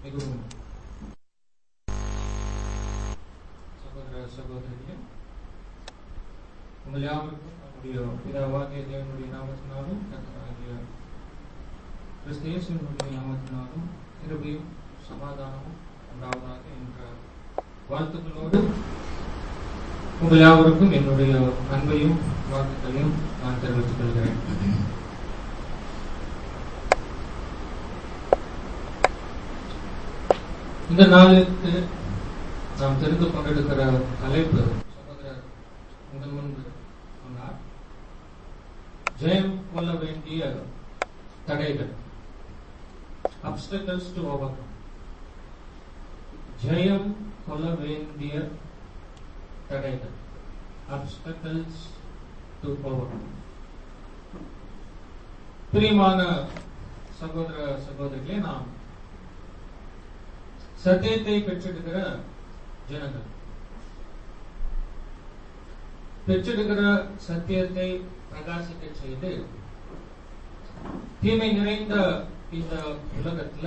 மிகவும் சகோதர சகோதரிகளே, உங்கள் யாவருக்கும் நம்முடைய பிதாவாகிய தேவனுடைய நாமத்தினாலும் கர்த்தராகிய கிறிஸ்து இயேசுவினுடைய நாமத்தினாலும் கிருபையும் சமாதானமும் உண்டாவதாக என்ற வாழ்த்துக்களோடு உங்கள் யாவருக்கும் என்னுடைய அன்பையும் வாழ்த்துக்களையும் நான் தெரிவித்துக் கொள்கிறேன். இந்த நாளுக்கு நாம் தெரிந்து கொண்டிருக்கிற தலைப்பு சகோதரர் உங்கள் முன்பு சொன்னார், ஜெயம் கொள்ள வேண்டிய தடைகள், obstacles to overcome. ஜெயம் கொள்ள வேண்டிய தடைகள், obstacles to overcome. பிரியமான சகோதர சகோதரிகளே, நாம் சத்தியத்தை பெற்றெடுக்கிற ஜனங்கள், பெற்றெடுக்கிற சத்தியத்தை பிரகாசிக்க செய்து தீமை நிறைந்த இந்த உலகத்துல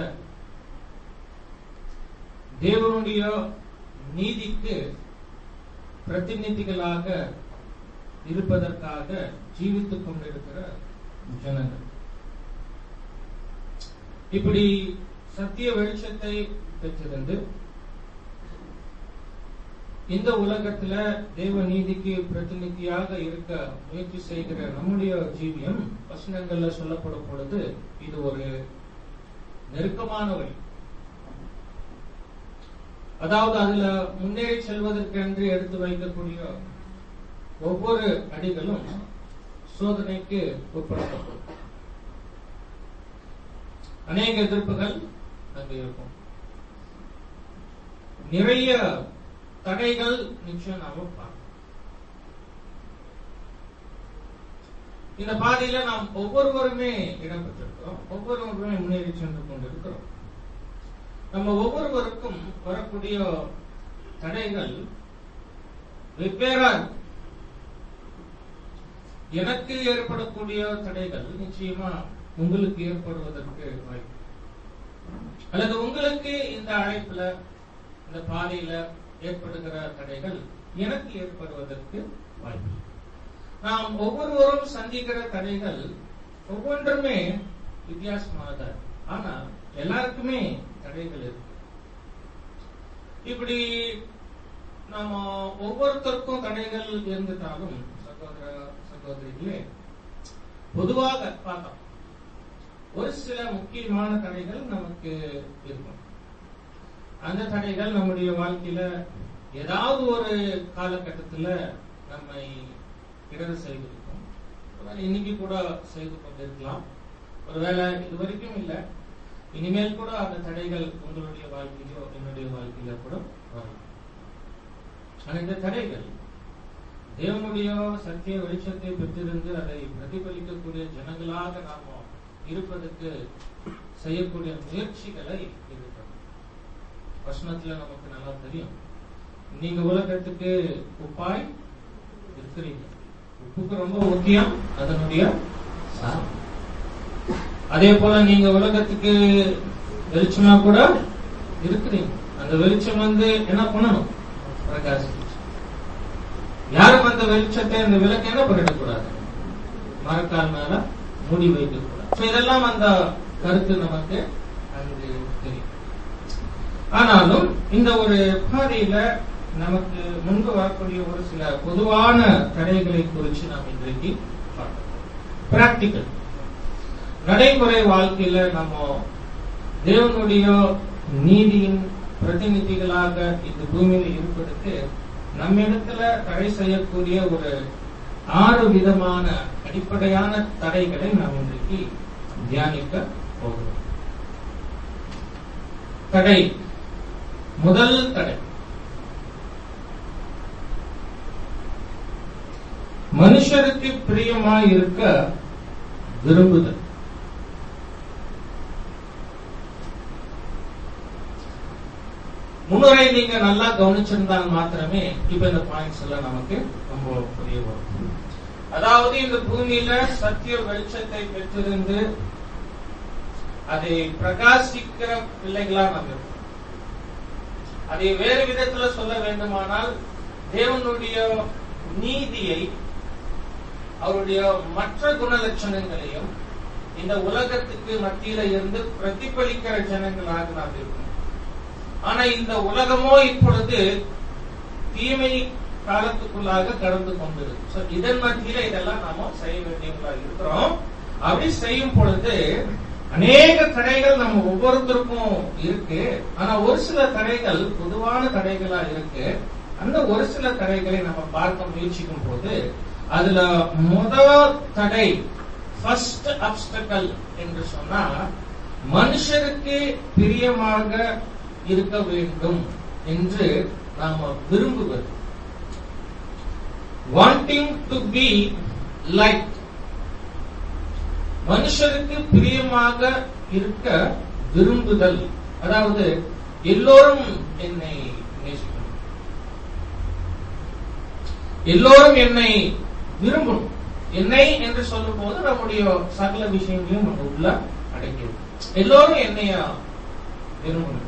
தேவனுடைய நீதிக்கு பிரதிநிதிகளாக இருப்பதற்காக ஜீவித்துக் கொண்டிருக்கிற ஜனங்கள். இப்படி சத்திய வெளிச்சத்தை பெற்றிருந்து இந்த உலகத்துல தேவ நீதிக்கு பிரதிநிதியாக இருக்க முயற்சி செய்கிற நம்முடைய ஜீவியம் வசனங்கள்ல சொல்லப்படும் பொழுது இது ஒரு நெருக்கமான வழி. அதாவது அதுல முன்னேறி செல்வதற்கென்று எடுத்து வைக்கக்கூடிய ஒவ்வொரு அடிகளும் சோதனைக்கு உட்படுத்தப்படும். அநேக எதிர்ப்புகள் அங்கு இருக்கும், நிறைய தடைகள் நிச்சயம் நாம பார்க்கணும். இந்த பாதையில நாம் ஒவ்வொருவருமே இடம்பெற்றிருக்கிறோம், ஒவ்வொருவருமே முன்னேறி சென்று கொண்டிருக்கிறோம். நம்ம ஒவ்வொருவருக்கும் வரக்கூடிய தடைகள் வெவ்வேறா. எனக்கு ஏற்படக்கூடிய தடைகள் நிச்சயமா உங்களுக்கு ஏற்படுவதற்கு வாய்ப்பு, அல்லது உங்களுக்கு இந்த அழைப்புல இந்த பாதையில ஏற்படுகிற தடைகள் எனக்கு ஏற்படுவதற்கு வாய்ப்பு. நாம் ஒவ்வொருவரும் சந்திக்கிற தடைகள் ஒவ்வொன்றுமே வித்தியாசமானதா, ஆனா எல்லாருக்குமே தடைகள் இருக்கு. இப்படி நாம ஒவ்வொருத்தருக்கும் தடைகள் இருந்துட்டாலும் சகோதர சகோதரிகளே, பொதுவாக பார்த்தோம் ஒரு சில முக்கியமான தடைகள் நமக்கு இருக்கும். அந்த தடைகள் நம்முடைய வாழ்க்கையில ஏதாவது ஒரு காலகட்டத்தில் நம்மை இடர் செய்திருக்கும். இன்னைக்கு கூட செய்து கொண்டிருக்கலாம், ஒருவேளை இதுவரைக்கும் இல்லை, இனிமேல் கூட அந்த தடைகள் உங்களுடைய வாழ்க்கையிலோ என்னுடைய வாழ்க்கையில கூட வரலாம். ஆனா இந்த தடைகள் தேவனுடைய சத்திய வெளிச்சத்தை பெற்றிருந்து அதை பிரதிபலிக்கக்கூடிய ஜனங்களாக நாம இருப்பதற்கு செய்யக்கூடிய முயற்சிகளை இருக்கணும். வசனத்துல நமக்கு நல்லா தெரியும், நீங்க உலகத்துக்கு உப்பாய் இருக்கிறீங்க. உப்புக்கு ரொம்ப முக்கியம் அதனுடைய சாரம். அதே போல நீங்க உலகத்துக்கு வெளிச்சமா கூட இருக்கிறீங்க. அந்த வெளிச்சம் என்ன பண்ணணும்? பிரகாசிச்சு. யாரும் அந்த வெளிச்சத்தை, அந்த விளக்கு என்ன பண்ணிடக்கூடாது, மரக்கால் மேல மூடி வைக்கக்கூடாது. இதெல்லாம் அந்த கருத்து நமக்கு அங்கு தெரியும். ஆனாலும் இந்த ஒரு பாதையில நமக்கு முன்பு வரக்கூடிய ஒரு சில பொதுவான தடைகளை குறித்து நாம் இன்றைக்கு பார்க்கலாம். பிராக்டிக்கல் நடைமுறை வாழ்க்கையில நம்ம தேவனுடைய நீதியின் பிரதிநிதிகளாக இந்த பூமியில இருப்பதற்கு நம்ம இடத்துல தடை செய்யக்கூடிய ஒரு 6 விதமான அடிப்படையான தடைகளை நாம் இன்றைக்கு தியானிக்க போகிறோம். தடை, முதல் தடை மனுஷருக்கு பிரியமாய் இருக்க விரும்புதல். முன்னுரை நீங்க நல்லா கவனிச்சிருந்தால் மாத்திரமே இப்ப இந்த பாயிண்ட்ஸ் எல்லாம் நமக்கு ரொம்ப புரிய வரும். அதாவது இந்த பூமியில சத்திய வெளிச்சத்தை பெற்றிருந்து அதை பிரகாசிக்கிற பிள்ளைகளா நாம் இருக்கோம். அதை வேறு விதத்துல சொல்ல வேண்டுமானால், தேவனுடைய நீதியை, அவருடைய மற்ற குணலட்சணங்களையும் இந்த உலகத்துக்கு மத்தியில இருந்து பிரதிபலிக்கிற ஜனங்களாக நாம் இருக்கணும். ஆனா இந்த உலகமோ இப்பொழுது தீமை காலத்துக்குள்ளாக கடந்து கொண்டிருக்கு. இதன் மத்தியில இதெல்லாம் நாம செய்ய வேண்டியவர்களாக இருக்கிறோம். அப்படி செய்யும் பொழுது அநேக தடைகள் நம்ம ஒவ்வொருத்தருக்கும் இருக்கு. ஆனா ஒரு சில தடைகள் பொதுவான தடைகளா இருக்கு. அந்த ஒரு சில தடைகளை நம்ம பார்க்க முயற்சிக்கும் போது, அதுல முதல் தடை, ஃபர்ஸ்ட் அப்டக்கல் என்று சொன்னா, மனுஷருக்கு பிரியமாக இருக்க வேண்டும் என்று நாம விரும்புவது. வாண்டிங் டு பி லைக், மனுஷருக்கு பிரியமாக இருக்க விரும்புதல். அதாவது எல்லோரும் என்னை நேசிக்கணும், எல்லோரும் என்னை விரும்பணும். என்னை என்று சொல்லும் போது நம்முடைய சகல விஷயங்களையும் நம்ம உள்ள அடைக்கிறோம். எல்லோரும் என்னைய விரும்பணும்,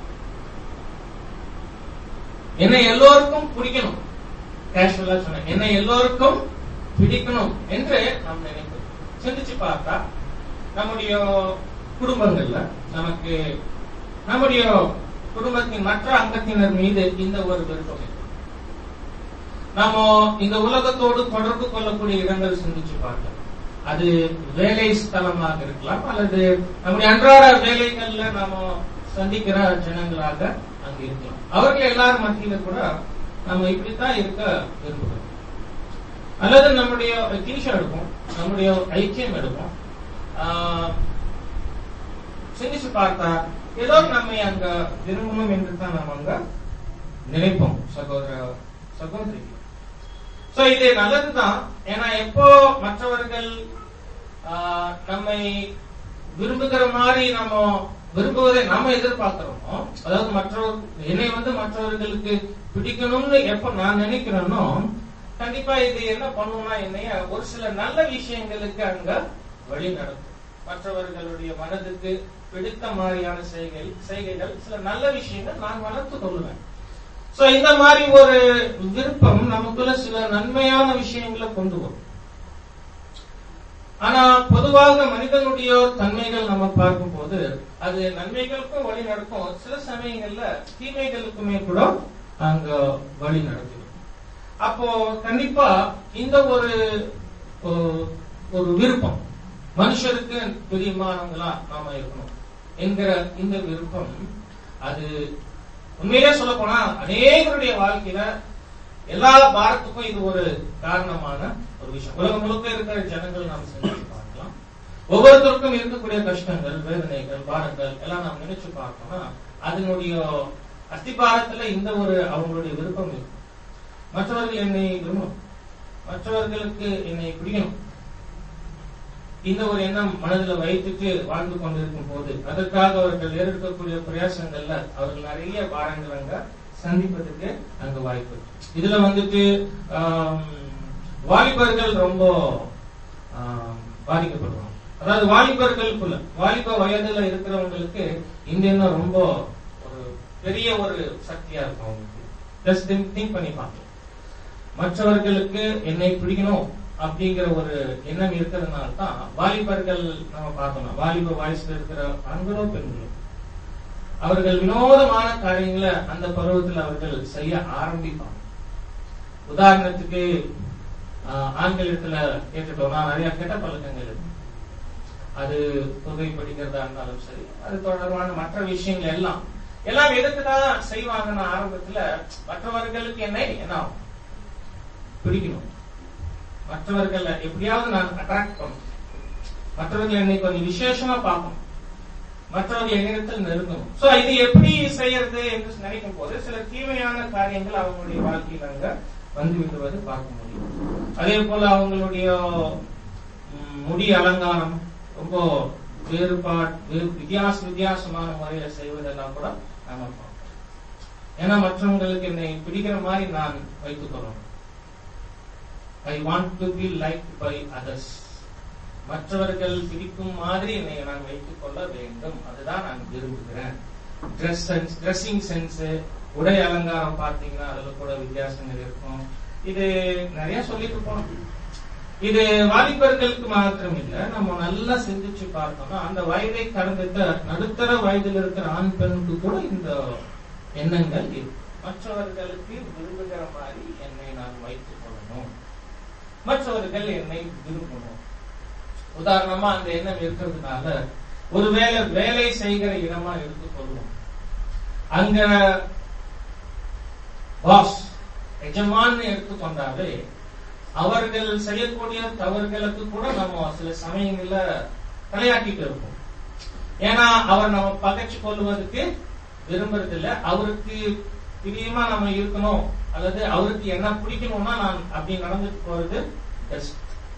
என்னை எல்லோருக்கும் பிடிக்கணும். கேஷுவலா சொன்ன, என்னை எல்லோருக்கும் பிடிக்கணும் என்று நாம் நினைக்கிறோம். சிந்திச்சு பார்த்தா நம்முடைய குடும்பங்கள்ல நமக்கு நம்முடைய குடும்பத்தின் மற்ற அங்கத்தினர் மீது இந்த ஒரு விருப்பம். நாம இந்த உலகத்தோடு தொடர்பு கொள்ளக்கூடிய இடங்கள் சிந்திச்சு பார்க்கலாம். அது வேலை ஸ்தலமாக இருக்கலாம், அல்லது நம்முடைய அன்றாட வேலைகள்ல நாம சந்திக்கிற ஜனங்களாக அங்க இருக்கலாம். அவர்கள் எல்லாரும் மத்தியில கூட நம்ம இப்படித்தான் இருக்க விரும்புகிறோம். அல்லது நம்முடைய தீஷா எடுப்போம், நம்முடைய ஐக்கியம் எடுப்போம். சிந்திச்சு பார்த்தா ஏதோ நம்ம அங்க விரும்பணும் என்று தான் நம்ம அங்க நினைப்போம் சகோதர சகோதரி. சோ இது நல்லதுதான். ஏன்னா எப்போ மற்றவர்கள் நம்மை விரும்புகிற மாதிரி நம்ம விரும்புவதை நாம எதிர்பார்க்கிறோமோ, அதாவது என்னை மற்றவர்களுக்கு பிடிக்கணும்னு எப்ப நான் நினைக்கிறேனோ, கண்டிப்பா இது என்ன பண்ணும்னா, என்னைய ஒரு சில நல்ல விஷயங்களுக்கு அங்க வழி நடக்கும். மற்றவர்களுடைய மனதுக்கு பிடித்த மாதிரியான செய்கைகள், சில நல்ல விஷயங்கள் நான் வளர்த்து கொள்ளுவேன். சோ இந்த மாதிரி ஒரு விருப்பம் நமக்குள்ள சில நன்மையான விஷயங்களை கொண்டு வரும். ஆனா பொதுவாக மனிதனுடைய தன்மைகள் நம்ம பார்க்கும் போது அது நன்மைகளுக்கும் வழி நடக்கும், சில சமயங்கள்ல தீமைகளுக்குமே கூட அங்க வழி நடக்கும். அப்போ கண்டிப்பா இந்த ஒரு விருப்பம், மனுஷருக்கு பிரியமானவங்களா நாம இருக்கணும் என்கிற இந்த விருப்பம், அது உண்மையிலே சொல்ல போனா அநேகருடைய வாழ்க்கையில எல்லா பாரத்துக்கும் இது ஒரு காரணமான ஒரு விஷயம். உலகம் முழுக்க இருக்கிற ஜனங்கள் நாம் சிந்திச்சு பார்க்கலாம். ஒவ்வொருத்தருக்கும் இருக்கக்கூடிய கஷ்டங்கள், வேதனைகள், பாரங்கள் எல்லாம் நாம் நினைச்சு பார்த்தோம்னா அதனுடைய அஸ்திபாரத்துல இந்த ஒரு அவங்களுடைய விருப்பம் இருக்கு. மற்றவர்கள் என்னை விரும்பணும், மற்றவர்களுக்கு என்னை பிடிக்கணும், இந்த ஒரு எண்ணம் மனதில் வைத்துட்டு வாழ்ந்து கொண்டிருக்கும் போது அதற்காக அவர்கள் ஏற்படக்கூடிய பிரயாசங்கள்ல அவர்கள் நிறைய பாரங்கள் அங்க சந்திப்பதற்கு அங்க வாய்ப்பு. இதுல வாலிபர்கள் ரொம்ப பாதிக்கப்படுவாங்க. அதாவது வாலிபர்களுக்குள்ள, வாலிப வயதுல இருக்கிறவங்களுக்கு இந்த எண்ணம் ரொம்ப ஒரு பெரிய ஒரு சக்தியா இருக்கும். அவங்களுக்கு ஜஸ்ட் திங்க் பண்ணி பார்க்கலாம், மற்றவர்களுக்கு என்னை பிடிக்கணும் அப்படிங்கிற ஒரு எண்ணம் இருக்கிறதுனால தான் வாலிபர்கள் நம்ம பார்த்தோம்னா, வாலிப வயசுல இருக்கிற ஆண்களோ பெண்களோ அவர்கள் வினோதமான காரியங்களை அந்த பருவத்தில் அவர்கள் செய்ய ஆரம்பிப்பாங்க. உதாரணத்துக்கு ஆண்கள் இடத்துல கேட்டுட்டோம்னா நிறைய கெட்ட பழக்கங்கள் இருக்கு. அது புகை படிக்கிறதா இருந்தாலும் சரி, அது தொடர்பான மற்ற விஷயங்கள் எல்லாம் எதுக்குதான் செய்வாங்கன்னா, ஆரம்பத்துல மற்றவர்களுக்கு என்னை என்ன பிடிக்கணும், மற்றவர்கள் எப்படியாவது நான் அட்ராக்ட் பண்ணணும், மற்றவர்கள் என்னை கொஞ்சம் விசேஷமா பார்க்கணும், மற்றவர்கள் என்னிடத்தில் நெருங்கணும். சோ இது எப்படி செய்யறது என்று நினைக்கும் போது சில தீமையான காரியங்கள் அவங்களுடைய வாழ்க்கையில் அங்க வந்து விடுவது பார்க்க முடியும். அதே போல அவங்களுடைய முடி அலங்காரம் ரொம்ப வித்தியாசமான முறையில செய்வதெல்லாம் கூட நாம பார்ப்போம். ஏன்னா மற்றவங்களுக்கு என்னை பிடிக்கிற மாதிரி நான் வைத்துக் கொள்ளணும். I want to be liked by others. மற்றவர்கள் பிடிக்கும் மாதிரி என்னை நான் வைத்துக் கொள்ள வேண்டும். அதுதான் நான் விரும்புகிறேன். ட்ரெஸ்ஸிங் சென்ஸ், உடை அலங்காரம் பார்த்தீங்கன்னா அதுல கூட வித்தியாசங்கள் இருக்கும். இது நிறைய சொல்லிட்டு போனோம். இது வாலிபர்களுக்கு மாத்திரம் இல்ல, நம்ம நல்லா சிந்திச்சு பார்த்தோம்னா அந்த வயதை கடந்த நடுத்தர வயதில் இருக்கிற ஆண் பெண்ணுக்கு கூட இந்த எண்ணங்கள் இருக்கு. மற்றவர்களுக்கு விரும்புகிற மாதிரி என்னை நான் வைத்துக் கொள்ளணும், மற்றவர்கள் என்னை விரும்பணும். உதாரணமா அந்த எண்ணம் இருக்கிறதுனால ஒருவேளை வேலை செய்கிற இடமா எடுத்துக்கொள்வோம். அங்க பாஸ் எஜமான் எடுத்துக்கொண்டாலே அவர்கள் செய்யக்கூடிய தவறுகளுக்கு கூட நம்ம சில சமயங்கள்ல தலையாட்டிட்டு இருப்போம். ஏன்னா அவர் நம்ம பகைச்சு கொள்வதற்கு விரும்புறதில்லை. அவருக்கு பிரியமா நம்ம இருக்கணும் அல்லது அவருக்கு என்ன பிடிக்கணும்னா நான் அப்படி நடந்துட்டு போறது பெஸ்ட்.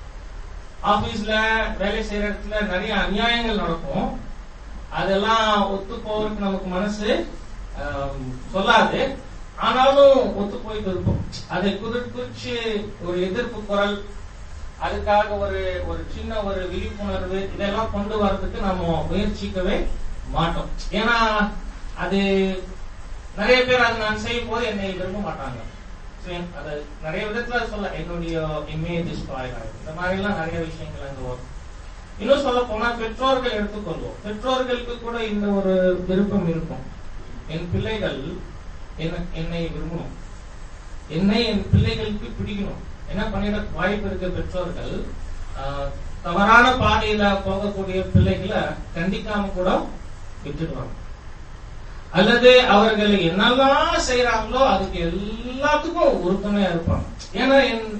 ஆபீஸ்ல வேலை செய்யற இடத்துல நிறைய அநியாயங்கள் நடக்கும். அதெல்லாம் ஒத்து போறதுக்கு நமக்கு மனசு சொல்லாது, ஆனாலும் ஒத்து போயிட்டு இருப்போம். அதை குறிச்சு ஒரு எதிர்ப்பு குரல், அதுக்காக ஒரு சின்ன ஒரு விழிப்புணர்வு இதெல்லாம் கொண்டு வர்றதுக்கு நம்ம முயற்சிக்கவே மாட்டோம். ஏன்னா அது நிறைய பேர் அது நான் செய்யும் போது என்னை விரும்ப மாட்டாங்க. அது நிறைய விதத்துல சொல்ல என்னுடைய இமேஜ் ஸ்பாயில் ஆகும். இந்த மாதிரி எல்லாம் நிறைய விஷயங்கள் அங்க வரும். இன்னும் சொல்ல போனா பெற்றோர்கள் எடுத்துக்கொள்வோம். பெற்றோர்களுக்கு கூட இந்த ஒரு விருப்பம் இருக்கும். என் பிள்ளைகள் என்னை விரும்பணும், என்னை என் பிள்ளைகளுக்கு பிடிக்கணும். என்ன பண்ணிட வாய்ப்பு இருக்க பெற்றோர்கள் தவறான பாதையில போகக்கூடிய பிள்ளைகளை கண்டிக்காம கூட விட்டுடுவாங்க. அல்லது அவர்கள் என்னெல்லாம் செய்யறாங்களோ அதுக்கு எல்லாத்துக்கும் உறுதுணையா இருப்பாங்க. ஏன்னா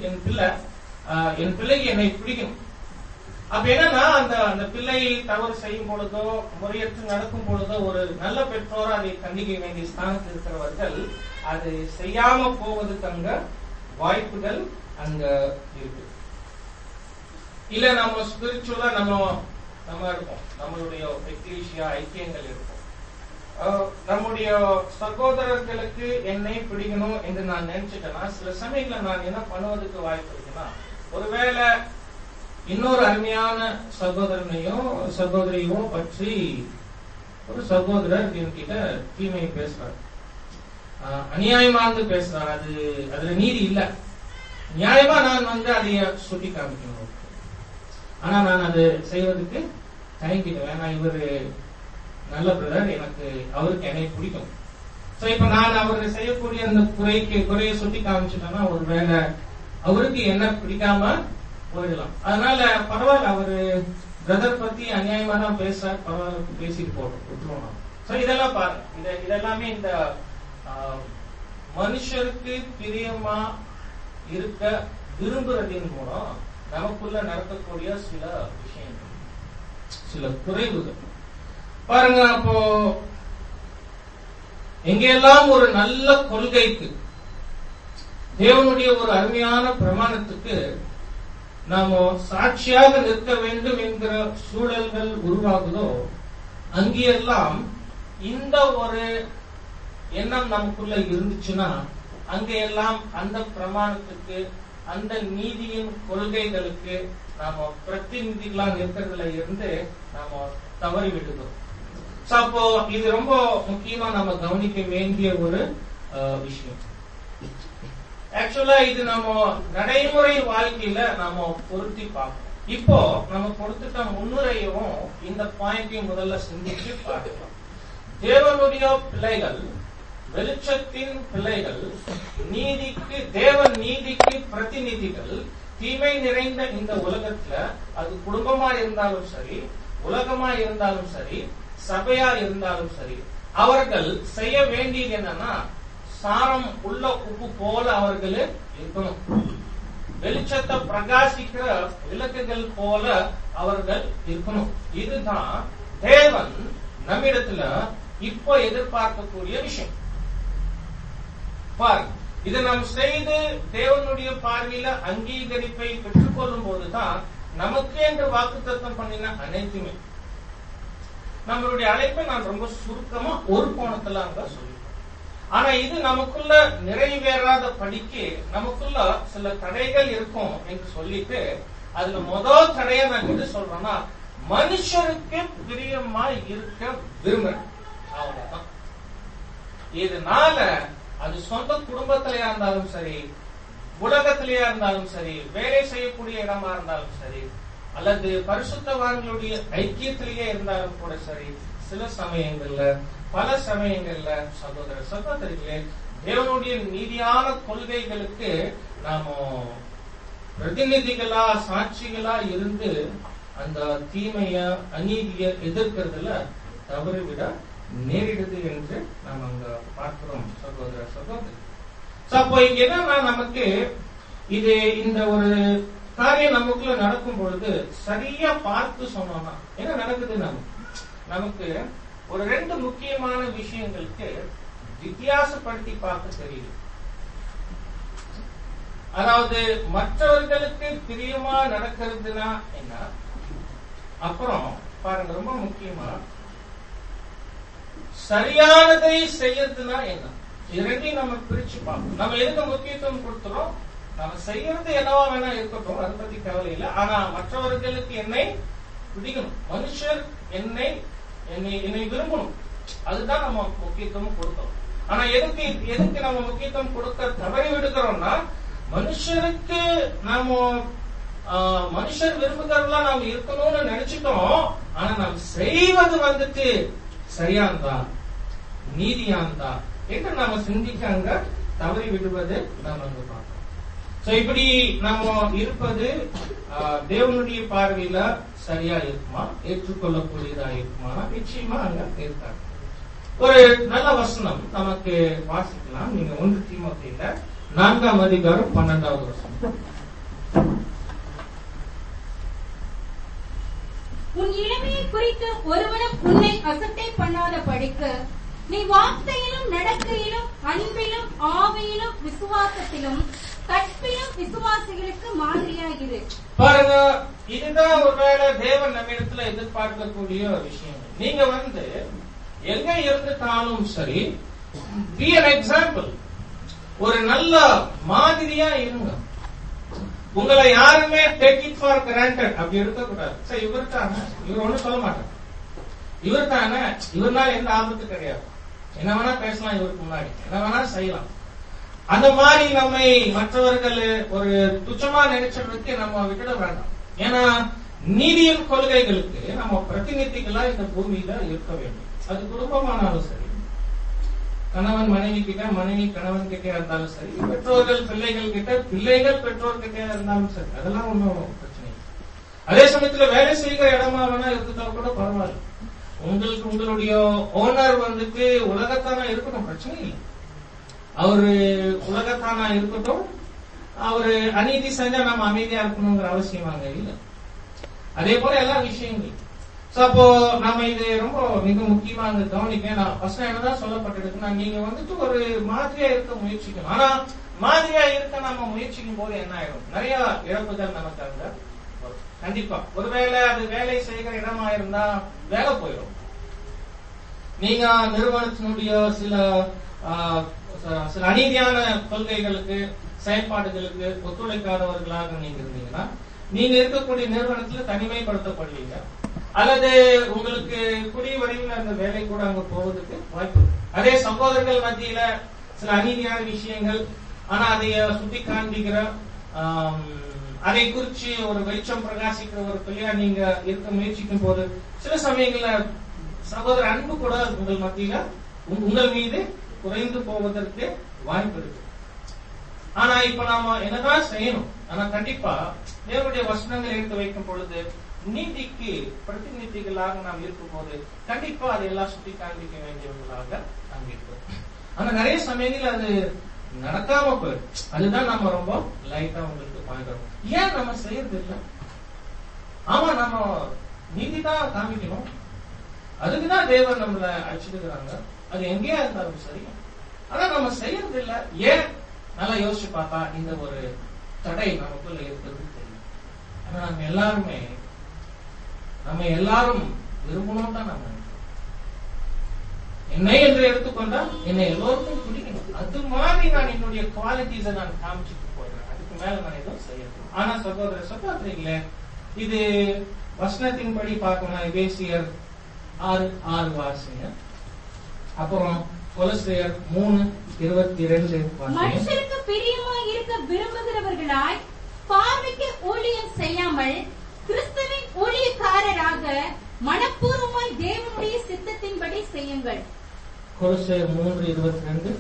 என் பிள்ளைக்கு என்னை பிடிக்கும். அப்ப என்னன்னா அந்த பிள்ளை தவறு செய்யும் பொழுதோ முறையற்று நடக்கும் பொழுதோ ஒரு நல்ல பெற்றோரா அதை கண்டிக்க வேண்டிய ஸ்தானத்தில் இருக்கிறவர்கள் அது செய்யாம போவதுக்கு அங்க வாய்ப்புகள் அங்க இருக்கு. இல்ல நம்ம ஸ்பிரிச்சுவலா நம்ம இருப்போம், நம்மளுடைய எக்லீசியா ஐக்கியங்கள் இருக்கும். நம்முடைய சகோதரர்களுக்கு என்னை பிடிக்கணும் என்று நான் நினைச்சிட்டேன்னா சில சமயங்கள நான் என்ன பண்ணுவதற்கு வாய்ப்பு இருக்குன்னா, ஒருவேளை இன்னொரு அருமையான சகோதரனையோ சகோதரியோ பற்றி ஒரு சகோதரர் என்கிட்ட தீமையை பேசுறார், அநியாயமானது பேசுறார், அதுல நீதி இல்ல, நியாயமா நான் அதைய சுட்டி காமிக்கணும். ஆனா நான் அது செய்வதற்கு தயங்கிட்டேன். ஏன்னா இவரு நல்ல பிரதர், அவருக்கு என்னை பிடிக்கும். சோ இப்ப நான் அவரு செய்யக்கூடிய அந்த குறையை சுட்டி காமிச்சிட்டேன்னா ஒருவேளை அவருக்கு என்ன பிடிக்காம போயிடலாம். அதனால பரவாயில்ல, அவரு பிரதர் பத்தி அநியாயமா தான் பேசுறாரு, பரவாயில்ல பேசிட்டு போட்டோம். சோ இதெல்லாம் பாருங்க, இதெல்லாமே இந்த மனுஷருக்கு பிரியமா இருக்க விரும்புறதின் மூலம் நமக்குள்ள நடக்கக்கூடிய சில விஷயங்கள், சில குறைவுகள் பாருங்க. அப்போ எங்கெல்லாம் ஒரு நல்ல கொள்கைக்கு, தேவனுடைய ஒரு அருமையான பிரமாணத்துக்கு நாம சாட்சியாக நிற்க வேண்டும் என்கிற சூழல்கள் உருவாகுதோ அங்கெல்லாம் இந்த ஒரு எண்ணம் நமக்குள்ள இருந்துச்சுன்னா அங்கெல்லாம் அந்த பிரமாணத்துக்கு, அந்த நீதியின் கொள்கைகளுக்கு நாம பிரதிநிதிகளா நிற்கிறதுல இருந்து நாம தவறி விடுகிறோம். அப்போ இது ரொம்ப முக்கியமா நம்ம கவனிக்க வேண்டிய ஒரு விஷயம். ஆக்சுவலா இது நம்ம நடைமுறை வாழ்க்கையில நாம பொருத்தி பார்க்கணும். இப்போ நம்ம கொடுத்துட்ட முன்னுரையும் இந்த பாயிண்டையும் முதல்ல சிந்திச்சு பார்க்கலாம். தேவனுடைய பிள்ளைகள், வெளிச்சத்தின் பிள்ளைகள், தேவன் நீதிக்கு பிரதிநிதிகள். தீமை நிறைந்த இந்த உலகத்துல அது குடும்பமா இருந்தாலும் சரி, உலகமா இருந்தாலும் சரி, சபையா இருந்தாலும் சரி, அவர்கள் செய்ய வேண்டியது என்னன்னா சாரம் உள்ள உப்பு போல அவர்கள் இருக்கணும். வெளிச்சத்தை பிரகாசிக்கிற விளக்குகள் போல அவர்கள் இருக்கணும். இதுதான் தேவன் நம்மிடத்துல இப்போ எதிர்பார்க்கக்கூடிய விஷயம். பாருங்க, இதை நாம் செய்து தேவனுடைய பார்வையில அங்கீகரிப்பை பெற்றுக் கொள்ளும் போதுதான் நமக்கு என்று வாக்குத்தத்தம் பண்ணின அனைத்துமே. நம்மளுடைய அழைப்பை நான் ரொம்ப சுருக்கமா ஒரு கோணத்துல அங்க சொல்லிட்டேன். ஆனா இது நமக்குள்ள நிறைவேறாத படிக்கு நமக்குள்ள சில தடைகள் இருக்கும் என்று சொல்லிட்டு அதுல முதல் தடையா நான் எது சொல்றேன்னா, மனுஷருக்கு பிரியமா இருக்க விரும்புறேன், அவ்வளவுதான். இதனால அது சொந்த குடும்பத்திலேயா இருந்தாலும் சரி, உலகத்திலேயா இருந்தாலும் சரி, வேலை செய்யக்கூடிய இடமா இருந்தாலும் சரி, அல்லது பரிசுத்தவான்களுடைய ஐக்கியத்திலேயே இருந்தாலும் கூட சரி, சில சமயங்கள்ல பல சமயங்கள்ல சகோதர சகோதரிகளே, தேவனுடைய நீதியான கொள்கைகளுக்கு நாம பிரதிநிதிகளா சாட்சிகளா இருந்து அந்த தீமைய அநீதிய எதிர்க்கிறதுல தவறிவிட நேரிடுது என்று நாம் அங்க பார்க்கிறோம் சகோதர சகோதரி. அப்போ இங்க என்னன்னா, நமக்கு இது இந்த ஒரு காரியம் நமக்குள்ள நடக்கும் பொழுது சரியா பார்த்து சொன்னோம்னா என்ன நடக்குது, நமக்கு ஒரு ரெண்டு முக்கியமான விஷயங்களுக்கு வித்தியாசப்படுத்தி பார்க்க தெரியுது. அதாவது மற்றவர்களுக்கு பிரியமா நடக்கிறதுனா என்ன, அப்புறம் பாருங்க ரொம்ப முக்கியமா சரியானதை செய்யறதுனா என்ன, இது ரெண்டையும் நம்ம பிரிச்சு பார்க்கணும். நம்ம எதுக்கு முக்கியத்துவம் கொடுத்துறோம், நம்ம செய்யறது என்னவா வேணா இருக்கட்டும், அதை பத்தி கவலை இல்லை. ஆனா மற்றவர்களுக்கு என்னை பிடிக்கணும், மனுஷர் என்னை விரும்பணும், அதுதான் நம்ம முக்கியத்துவம் கொடுக்கிறோம். ஆனா எதுக்கு நம்ம முக்கியத்துவம் கொடுக்க தவறி விடுக்கிறோம்னா, மனுஷருக்கு நாம மனுஷர் விரும்புகிறதெல்லாம் நாம் இருக்கணும்னு நினைச்சிட்டோம். ஆனா நாம் செய்வது வந்துட்டு சரியானதா நீதியானதா என்று நாம சிந்திக்காங்க தவறி விடுவது நாம் அங்க பார்க்கிறோம். இப்படி நாம இருப்பது தேவனுடைய பார்வையில சரியா இருக்குமா, ஏற்றுக்கொள்ளக்கூடியதா இருக்குமா, நிச்சயமா அங்க இருக்காது. ஒரு நல்ல வசனம் நமக்கு வாசிக்கலாம். நீங்க 1 தீமோத்தேயுல 4ஆம் அதிகாரம் 12வது வசனம். உன் இளமையை குறித்து ஒருவனும் உன்னை அசட்டை பண்ணாத படிக்க நீ வார்த்தையிலும் நடக்கையிலும் அன்பிலும் ஆவியிலும் விசுவாசத்திலும் கற்பிலும் விசுவாசிகளுக்கு மாதிரியாகிரு. பாருங்க, இதுதான் ஒருவேளை தேவன் நம்மிடத்துல எதிர்பார்க்கக்கூடிய விஷயம். நீங்க எங்க இருந்துட்டாலும் சரி, be an example, ஒரு நல்ல மாதிரியா இருங்க. உங்களை யாருமே டேக் இட் ஃபார் கிராண்டட் அப்படி இருக்கக்கூடாது. சரி, இவர் தானே, இவர் ஒண்ணும் சொல்ல மாட்டார், இவர் தானே, இவர்னால எந்த ஆபத்து கிடையாது, என்ன வேணா பேசலாம், இவருக்கு முன்னாடி என்ன வேணா செய்யலாம். அந்த மாதிரி நம்மை மற்றவர்கள் ஒரு துச்சமா நினைச்சதுக்கு நம்ம விட்டுட வேண்டாம். ஏன்னா நீதியின் கொள்கைகளுக்கு நம்ம பிரதிநிதிகளா இந்த பூமியில இருக்க வேண்டும். அது குடும்பமானாலும் சரி, கணவன் மனைவி கிட்ட, மனைவி கணவன் கிட்டே இருந்தாலும் சரி, பெற்றோர்கள் பிள்ளைகள் கிட்ட, பிள்ளைகள் பெற்றோர் கிட்டே இருந்தாலும் சரி, அதெல்லாம் ஒன்றும் பிரச்சனை இல்லை. அதே சமயத்துல வேலை செய்கிற இடமா வேணா இருந்தாலும் கூட பரவாயில்ல. உங்களுடைய ஓனர் உலகத்தானா இருக்கட்டும், பிரச்சனை இல்லை. அவரு உலகத்தானா இருக்கட்டும், அவரு அநீதி செஞ்சா நம்ம அமைதியா இருக்கணுங்கிற அவசியம் அங்க இல்லை. அதே போல எல்லா விஷயங்களும். அப்போ நம்ம இது ரொம்ப மிக முக்கியமா அங்க கவனிக்க. நான் ஃபர்ஸ்ட் என்னதான் சொல்லப்பட்டிருக்குன்னா, நீங்க ஒரு மாதிரியா இருக்க முயற்சிக்கணும். ஆனா மாதிரியா இருக்க நம்ம முயற்சிக்கும் போது என்ன ஆயிடும், நிறைய இழப்புகள் நமக்கு அங்க கண்டிப்பா. ஒருவேளை அது வேலை செய்கிற இடமா இருந்தா வேலை போயிடும். நீங்க நிறுவனத்தினுடைய சில அநீதியான கொள்கைகளுக்கு செயல்பாடுகளுக்கு ஒத்துழைக்காதவர்களாக நீங்க இருந்தீங்கன்னா, நீங்க இருக்கக்கூடிய நிறுவனத்துல தனிமைப்படுத்தப்படுவீங்க, அல்லது உங்களுக்கு குடி வடிவில் அந்த வேலை கூட அங்க போவதற்கு வாய்ப்பு. அதே சகோதரர்கள் மத்தியில சில அநீதியான விஷயங்கள், ஆனா அதை சுட்டி காண்பிக்கிற, அதை குறிச்சு ஒரு வெளிச்சம் பிரகாசிக்கிற ஒரு பிள்ளையா நீங்க இருக்க முயற்சிக்கும் போது, சில சமயங்கள்ல சகோதர அன்பு கூட உங்கள் மத்தியில உங்கள் மீது குறைந்து போவதற்கு வாய்ப்பு இருக்கு. ஆனா இப்ப நாம என்னதான் செய்யணும், ஆனா கண்டிப்பா தேவனுடைய வசனங்கள் எடுத்து வைக்கும் பொழுது நீதிக்கு பிரதிநிதிகளாக நாம் இருக்கும் போது கண்டிப்பா அதையெல்லாம் சுட்டி காண்பிக்க வேண்டியவர்களாக நாம் இருப்போம். ஆனா நிறைய சமயங்கள் அது நடக்காம போயிடும். அதுதான் நம்ம ரொம்ப லைட்டா உங்களுக்கு பாக்குறோம். ஏன் நம்ம செய்யறது இல்லை? ஆமா, நம்ம நீதிதான் காமிக்கணும், அதுக்குதான் தேவன் நம்மள அழைச்சிருக்கிறாங்க, அது எங்கேயா இருந்தாலும் சரி. ஆனா நம்ம செய்யறது இல்லை. ஏன்? நல்லா யோசிச்சு பார்த்தா இந்த ஒரு தடை நமக்குள்ள இருக்கிறது தெரியும். ஆனா நம்ம எல்லாரும் விரும்பணும் தான் நம்ம என்னை என்று எடுத்துக்கொண்டா என்னை எல்லோருக்கும் பிடிக்கணும். அது மாதிரி நான் என்னுடைய குவாலிட்டிஸை நான் காமிச்சுட்டு போயிடுறேன். அது இதுக்கு மேல நான் எதுவும் செய்யணும். ஆனா சகோதர சகோதரிகளே, இது வசனத்தின்படி பார்க்கணும். எபேசியர் 6:6 வாசிங்க. அப்புறம் கொலோசியர் 3:22 வாசிங்க. மனுஷருக்கு பிரியமாய் இருக்க விரும்புகிறவர்களாய் பார்வைக்கு ஊழியம் செய்யாமல் கிறிஸ்துவின் ஊழியக்காரராக மனப்பூர்வமாய் தேவனுடைய சித்தத்தின்படி செய்யுங்கள். கொலோசியர் 3:22.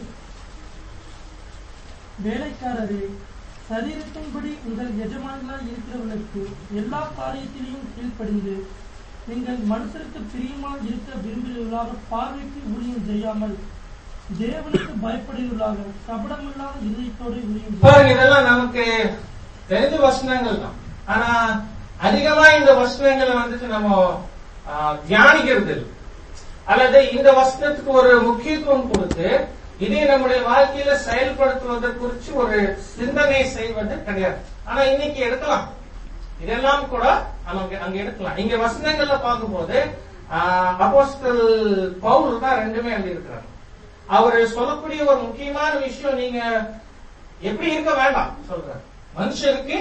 வேலைக்காரரே, சரீரத்தின்படி உங்கள் எஜமான்களாய் இருக்கிறவர்களுக்கு எல்லா காரியத்திலையும் கீழ்ப்படிந்து நீங்கள் மனுஷருக்கு பிரியமாய் இருக்க விரும்புகிறவர்களாக பார்வைக்கு ஊழியம் செய்யாமல் தேவனுக்கு பயப்படுகிறவர்களாக கபடமில்லாத இதயத்தோடு ஊழியம் பாருங்க, இதெல்லாம் நமக்கு தெரிஞ்ச வசனங்கள் தான். ஆனா அதிகமா இந்த வசனங்களை வந்துட்டு நம்ம தியானிக்கிறது இல்லை, அல்லது இந்த வசனத்துக்கு ஒரு முக்கியத்துவம் கொடுத்து இதை நம்முடைய வாழ்க்கையில செயல்படுத்துவதை குறித்து ஒரு சிந்தனை செய்வது கிடையாது. ஆனா இன்னைக்கு எடுக்கலாம், இதெல்லாம் கூட அங்க எடுக்கலாம். இங்க வசனங்கள்ல பார்க்கும்போது அப்போஸ்தலர் பவுல் தான் ரெண்டுமே எழுதி இருக்கிறார். அவர் சொல்லக்கூடிய ஒரு முக்கியமான விஷயம், நீங்க எப்படி இருக்க வேண்டாம் சொல்றாரு. மனுஷருக்கு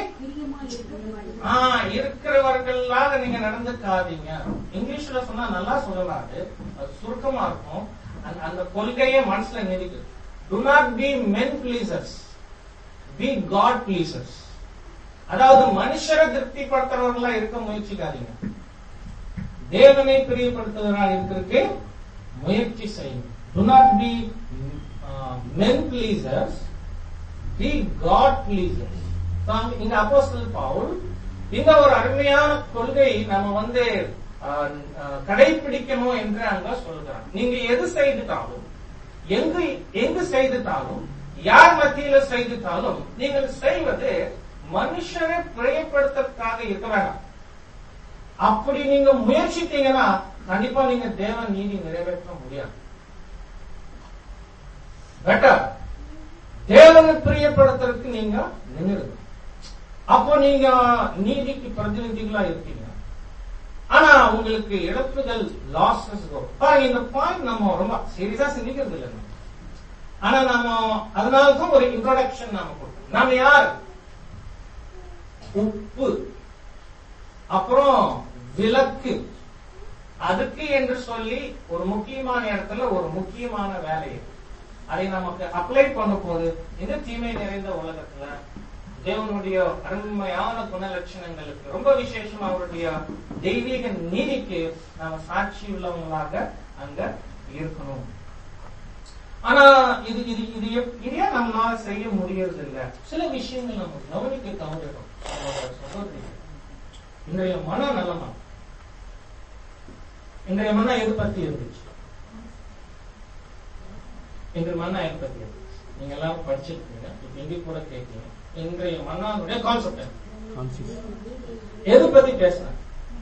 இருக்கிறவர்களாக நீங்க நடந்துக்காதீங்க. இங்கிலீஷ்ல சொன்னா நல்லா சொல்லலாம், அது சுருக்கமா இருக்கும். அந்த கொள்கையே மனசுல நினைக்குது. Do not be men pleasers, be God pleasers. அதாவது மனுஷரை திருப்திப்படுத்துறவர்களா இருக்க முயற்சிக்காதீங்க, தேவனை பிரியப்படுத்துவதனால் இருக்கிறதுக்கு முயற்சி செய்யுங்க. Do not be men pleasers, be God pleasers. இங்க அப்போஸ்தலர் பவுல் இந்த ஒரு அருமையான கொள்கை நம்ம கடைபிடிக்கணும் என்று அங்க சொல்கிறார். நீங்க எது செய்துட்டாலும், எங்கு செய்துட்டாலும், யார் மத்தியில செய்துட்டாலும், நீங்கள் செய்வது மனுஷரை பிரியப்படுத்துறதுக்காக இருக்க வேண்டாம். அப்படி நீங்க முயற்சித்தீங்கன்னா கண்டிப்பா நீங்க தேவ நீதி நிறைவேற்ற முடியாது. பெட்டர் தேவனை பிரியப்படுத்துறதுக்கு நீங்க நின்றுடுங்க. அப்போ நீங்க நீதிக்கு பிரதிநிதிகளா இருக்கீங்க. ஆனா உங்களுக்கு இழப்புகள், லாசஸ் வரும். பாருங்க, இந்த பாயிண்ட் நம்ம ரொம்ப சீரியஸா சிந்திக்கிறது இல்லை. ஆனா நாம அதனாலதான் ஒரு இன்ட்ரோடக்ஷன் நாம கொடுக்கணும். நாம யார்? உப்பு, அப்புறம் விளக்கு. அதுக்கு என்று சொல்லி ஒரு முக்கியமான இடத்துல ஒரு முக்கியமான வேலை, அதை நமக்கு அப்ளை பண்ண போது இந்த தீமை நிறைந்த உலகத்துல தேவனுடைய அருமையான குணலட்சணங்களுக்கு, ரொம்ப விசேஷமா அவருடைய தெய்வீக நீதிக்கு நாம சாட்சி உள்ளவங்களாக அங்க இருக்கணும். ஆனா இது நம்மளால செய்ய முடியறது இல்ல. சில விஷயங்கள் நம்ம கவனிக்க தவறிடும். இன்றைய மன நலமா, இன்றைய மன எது பத்தி இருந்துச்சு? இன்றைய மன எது பத்தி இருந்துச்சு? நீங்க எல்லாம் படிச்சிருக்கீங்க, இப்ப இங்க கூட கேட்கீங்க. இன்றைய மன்னானுடைய கான்செப்ட் எது பத்தி பேசுறேன்?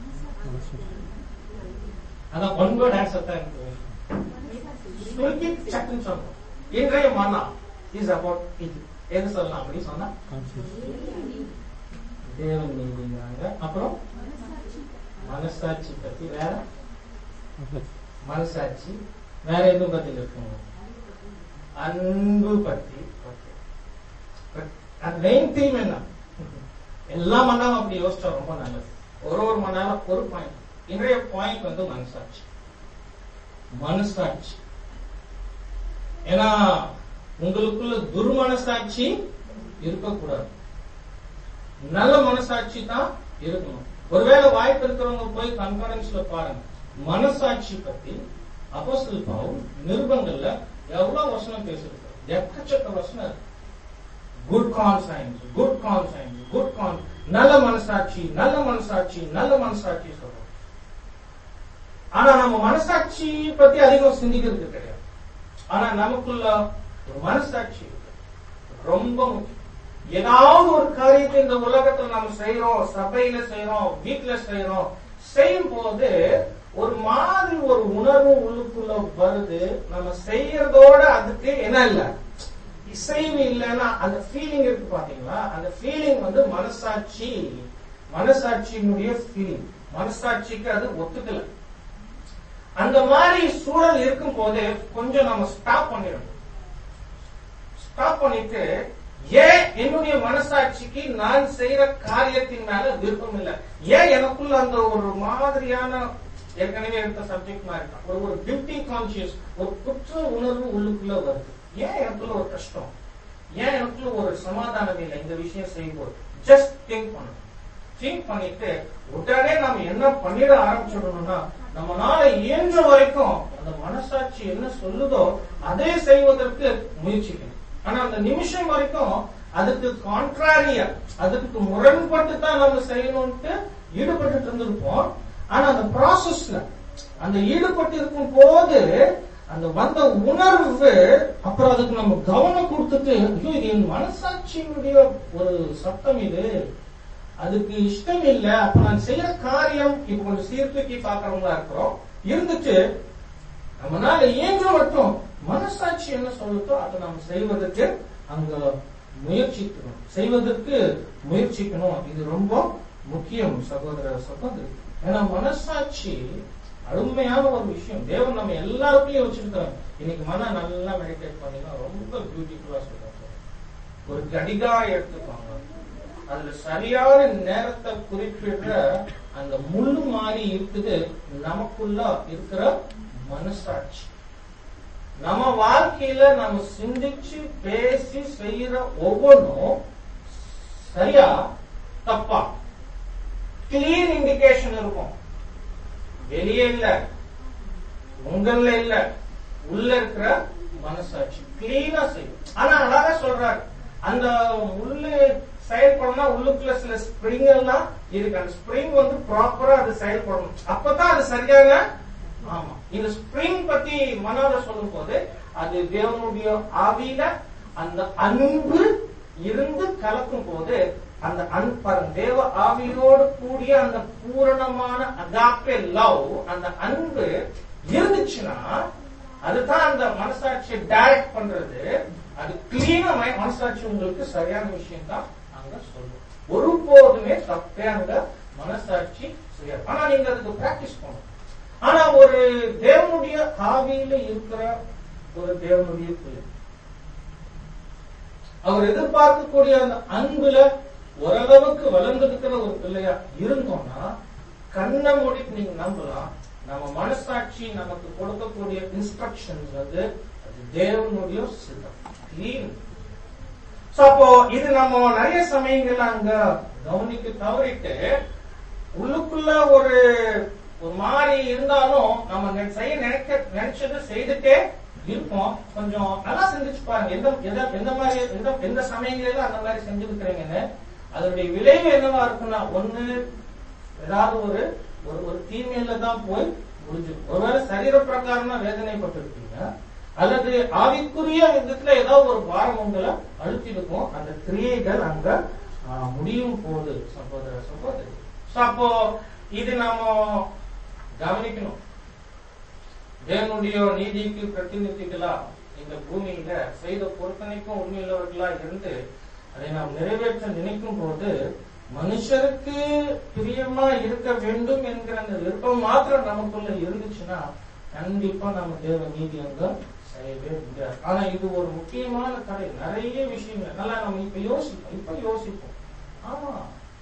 அதான் ஒன் வேர்ட் ஆன்சர் தான் இருக்கு. சொல்றோம். இன்றைய மன்னா இஸ் அபவுட் இது. எது சொல்லலாம் அப்படி சொன்னா தேவன் நீதிங்கிறாங்க. அப்புறம் மனசாட்சி பத்தி, வேற மனசாட்சி, வேற எது பத்தி இருக்குங்க? அன்பு பத்தி. மெயின் தீம் என்ன? எல்லா மன்னாவும் அப்படி யோசிச்சா ரொம்ப நல்லது. ஒரு மன்னால ஒரு பாயிண்ட். இன்றைய பாயிண்ட் மனசாட்சி. மனசாட்சி ஏன்னா உங்களுக்குள்ள துர்மனசாட்சி இருக்கக்கூடாது, நல்ல மனசாட்சி தான் இருக்கணும். ஒருவேளை வாய்ப்பு இருக்கிறவங்க போய் கான்ஃபரன்ஸ்ல பாருங்க, மனசாட்சி பத்தி அப்போஸ்தலர் பவுல் நிருபங்கள்ல எவ்வளவு வசனம் பேசிருக்காரு, எக்கச்சக்க வசனம் இருக்கு. Good conscience, good conscience, good con, நல்ல மனசாட்சி, நல்ல மனசாட்சி, நல்ல மனசாட்சி சொல்றோம். ஆனா நம்ம மனசாட்சி பத்தி அதிகம் சிந்திக்கிறது கிடையாது. ஆனா நமக்குள்ள ஒரு மனசாட்சி ரொம்ப முக்கியம். ஏதாவது ஒரு காரியத்தை இந்த உலகத்துல நம்ம செய்யறோம், சபையில செய்யறோம், வீட்டுல செய்யறோம், செய்யும் போது ஒரு மாதிரி ஒரு உணர்வு உள்ளுக்குள்ள வருது. நம்ம செய்யறதோட அதுக்கு என்ன இல்ல, இசைவு இல்லைன்னா அந்த ஃபீலிங் இருக்கு பாத்தீங்களா, அந்த ஃபீலிங் மனசாட்சி, மனசாட்சியினுடைய ஃபீலிங், மனசாட்சிக்கு அது ஒத்துக்கல. அந்த மாதிரி சூழல் இருக்கும் போது கொஞ்சம் நம்ம ஸ்டாப் பண்ணிடணும். ஸ்டாப் பண்ணிட்டு ஏன் என்னுடைய மனசாட்சிக்கு நான் செய்யற காரியத்தின் மேல விருப்பம் இல்லை? ஏன் எனக்குள்ள அந்த ஒரு மாதிரியான ஏற்கனவே எடுத்த சப்ஜெக்ட் மாதிரி ஒரு கில்ட்டி கான்சியஸ், ஒரு குற்ற உணர்வு உள்ளுக்குள்ள வருது? ஏன் எனக்குள்ள ஒரு கஷ்டம்? ஏன் எனக்குள்ள ஒரு சமாதானம் இல்லை இந்த விஷயம் செய்யும்போது? ஜஸ்ட் திங்க் பண்ணணும். திங்க் பண்ணிட்டு உடனே நம்ம என்ன பண்ணிட ஆரம்பிச்சிடணும்னா, நம்மளால இயன்ற வரைக்கும் அந்த மனசாட்சி என்ன சொல்லுதோ அதை செய்வதற்கு முயற்சிக்கணும். ஆனா அந்த நிமிஷம் வரைக்கும் அதுக்கு கான்ட்ராரியா, அதுக்கு முரண்பட்டு தான் நம்ம செய்யணும்ட்டு ஈடுபட்டு இருந்திருப்போம். ஆனா அந்த ப்ராசஸ்ல அந்த ஈடுபட்டு இருக்கும் போது அந்த வந்த உணர்வு, அப்புறம் அதுக்கு நம்ம கவனம் கொடுத்துட்டு, ஐயோ இது என் மனசாட்சியினுடைய ஒரு சத்தம், இது அதுக்கு இஷ்டம் இல்லை, அப்ப நான் செய்யற காரியம் இப்ப கொஞ்சம் சீர்தூக்கி பாக்குறவங்களா இருக்கிறோம் இருந்துட்டு நம்மளால இயன்ற மட்டும் மனசாட்சி என்ன சொல்லுதோ அதை நம்ம செய்வதற்கு அங்க முயற்சிக்கணும், செய்வதற்கு முயற்சிக்கணும். இது ரொம்ப முக்கியம் சகோதர சகோதரி. ஏன்னா மனசாட்சி அருமையான ஒரு விஷயம். தேவன் நம்ம எல்லாருக்கையும் வச்சிருக்காங்க. இன்னைக்கு மன நல்லா மெடிடேட் பண்ணினா ரொம்ப பியூட்டிஃபுல்லா சொல்றாங்க. ஒரு கடிகாரம் எடுத்துப்பாங்க, அதுல சரியான நேரத்தை குறிப்பிடுற அந்த முள்ளு மாதிரி இருக்குது நமக்குள்ள இருக்கிற மனசாட்சி. நம்ம வாழ்க்கையில நம்ம சிந்திச்சு பேசி செய்யற ஒவ்வொன்றும் சரியா தப்பா கிளீன் இண்டிகேஷன் இருக்கும். வெளியே இல்ல, உங்கள இல்ல, உள்ள இருக்கிற மனசாட்சி கிளீனா செய்யும். ஆனா அழகா சொல்றாரு, அந்த உள்ளு செயல்படணும்னா உள்ளுக்குள்ள சில ஸ்பிரிங் எல்லாம் இருக்கு. அந்த ஸ்பிரிங் வந்து ப்ராப்பரா அது செயல்படணும், அப்பதான் அது சரியான. ஆமா, இந்த ஸ்பிரிங் பத்தி மனோல சொல்லும் போது அது தேவனுடைய ஆவியில அந்த அன்பு இருந்து கலக்கும் போது, அந்த அன்பு தேவ ஆவியோடு கூடிய அந்த பூரணமான அகாப்பே லவ், அந்த அன்பு இருந்துச்சுன்னா அதுதான் அந்த மனசாட்சியை டைரக்ட் பண்றது. அது கிளீனா மனசாட்சி உங்களுக்கு சரியான விஷயம் தான் அங்க சொல்லும். ஒருபோதுமே தப்பே அங்க மனசாட்சி செய்யாது. ஆனா நீங்க அதுக்கு பிராக்டிஸ் பண்ணணும். ஆனா ஒரு தேவனுடைய ஆவியில இருக்கிற ஒரு தேவனுடைய பிள்ளை, அவர் எதிர்பார்க்கக்கூடிய அந்த அன்புல ஓரளவுக்கு வளர்ந்திருக்கிற ஒரு பிள்ளையா இருந்தோம்னா கண்ணை மூடிட்டு நீங்க நம்பலாம், நம்ம மனசாட்சி நமக்கு கொடுக்கக்கூடிய இன்ஸ்ட்ரக்ஷன்ஸ் வந்து அது தேவனுடைய சித்தம். அப்போ இது நம்ம நிறைய சமயங்கள்ல அங்க கவனிக்க தவறிட்டு உள்ளுக்குள்ள ஒரு மாதிரி இருந்தாலும் நம்ம செய்ய நினைச்சது செய்துட்டே இருப்போம். கொஞ்சம் நல்லா சிந்திச்சு பாருங்க, எந்த மாதிரி எந்த சமயங்களில அந்த மாதிரி செஞ்சுருக்கிறீங்கன்னு. அதனுடைய விளைவு என்னவா இருக்குன்னா, ஒண்ணு ஏதாவது ஒரு தீமையில தான் போய் முடிஞ்சிடும். ஒருவேளை சரீர பிரகாரமா வேதனைப்பட்டிருப்பீங்க, அல்லது ஆவிக்குரிய விதத்துல ஏதாவது ஒரு பாரம் உங்களை அழுத்திருக்கும். அந்த கிரியைகள் அங்க முடியும் போது சகோதர சகோதரி. அப்போ இது நாம கவனிக்கணும். தேவனுடைய நீதிக்கு பிரதிநிதிகளா இந்த பூமியில செய்த பொருத்தனைக்கும் உண்மையுள்ளவர்களா இருந்து அதை நாம் நிறைவேற்ற நினைக்கும் போது மனுஷருக்கு பிரியமா இருக்க வேண்டும் என்கிற அந்த விருப்பம் மாத்திரம் நமக்குள்ள இருந்துச்சுன்னா கண்டிப்பா நம்ம தேவ நீதி அங்க செய்யவே முடியாது. ஆனா இது ஒரு முக்கியமான தடை. நிறைய விஷயங்கள் நல்லா நம்ம இப்ப யோசிப்போம். ஆமா,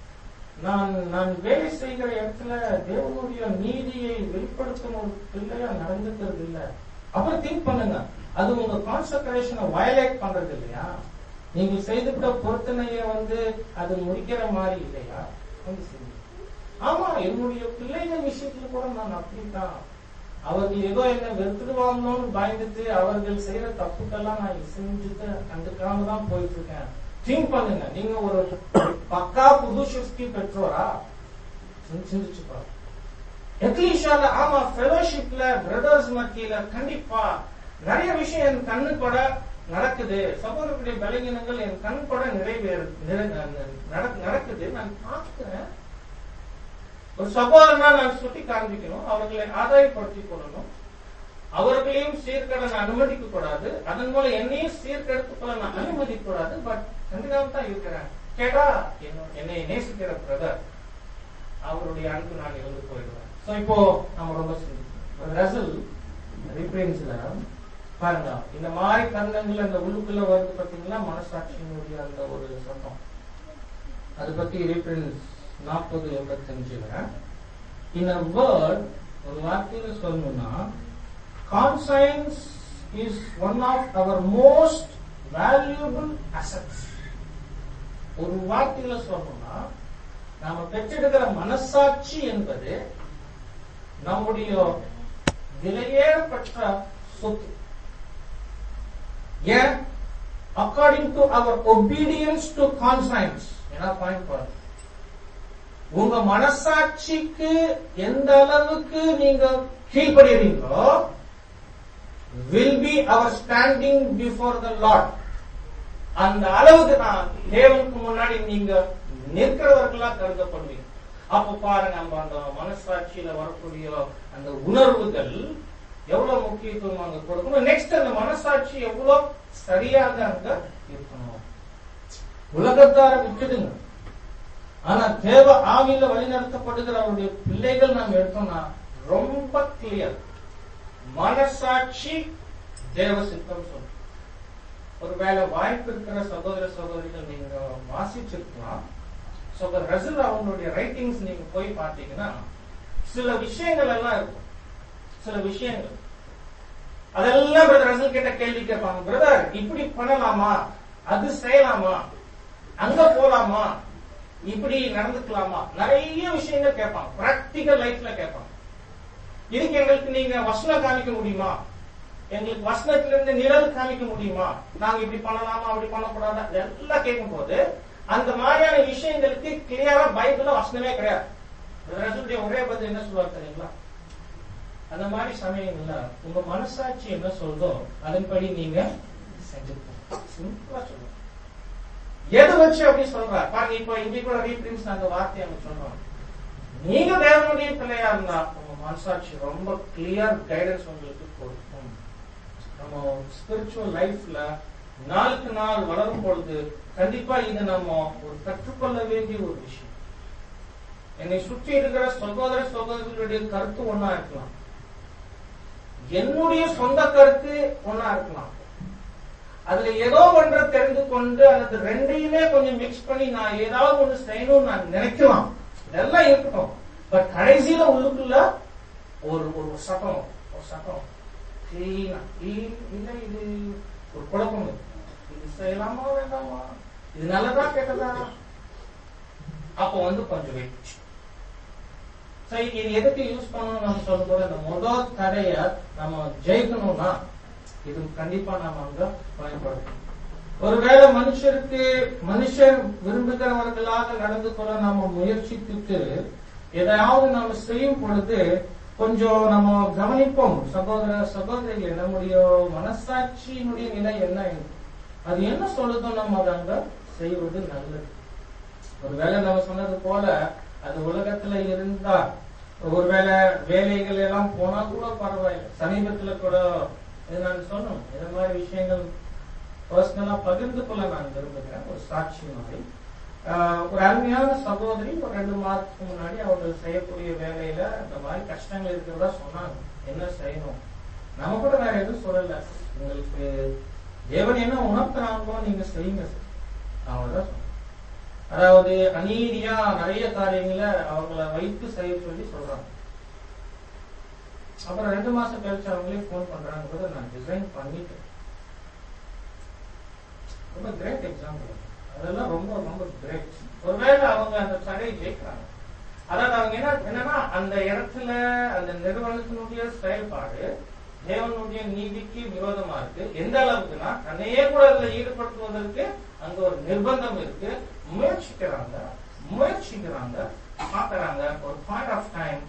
நான் வேலை செய்கிற இடத்துல தேவனுடைய நீதியை வெளிப்படுத்தும் ஒரு பிள்ளையா நடந்துக்கிறது இல்ல. அப்புறம் திங்க் பண்ணுங்க, அது உங்க கான்சென்ட்ரேஷனை வயலேட் பண்றது இல்லையா? நீங்க செய்துவிட்ட பொருத்தனைய வந்து அது முடிக்கிற மாதிரி இல்லையா? ஆமா, என்னுடைய பிள்ளைங்க விஷயத்துல கூட நான் அப்படித்தான். அவர்கள் ஏதோ என்ன வெறுத்துடுவாங்கன்னு பயந்துட்டு அவர்கள் செய்யற தப்புக்கெல்லாம் நான் செஞ்சுட்டு கண்டுக்காம தான் போயிட்டு இருக்கேன். திங்க் பண்ணுங்க, நீங்க ஒரு பக்கா புது சிருஷ்டி பெற்றோரா? சிந்திச்சு பாருங்க. எக்லீஷால ஆமா ஃபெலோஷிப்ல பிரதர்ஸ் மத்தியில கண்டிப்பா நிறைய விஷயம் என் கண்ணு பட நடக்குது. சகோதரர்களுடைய பலகீனங்கள் என் கண் பட நடக்குது. நான் பார்க்கிறேன். ஒரு சகோதரனா நான் சுட்டி காண்பிக்கணும், அவர்களை ஆதாயப்படுத்திக் கொள்ளணும், அவர்களையும் சீர்கட அனுமதிக்க கூடாது, அதன் மூலம் என்னையும் சீர்கெடுத்துக் கொள்ள நான் அனுமதிக்க கூடாது. பட் கண்டிப்பாக தான் இருக்கிறேன். கேட்டா என்னை நேசிக்கிற பிரதர், அவருடைய அன்பு நான் இருந்து போயிடுவேன். இப்போ நம்ம ரொம்ப ரசல் ரீப்ரின்ஸ்ல பாருங்க, இந்த மாதிரி கண்டங்கள் அந்த உள்ளுக்குள்ள வருது பாத்தீங்களா, மனசாட்சியினுடைய அந்த ஒரு சத்தம். அதை பத்தி ரெஃபரன்ஸ் 40:85. இன் a word, ஒரு வார்த்தையில சொல்லணும்னா, conscience is one of our most valuable assets. ஒரு வார்த்தையில சொல்லணும்னா, நாம பெற்றெடுக்கிற மனசாட்சி என்பது நம்முடைய விலையேறப்பட்ட சொத்து. ஏன்? According to our obedience to conscience. என்ன பாயிண்ட் பாருங்க, உங்க மனசாட்சிக்கு எந்த அளவுக்கு நீங்க கீழ்ப்படுகிறீங்களோ will be our standing before the Lord. அந்த அளவுக்கு தான் தேவனுக்கு முன்னாடி நீங்க நிற்கிறவர்களா கருதப்படுவீங்க. அப்ப பாருங்க, நம்ம அந்த மனசாட்சியில வரக்கூடிய அந்த உணர்வுகள் எவ்வளவு முக்கியத்துவம் அங்க கொடுக்கணும். நெக்ஸ்ட் அந்த மனசாட்சி எவ்வளவு சரியாக அங்க இருக்கணும். உலகத்தார விட்டுடுங்க, ஆனா தேவ ஆவியில வழிநடத்தப்படுகிற அவருடைய பிள்ளைகள் நாம் எடுத்தோம்னா ரொம்ப கிளியர். மனசாட்சி தேவ சித்தம் சொல்லும். ஒருவேளை வாய்ப்பு இருக்கிற சகோதர சகோதரிகள் நீங்க வாசிச்சிருக்கலாம். சகோதரர் ரசல் அவங்களுடைய ரைட்டிங்ஸ் நீங்க போய் பார்த்தீங்கன்னா சில விஷயங்கள் எல்லாம் இருக்கும். சில விஷயங்கள் அதெல்லாம் பிரதர் ரசல் கிட்ட கேள்வி கேட்பாங்க. பிரதர், இப்படி பண்ணலாமா, அது செய்யலாமா, அங்க போலாமா, இப்படி நடந்துக்கலாமா, நிறைய விஷயங்கள் கேட்பாங்க. பிராக்டிக்கல் லைஃப்ல கேட்பாங்க. இதுக்கு எங்களுக்கு நீங்க வசனம் காமிக்க முடியுமா, எங்களுக்கு வசனத்திலிருந்து நிழல் காமிக்க முடியுமா, நாங்க இப்படி பண்ணலாமா, அப்படி பண்ணக்கூடாதா, இதெல்லாம் கேட்கும் போது அந்த மாதிரியான விஷயங்களுக்கு கிளியரா பைபிள்ல வசனமே கிடையாது. ஒரே பதில் என்ன சொல்லுவார் தெரியுங்களா? அந்த மாதிரி சமயங்கள்ல உங்க மனசாட்சி என்ன சொல்றதோ அதன்படி நீங்க செஞ்சுக்கணும். சிம்பிளா சொல்லுங்க. எது வச்சு அப்படி சொல்றாரு பாருங்க. இப்ப இங்க கூட ரீபிரின்ஸ் அந்த வார்த்தையை அவங்க சொல்றாங்க. நீங்க தேவனுடைய பிள்ளையா இருந்தா உங்க மனசாட்சி ரொம்ப கிளியர் கைடன்ஸ் உங்களுக்கு கொடுக்கும். நம்ம ஸ்பிரிச்சுவல் லைஃப்ல நாளுக்கு நாள் வளரும் பொழுது கண்டிப்பா இது நம்ம ஒரு கற்றுக்கொள்ள வேண்டிய ஒரு விஷயம். என்னை சுற்றி இருக்கிற சகோதர சகோதரிகளுடைய கருத்து ஒன்னா இருக்கலாம், என்னுடைய சொந்த கருத்து ஒன்னா இருக்கலாம். அதுல ஏதோ ஒன்றை தெரிந்து கொண்டு அல்லது ரெண்டையுமே கொஞ்சம் மிக்ஸ் பண்ணி நான் ஏதாவது ஒண்ணு செய்யணும்னு நான் நினைக்கலாம். இதெல்லாம் இருக்கட்டும். பட் கடைசியில உள்ளுக்குள்ள ஒரு சட்டம் கிளீனா இல்ல, இது ஒரு குழப்பம், இது செய்யலாமா வேண்டாமா, இது நல்லதா கேட்டதா, அப்ப கொஞ்சம் வெயிட். இது எதுக்கு யூஸ் பண்ணணும் நம்ம சொல்லும் போது, அந்த முதல் தடைய நம்ம ஜெயிக்கணும்னா இது கண்டிப்பா நாம அங்க பயன்படுத்தணும். ஒருவேளை மனுஷர் விரும்புகிறவர்களாக நடந்து கொள்ள நாம முயற்சித்துட்டு எதையாவது நாம செய்யும் பொழுது கொஞ்சம் நம்ம கவனிப்போம். சகோதர சகோதரிகளே, நம்முடைய மனசாட்சியினுடைய நிலை என்ன, அது என்ன சொல்லுதோ நம்ம அதை அங்க செய்வது நல்லது. ஒருவேளை நம்ம சொன்னது போல அது உலகத்துல இருந்தா, ஒருவேளை வேலைகள் எல்லாம் போனா கூட பரவாயில்லை. சமீபத்துல கூட நான் சொன்னோம், இந்த மாதிரி விஷயங்கள் பர்சனலா பகிர்ந்து கொள்ள நான் விரும்புகிறேன். ஒரு சாட்சி மாதிரி ஒரு அருமையான சகோதரி ஒரு 2 மாதத்துக்கு முன்னாடி அவர்கள் செய்யக்கூடிய வேலையில இந்த மாதிரி கஷ்டங்கள் இருக்கிறதா சொன்னாங்க. என்ன செய்யணும், நம்ம கூட வேற எதுவும் சொல்லல, உங்களுக்கு தேவன் என்ன உணர்த்துறாங்களோ நீங்க செய்யுங்க. அவங்கதான் சொன்னாங்க. அதாவது அநீதியா நிறைய காரியங்களை அவங்கள வைத்து செய்ய சொல்லி சொல்றாங்க. அப்புறம் 2 மாசம் கழிச்சு அவங்களே போன் பண்றாங்க, நான் டிசைன் பண்ணிட்டேன். ரொம்ப கிரேட் எக்ஸாம்பிள். அதெல்லாம் ரொம்ப ரொம்ப கிரேட். ஒருவேளை அவங்க அந்த தடையை ஜெயிக்கிறாங்க. அதாவது அவங்க என்னன்னா அந்த இடத்துல அந்த நிறுவனத்தினுடைய செயல்பாடு தேவனுடைய நீதிக்கு விரோதமா இருக்கு. எந்த அளவுக்குன்னா தன்னையே கூட அதுல ஈடுபடுத்துவதற்கு அங்க ஒரு நிர்பந்தம் இருக்கு. முயற்சிக்கிறாங்க பாக்குறாங்க. ஒரு பாயிண்ட் ஆஃப் டைம்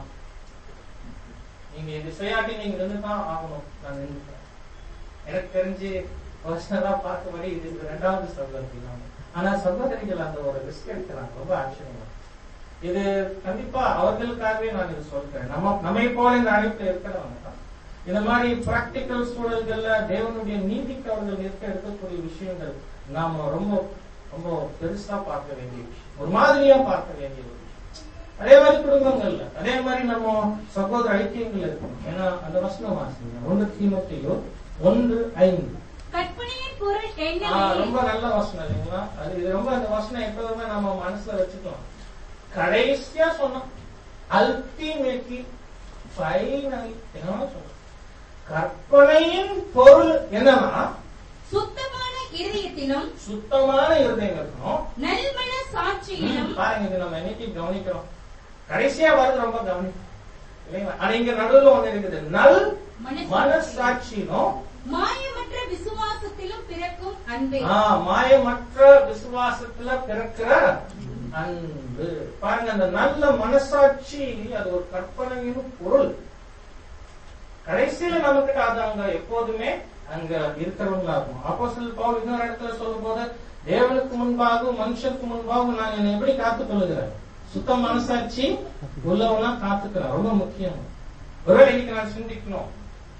நீங்க இது செய்யாட்டி நீங்க நின்றுதான் ஆகணும். நான் நின்றுட்டேன். எனக்கு தெரிஞ்சு பர்சனலா பார்த்தபடி இது 2வது சகோதரி. ஆனா சகோதரிகள் அந்த ஒரு ரிஸ்க் எடுக்கிறாங்க. ரொம்ப ஆச்சரியமா. இது கண்டிப்பா அவர்களுக்காகவே நான் இது சொல்றேன். நம்மை போல இந்த அழைப்புல இருக்கிறவங்க இந்த மாதிரி பிராக்டிக்கல் சூழல்கள்ல தேவனுடைய நீதிக்கு அவர்கள் எடுக்கக்கூடிய விஷயங்கள் நாம ரொம்ப ரொம்ப பெருசா பார்க்க வேண்டிய விஷயம், ஒரு மாதிரியா பார்க்க வேண்டிய ஒரு விஷயம். அதே மாதிரி குடும்பங்கள்ல அதே மாதிரி நம்ம சகோதர ஐக்கியங்கள் இருக்கணும். ஏன்னா அந்த வசனம் வாசிங்க 1 தீமோத்தேயு 1:5. கற்பனையின் பொருள் என்ன? ரொம்ப நல்ல வசனம் இல்லைங்களா? இது ரொம்ப அந்த வசனம் எப்பவுமே நம்ம மனசுல வச்சுக்கலாம். கடைசியா சொன்னோம், அல்டிமேட்லி ஃபைனலி என்ன சொன்னோம்? கற்பனையின் பொருள் என்னன்னா சுத்தமான இருதயத்திலும் சுத்தமான இருதயங்களுக்கும் நல்மன சாட்சியிலும். பாருங்க, இது நம்ம என்னைக்கு கவனிக்கிறோம், கடைசியா வருது ரொம்ப கவனிக்கும் இல்லைங்களா? ஆனா இங்க நடுவில் ஒண்ணு இருக்குது, நல் மனசாட்சியிலும் மாயமற்ற விசுவாசத்திலும் பிறக்கும் அன்பே. மாயமற்ற விசுவாசத்துல பிறக்கிற அன்பு. பாருங்க, அந்த நல்ல மனசாட்சி அது ஒரு கற்பனையின் பொருள். கடைசியில நமக்கு அது அங்க எப்போதுமே அங்க இருக்கிறவங்களா இருக்கும். அப்போஸ்தலன் பவுல் இன்னொரு இடத்துல சொல்லும் போது, தேவனுக்கு முன்பாகவும் மனுஷனுக்கு முன்பாகவும் நான் என்னை எப்படி காத்துக் கொள்ளுகிறேன்? சுத்த மனசாட்சி உள்ளவனா காத்துக்கிறேன். ரொம்ப முக்கியம். ஒருவேளை இன்னைக்கு நான் சிந்திக்கணும்,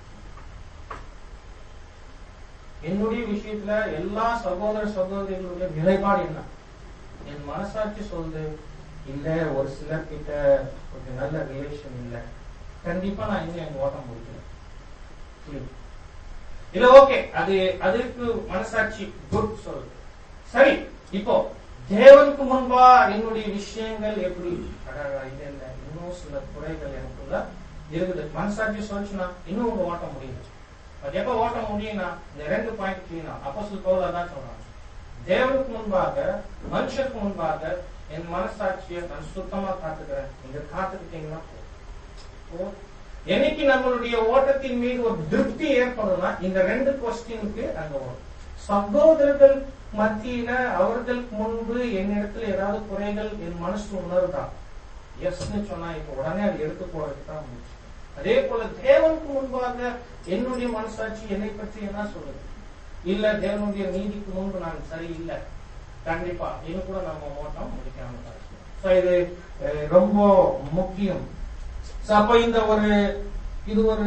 என்னுடைய விஷயத்துல எல்லா சகோதர சகோதரிகளுடைய நிலைப்பாடு என்ன? என் மனசாட்சி சொல்லுது இல்ல, ஒரு சிலர் கிட்ட ஒரு நல்ல ரிலேஷன் இல்ல, கண்டிப்பா நான் இன்னும் எங்க ஓட்டம் முடிக்கிறேன் இல்ல. ஓகே, அதுக்கு மனசாட்சி குட் சொல்லுது. சரி, இப்போ தேவனுக்கு முன்பா என்னுடைய விஷயங்கள் எப்படி? இல்ல, இன்னும் சில குறைகள் எனக்குள்ள இருக்குது. மனசாட்சி சொல்லிச்சுன்னா இன்னும் உங்க ஓட்ட முடியும். அது எப்ப ஓட்ட முடியும்னா இந்த 2 பாயிண்ட் கிளீனா அப்போஸ்தலன் பவுல் அதான் சொல்றாங்க, தேவனுக்கு முன்பாக மனுஷருக்கு முன்பாக என் மனசாட்சியை நான் சுத்தமா காத்துக்கிறேன். நீங்க காத்துக்கிட்டீங்கன்னா என்னைக்கு நம்மளுடைய ஓட்டத்தின் மீது ஒரு திருப்தி ஏற்படும்னா இந்த 2 கொஸ்டினுக்கு அங்க வரும். சகோதரர்கள் மத்தியில அவர்களுக்கு முன்பு என்னிடத்துல ஏதாவது குறைகள் என் மனசு உணர்தா? எஸ்ன்னு சொன்னா இப்ப உடனே அது எடுத்து போறதுக்கு தான் முயற்சி. அதே போல தேவனுக்கு முன்பாக என்னுடைய மனசாட்சி என்னை பற்றி என்ன சொல்லுது? இல்ல, தேவனுடைய நீதிக்கு முன்பு நான் சரியில்லை, கண்டிப்பா இது கூட நம்ம ஓட்டம் முடிக்காம. இது ரொம்ப முக்கியம். அப்ப இது ஒரு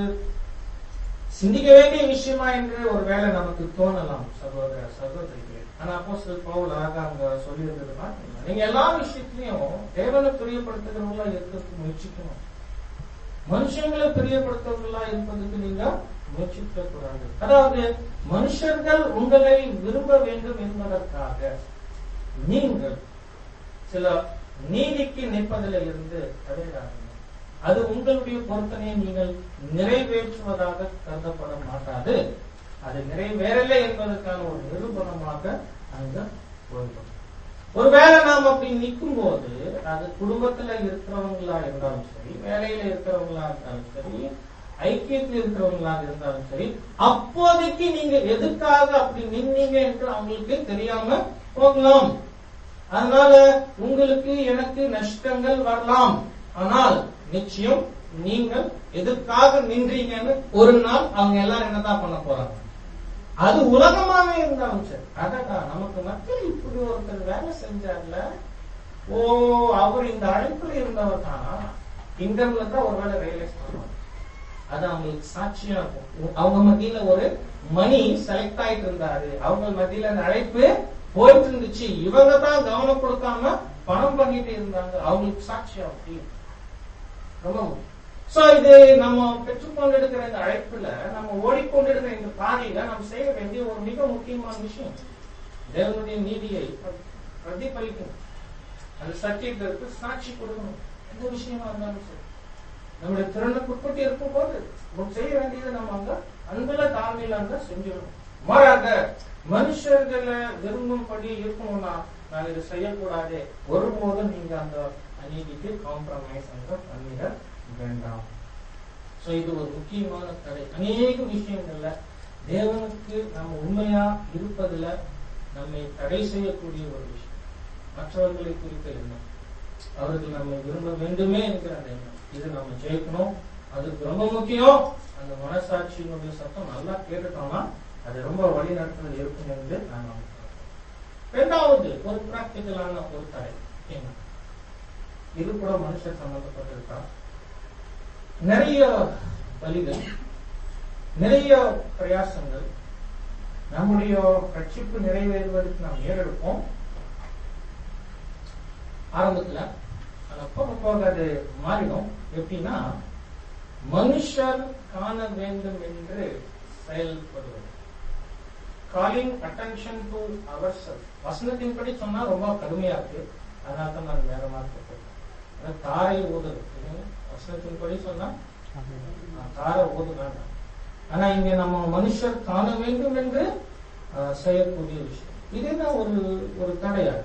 சிந்திக்க வேண்டிய விஷயமா என்று ஒரு வேளை நமக்கு தோணலாம் சகோதர சகோதரிகளே. ஆனா அப்போஸ்தலன் பவுல் அங்க சொல்லி இருந்ததுன்னா, நீங்க எல்லா விஷயத்திலையும் தேவனை பிரியப்படுத்துகிறவங்களா இருக்கிறதுக்கு முயற்சிக்கணும். மனுஷங்களை பிரியப்படுத்துவர்களா இருப்பதற்கு நீங்க முயற்சிக்க கூடாது. அதாவது மனுஷர்கள் உங்களை விரும்ப வேண்டும் என்பதற்காக நீங்கள் சில நீதிக்கு நிற்பதில் இருந்து தடையாகும். அது உங்களுடைய பொருத்தனையை நீங்கள் நிறைவேற்றுவதாக கருதப்பட மாட்டாது. அது நிறைவேறலை என்பதற்கான ஒரு நிரூபணமாக அங்க போயிடும். ஒருவேளை நாம் அப்படி நிற்கும் போது, அது குடும்பத்துல இருக்கிறவங்களா இருந்தாலும் சரி, வேலையில இருக்கிறவங்களா இருந்தாலும் சரி, ஐக்கியத்தில் இருக்கிறவங்களாக இருந்தாலும் சரி, அப்போதைக்கு நீங்க எதுக்காக அப்படி நின்னீங்க என்று அவங்களுக்கு தெரியாம போகலாம். அதனால உங்களுக்கு எனக்கு நஷ்டங்கள் வரலாம். ஆனால் நிச்சயம் நீங்கள் எதுக்காக நின்றீங்கன்னு ஒரு நாள் அவங்க எல்லாரும் என்னதான் பண்ண போறாங்க. அது உலகமாவே இருந்தாலும் சரி, அதான் நமக்கு மத்தியில் இப்படி ஒருத்தர் வேலை செஞ்சார்ல, அவர் இந்த அழைப்புல இருந்தவர் தானா, இன்டர்வியூல தான் ஒரு வேலை ரியலைஸ் பண்ணுவாங்க. அது அவங்களுக்கு சாட்சியா இருக்கும். அவங்க மத்தியில ஒரு மணி செலக்ட் ஆயிட்டு இருந்தாரு, அவங்க மத்தியில அந்த அழைப்பு போயிட்டு இருந்துச்சு, இவங்க தான் கவனம் கொடுக்காம பணம் பண்ணிட்டு இருந்தாங்க, அவங்களுக்கு சாட்சியா இருக்கும். இது நம்ம பெற்றுக்கொண்டிருக்கிற இந்த அழைப்புல, நம்ம ஓடிக்கொண்டிருக்கிற இந்த பாதையில நம்ம செய்ய வேண்டிய ஒரு மிக முக்கியமான விஷயம், தேவனுடைய நீதியை பிரதிபலிக்கணும். அந்த சத்தியத்திற்கு சாட்சி கொடுக்கணும். எந்த விஷயமா இருந்தாலும் சரி, நம்முடைய திறனுக்கு உட்பட்டு இருக்கும் போது செய்ய வேண்டியது நம்ம அங்க அன்புல தாழ்மையில அங்க செஞ்சிடணும். மாறாக மனுஷர்களை விரும்பும்படி இருக்கணும்னா நான் இதை செய்யக்கூடாது, ஒருபோதும் நீங்க அந்த அநீதிக்கு காம்ப்ரமைஸ் அங்க பண்ணிட வேண்டாம். இது ஒரு முக்கியமான தடை. அநேக விஷயங்கள்ல தேவனுக்கு நம்ம உண்மையா இருப்பதுல நம்மை தடை செய்யக்கூடிய ஒரு விஷயம், மற்றவர்களை குறித்த எண்ணம், அவர்கள் நம்மை விரும்ப வேண்டுமே என்கிற அந்த எண்ணம், இது நம்ம ஜெயிக்கணும். அதுக்கு ரொம்ப முக்கியம். அந்த மனசாட்சியினுடைய சத்தம் நல்லா கேட்டுட்டோம்னா அது ரொம்ப வழிநடத்துதல் இருக்கும் என்று நான் நம்புகிறேன். 2வது ஒரு பிராக்டிகலான ஒரு தடை என்ன, இது கூட மனுஷன் சம்பந்தப்பட்டிருக்கா. நிறைய பலிகள், நிறைய பிரயாசங்கள், நம்முடைய ரட்சிப்பு நிறைவேறுவதற்கு நாம் ஏறெடுப்போம் ஆரம்பத்துல. போக அது மாறிடும். எப்படின்னா, மனுஷர் காண வேண்டும் என்று செயல்படுவது. Calling attention to our self. வசனத்தின்படி சொன்னா ரொம்ப கடுமையா இருக்கு, அதனால தான் நான் வேற மார்க்க போட்டேன். தாரை ஊதுறது வசனத்தின்படி சொன்னா தாரை ஊதுறாங்க. ஆனா இங்க நம்ம மனுஷர் காண வேண்டும் என்று செய்யக்கூடிய விஷயம். இதுதான் ஒரு தடையா.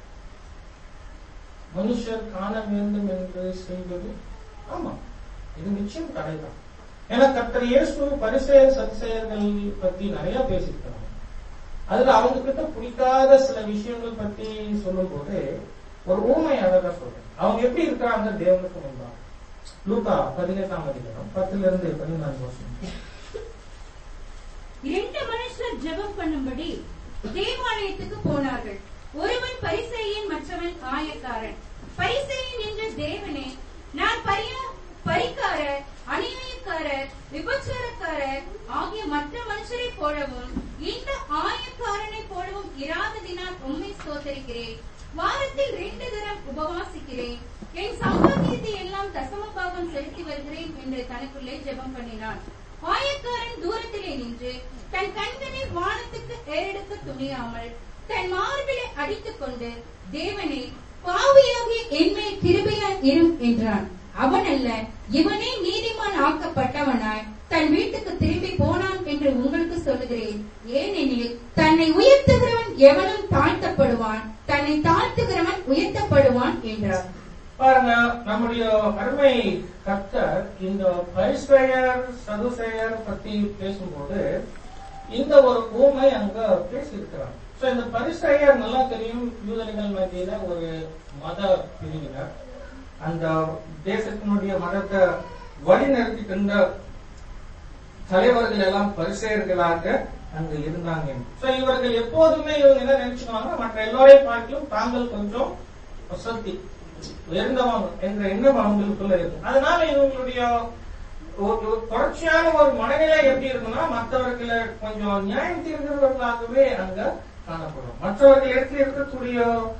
மனுஷர் காண வேண்டும் என்று செய்வது, ஆமா இது நிச்சயம் தடைதான். ஏன்னா கர்த்தர் இயேசு பரிசேயர் சதுசேயர்கள் பத்தி நிறைய பேசியிருக்காங்க. அதுல அவங்க கிட்ட பிடிக்காத சில விஷயங்கள் பத்தி சொல்லும் போது ஒரு ஊமை அழகா சொல்றேன். அவங்க எப்படி இருக்கிறாங்க தேவனுக்கு முன்பா. லூக்கா 18ஆம் அதிகாரம் 10-14. 2 மனுஷர் ஜெபம் பண்ணும்படி தேவாலயத்துக்கு போனார்கள். ஒருவன் பரிசேயன், மற்றவன் ஆயக்காரன். பரிசேயன் என்ற தேவனே, நான் பரிகாரர், அநியாயக்காரர், விபச்சாரக்காரர் ஆகிய மற்ற மனுஷரை போலவும் இந்த ஆயக்காரனை போலவும் இராததினால் உம்மை ஸ்தோத்தரிக்கிறேன். வாரத்தில் 2 தரம் உபவாசிக்கிறேன். என் சம்பாத்தியத்தை எல்லாம் தசம பாகம் செலுத்தி வருகிறேன் என்று தனக்குள்ளே ஜெபம் பண்ணினான். ஆயக்காரன் தூரத்திலே நின்று தன் கண்களை வானத்துக்கு ஏறெடுக்க துணியாமல் தன் மார்பிலை அடித்துக் கொண்டு, தேவனே, பாவியாகிய என்மேல் கிருபையாய் இரும் என்றான். அவன் அல்ல, இவனே நீதிமான் ஆக்கப்பட்டவனாய் தன் வீட்டுக்கு திரும்பி போனான் என்று உங்களுக்கு சொல்லுகிறேன். ஏனெனில் தன்னை உயர்த்துகிறவன் எவனும் தாழ்த்தப்படுவான், தன்னை தாழ்த்துகிறவன் உயர்த்தப்படுவான் என்றார். பாருங்க, நம்முடைய அருமை கர்த்தர் இந்த பரிசேயர் சதுசேயர் பத்தி பேசும்போது இந்த ஒரு ஊமை அங்க பேசியிருக்கிறார். இந்த பரிசேயர் நல்லா தெரியும், யூதர்கள் மத்தியில ஒரு மத பிரிவினர். அந்த தேசத்தினுடைய மதத்தை வழிநடத்திக்கின்ற தலைவர்கள் எல்லாம் பரிசேயர்களாக அங்க இருந்தாங்க. இவர்கள் எப்போதுமே இவங்க என்ன நினைச்சுக்குவாங்க, மற்ற எல்லோரையும் பார்க்கலும் தாங்கள் கொஞ்சம் வசதி உயர்ந்தவங்க என்ற எண்ணம் அவங்களுக்குள்ள இருக்கும். அதனால இவங்களுடைய தொடர்ச்சியான ஒரு மனநிலை எப்படி இருக்குன்னா, மற்றவர்களை கொஞ்சம் நியாயம் தீர்க்கிறவர்களாகவே அங்க காணப்படும். மற்றவர்கள் இடத்தில் இருக்கக்கூடிய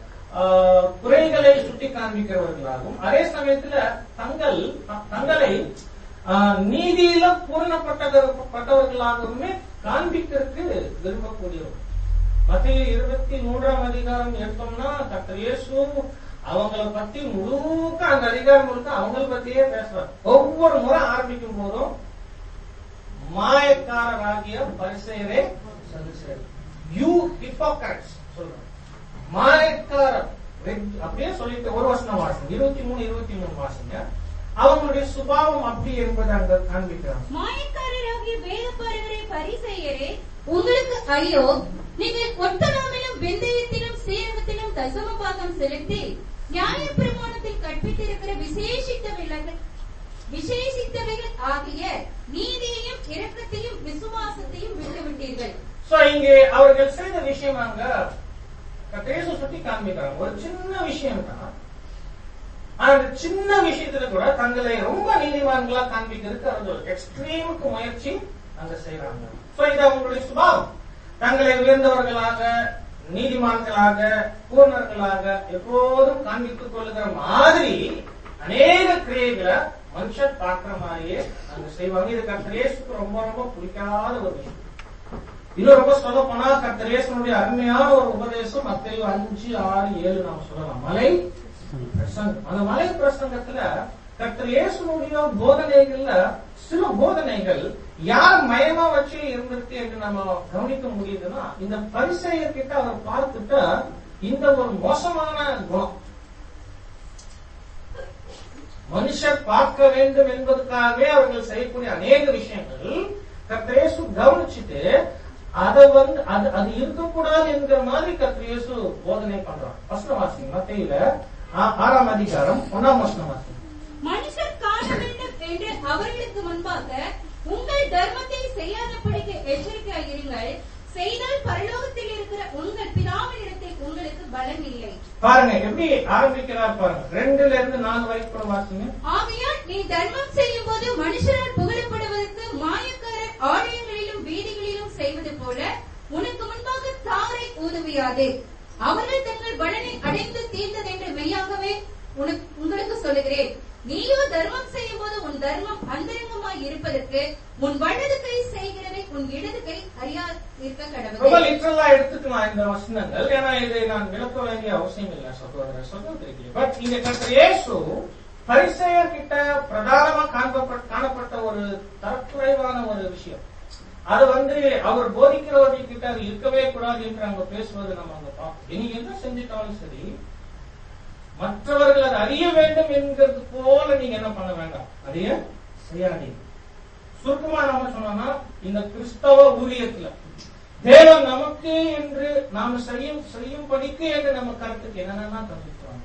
குறைகளை சுட்டி காண்பிக்கிறவர்களாகவும், அதே சமயத்துல தங்களை நீதியில பூரணப்பட்டவர்களாகவுமே காண்பிக்கிறதுக்கு விரும்பக்கூடியவர். மத்தேயு 23ஆம் அதிகாரம் எடுத்தோம்னா கர்த்தர் இயேசு அவங்கள பத்தி முழுக்க அந்த அதிகாரம் முழுக்க அவங்கள பத்தியே பேசுறார். ஒவ்வொரு முறை ஆரம்பிக்கும் போதும் மாயக்காரராகிய பரிசேயரே சதுசேயர், யூ ஹிப்போக்ரைட்ஸ் சொல்றாங்க. மாயக்காரர் அப்படியே சொல்லிட்டு ஒரு வசனம் வாசிங்க, 23 வாசிங்க. அவங்களுடைய சுபாவம் அப்படி என்பதை அங்க காண்பிக்கிறாங்க. மாயக்காரராகிய வேதபாரகரே பரிசேயரே, உங்களுக்கு ஐயோ! நீங்கள் ஒட்டனாமிலும் வெந்தயத்திலும் சீரகத்திலும் தசம பாகம் செலுத்தி நியாயப்பிரமாணத்தில் கற்பித்திருக்கிற விசேஷித்தவைகள் ஆகிய நீதியையும் இரக்கத்தையும் விசுவாசத்தையும் விட்டுவிட்டீர்கள். இங்கே அவர்கள் செய்த விஷயம் அங்க சுட்டி காண்பிக்கிறாங்க. ஒரு சின்ன விஷயம் தான், அந்த சின்ன விஷயத்துல கூட தங்களை ரொம்ப நீதிமான்களா காண்பிக்கிறதுக்கு அவர்கள் எக்ஸ்ட்ரீமுக்கு முயற்சி அங்க செய்யறாங்க. இது அவங்களுடைய சுபாவம். தங்களை உயர்ந்தவர்களாக, நீதிமான்களாக, பூர்ணர்களாக எப்போதும் காண்பித்துக் கொள்ளுகிற மாதிரி அநேக கிரியைகளை மனுஷன் பார்க்கிற மாதிரியே அங்க செய்வாங்க. இது கர்த்தர் இயேசுக்கு ரொம்ப ரொம்ப பிடிக்காத ஒரு விஷயம். இன்னும் ரொம்ப சொல்ல போனா கர்த்தர் இயேசுனுடைய அருமையான ஒரு உபதேசம் மத்தேயு 5, 6, 7 நாம் சொல்லலாம். மலை பிரசங்கம். அந்த மலை பிரசங்கத்துல கர்த்தர் இயேசுனுடைய போதனைகள்ல சில போதனைகள் யார் மயமா வச்சு இருந்திருக்கு என்று நம்ம கவனிக்க முடியுதுன்னா, இந்த பரிசேயர் கிட்ட அவர் பார்த்துட்டு இந்த ஒரு மோசமான குணம், மனுஷர் பார்க்க வேண்டும் என்பதற்காகவே அவர்கள் செய்யக்கூடிய அநேக விஷயங்கள் கர்த்தர் இயேசு கவனிச்சுட்டு அதை அது இருக்கக்கூடாது என்கிற மாதிரி கர்த்தர் இயேசு போதனை பண்றார். வசனம் வாசிங்க, மத்தேயுல 6ஆம் அதிகாரம் 1ஆம் வசனம் வாசிங்க. மனுஷர் காண வேண்டும் என்று அவர்களுக்கு முன்பாக உங்கள் தர்மத்தை செய்யாதபடிக்கு எச்சரிக்கையாக இருங்கள். செய்தால் பரலோகத்தில் இருக்கிற உங்கள் பிதாவினிடத்தில் உங்களுக்கு பலம் இல்லை. பாருங்க எப்படி ஆரம்பிக்கிறார் பாருங்க. 2-4 வரைக்கும் வாசிங்க. ஆகையால் நீ தர்மம் செய்யும் போது மனுஷரால் புகழப்படுவதற்கு மாயக்காரர் ஆலயங்களிலும் வீதிகளிலும் செய்வது போல உனக்கு முன்பாக தாரை ஊதுவியாதே. அவர்கள் தங்கள் பலனை அடைந்து தீர்ந்ததென்று மெய்யாகவே உங்களுக்கு சொல்லுகிறேன், நீயோ தர்மம் செய்யும் போது உன் தர்மம் அந்தரங்கமாய் இருப்பதற்கு உன் வலது கை செய்கிறதை உன் இடது கை அறியாதிருக்க கடவுள். ரொம்ப லிட்டரலா எடுத்துக்கலாம் இந்த வசனங்கள். ஏன்னா இதை நான் விளக்க வேண்டிய அவசியம் இல்லை சகோதர சகோதரிகளே. பட் இங்க கர்த்தர் இயேசு பரிசேயர் கிட்ட பிரதானமா காணப்பட்ட ஒரு தரக்குறைவான ஒரு விஷயம், அது அவர் போதிக்கிறவர்கள் கிட்ட அது இருக்கவே கூடாது என்று அங்க பேசுவது நம்ம அங்க பார்ப்போம். நீங்க என்ன செஞ்சுட்டாலும் சரி, மற்றவர்கள் அதை அறிய வேண்டும் என்கிறது போல நீங்க என்ன பண்ண வேண்டாம், அறிய செய்யாதீங்க. சுருக்கமா நம்ம சொன்னோம்னா, இந்த கிறிஸ்தவ ஊழியத்துல தேவன் நமக்கு என்று நாம செய்யும் படிக்கு என்று நம்ம கருத்துக்கு என்னென்ன தந்துருக்காங்க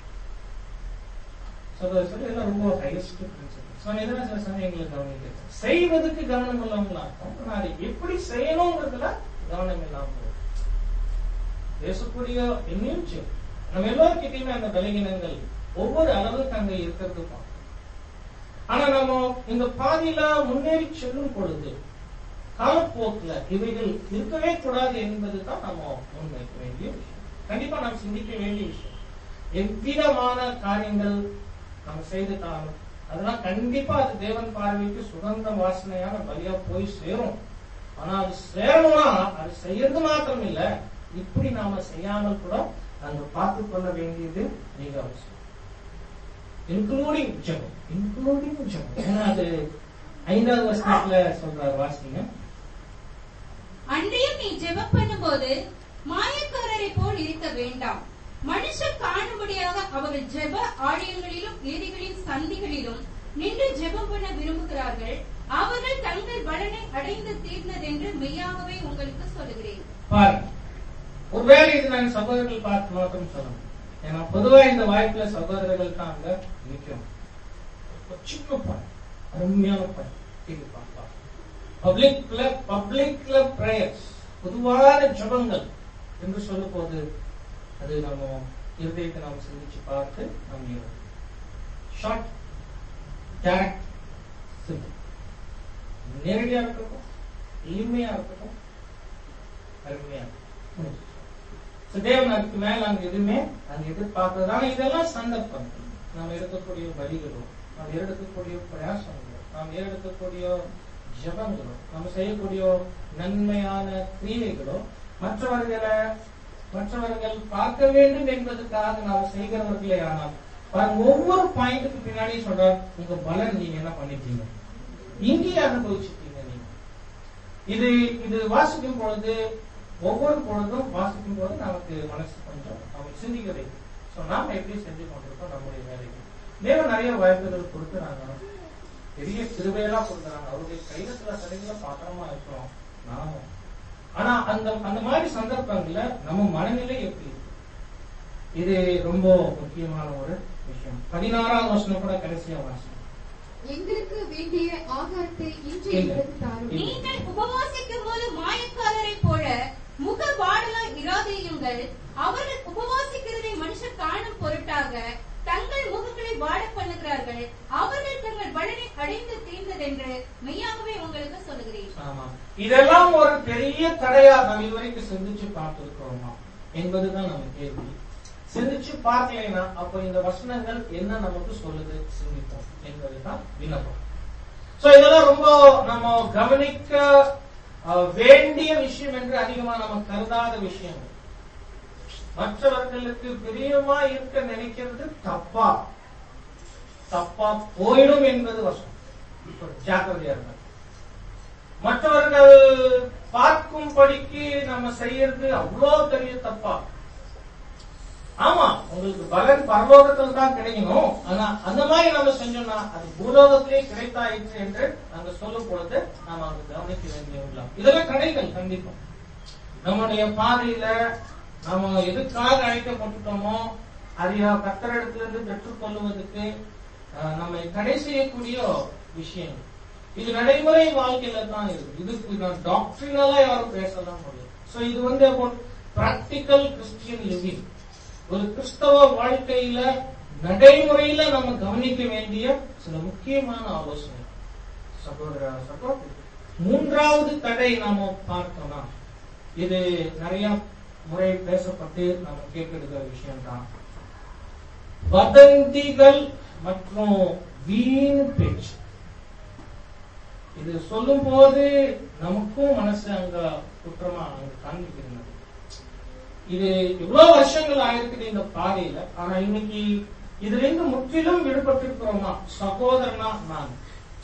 ரொம்ப ஹையஸ்ட் பிரின்சிபல். இதெல்லாம் சில சமயங்களுக்கு கவனிக்க செய்வதற்கு கவனம் இல்லாம இருக்கும், அதை எப்படி செய்யணுங்கிறதுல கவனம் இல்லாம பேசக்கூடிய என்னையும் சரி, நம்ம எல்லாருக்கிட்டையுமே அந்த பலகீனங்கள் ஒவ்வொரு அளவுக்கு அங்க இருக்கிறது பார்க்கணும். ஆனா நம்ம இந்த பாதியில முன்னேறி செல்லும் பொழுது காலப்போக்குல இவைகள் இருக்கவே கூடாது என்பதுதான் நம்ம முன்வைக்க வேண்டிய விஷயம். கண்டிப்பா நாம் சிந்திக்க வேண்டிய விஷயம். எவ்விதமான காரியங்கள் நம்ம செய்துட்டாலும் அதெல்லாம் கண்டிப்பா அது தேவன் பார்வைக்கு சுகந்த வாசனையான பலியா போய் சேரும். ஆனா அது சேரணும்னா அது செய்யறது மாத்திரம் இல்ல, இப்படி நாம செய்யாமல் கூட அங்க பார்த்துக் கொள்ள வேண்டியது மிக அவசியம். இன்க்ளூடிங் ஜெபம். ஏன்னா அது 5வது வசனத்துல சொல்றாரு, வாசிங்க. அன்றையும் நீ ஜெபம் பண்ணும்போது மாயக்காரரை போல் இருக்க வேண்டாம். மனுஷர் காணும்படியாக அவர்கள் ஜெப ஆலயங்களிலும் வீதிகளின் சந்திகளிலும் நின்று ஜெபம் பண்ண விரும்புகிறார்கள். அவர்கள் தங்கள் பலனை அடைந்து தீர்ந்ததென்று மெய்யாகவே உங்களுக்கு சொல்லுகிறேன். பாருங்க, ஒருவேளை இது நான் சகோதரர்கள் பார்த்து மாத்திரம் சொல்லணும். ஏன்னா பொதுவா இந்த வாய்ப்புல சகோதரர்கள் தான் அங்க நிற்கும். சின்ன பாயிண்ட், அருமையான பாயிண்ட். பப்ளிக்ல பிரேயர்ஸ், பொதுவான ஜெபங்கள் என்று சொல்லும் போது அது நம்ம இருதயத்தை நாம் சிந்திச்சு பார்த்து நம்ம ஷார்ட் டைரக்ட் சிம்பிள், நேரடியா இருக்கட்டும், எளிமையா இருக்கட்டும், அருமையா இருக்கும். தேவன் அதுக்கு மேல அங்க எதுவுமே அங்க எதிர்பார்க்கிறது. ஆனா இதெல்லாம் சந்தர்ப்பம். நாம் எடுக்கக்கூடிய வழிகளோ, நாம் எடுக்கக்கூடிய பிரயாசங்களோ, நாம் எடுக்கக்கூடிய ஜபங்களோ, நம்ம செய்யக்கூடிய நன்மையான கிரியைகளோ மற்றவர்கள் பார்க்க வேண்டும் என்பதற்காக நாம் செய்கிறவர்களே. ஆனால் ஒவ்வொரு பாயிண்ட்டுக்கு பின்னாடி சொல்றார், உங்க பலன் நீங்க என்ன பண்ணிட்டீங்க, இங்கேயே அனுபவிச்சுட்டீங்க. நீங்க இது வாசிக்கும் பொழுது, ஒவ்வொரு பொழுதும் வாசிக்கும் போது நமக்கு மனசு கொஞ்சம் நம்ம சிந்திக்க வைக்கும். நாம எப்படி செஞ்சு கொண்டிருக்கோம் நம்முடைய வேலைக்கு. தேவன் நிறைய வாய்ப்புகள் கொடுக்குறாங்க, பெரிய கிருபையெல்லாம் கொடுக்குறாங்க. அவருடைய கையில சில சரிங்கள பாத்திரமா இருக்கிறோம் நாமும். ஆனா அந்த மாதிரி சந்தர்ப்பங்கள்ல நம்ம மனநிலை எப்படி இருக்கு, இது ரொம்ப முக்கியமான ஒரு விஷயம். 16வது வசனம் கூட கடைசியா வாசனம். எங்களுக்கு வேண்டிய ஆகாரத்தை இன்று எங்களுக்கு தாரும். நீங்கள் உபவாசிக்கும் போது மாயக்காரரை போல முக வாடலா இராதேயுங்கள். அவர்கள் உபவாசிக்கிறதை மனுஷர் காணும் பொருட்டாக தங்கள் முகங்களை வாட பண்ணுகிறார்கள். அவர்கள் தங்கள் பலனை அடைந்து தீர்ந்ததென்று மெய்யாகவே உங்களுக்கு சொல்லுகிறேன். ஆமா, இதெல்லாம் ஒரு பெரிய தடையா நாம் இதுவரைக்கும் சிந்திச்சு பார்த்திருக்கிறோமா என்பதுதான் நம்ம கேள்வி. சிந்திச்சு பார்க்கலைன்னா அப்ப இந்த வசனங்கள் என்ன நமக்கு சொல்லுது சிந்திப்போம் என்பதுதான் விண்ணப்பம். சோ இதெல்லாம் ரொம்ப நம்ம கவனிக்க வேண்டிய விஷயம் என்று அதிகமா நம்ம கருதாத விஷயம். மற்றவர்களுக்கு பிரியமா இருக்க நினைக்கிறது தப்பா போயிடும் என்பது வசனம். ஜாக்கிரதையா இருக்க. மற்றவர்கள் பார்க்கும்படிக்கு நம்ம செய்யறது அவ்வளோ பெரிய தப்பா. ஆமா, உங்களுக்கு பலன் பரலோகத்தில் தான் கிடைக்கணும். ஆனா அந்த மாதிரி நம்ம செஞ்சோம்னா அது பூலோகத்திலே கிடைத்தாயிற்று என்று நாங்க சொல்லும் பொழுது நாம அங்க கவனிக்க வேண்டிய இதெல்லாம் கடைகள். கண்டிப்பா நம்முடைய பாதையில நம்ம எதுக்காக அழைக்கப்பட்டுட்டோமோ அதையா கர்த்தரிடத்திலிருந்து பெற்றுக் கொள்வதற்கு நம்மை தடை செய்யக்கூடிய விஷயங்கள். இது நடைமுறை வாழ்க்கையில தான் இருக்கு. இதுக்கு நான் டாக்டரினலா யாரும் பேசலாம் முடியும். சோ இது பிராக்டிக்கல் கிறிஸ்டியன் லிவிங், ஒரு கிறிஸ்தவ வாழ்க்கையில நடைமுறையில நம்ம கவனிக்க வேண்டிய சில முக்கியமான ஆலோசனை. சகோதர சகோதரி, 3வது தடை நாம பார்த்தோம்னா, இது நிறைய முறை பேசப்பட்டு நம்ம கேட்கிற விஷயம் தான். வதந்திகள் மற்றும் வீண் பேச்சு. இது சொல்லும் போது நமக்கும் மனசு அங்க குற்றமா அங்க காண்பிக்கிறது. இது இவ்வளவு வருஷங்கள் ஆயிருக்குது இந்த பாதையில. ஆனா இன்னைக்கு இதுல இருந்து முற்றிலும் விடுபட்டிருக்கிறோமா? சகோதரனா நான்,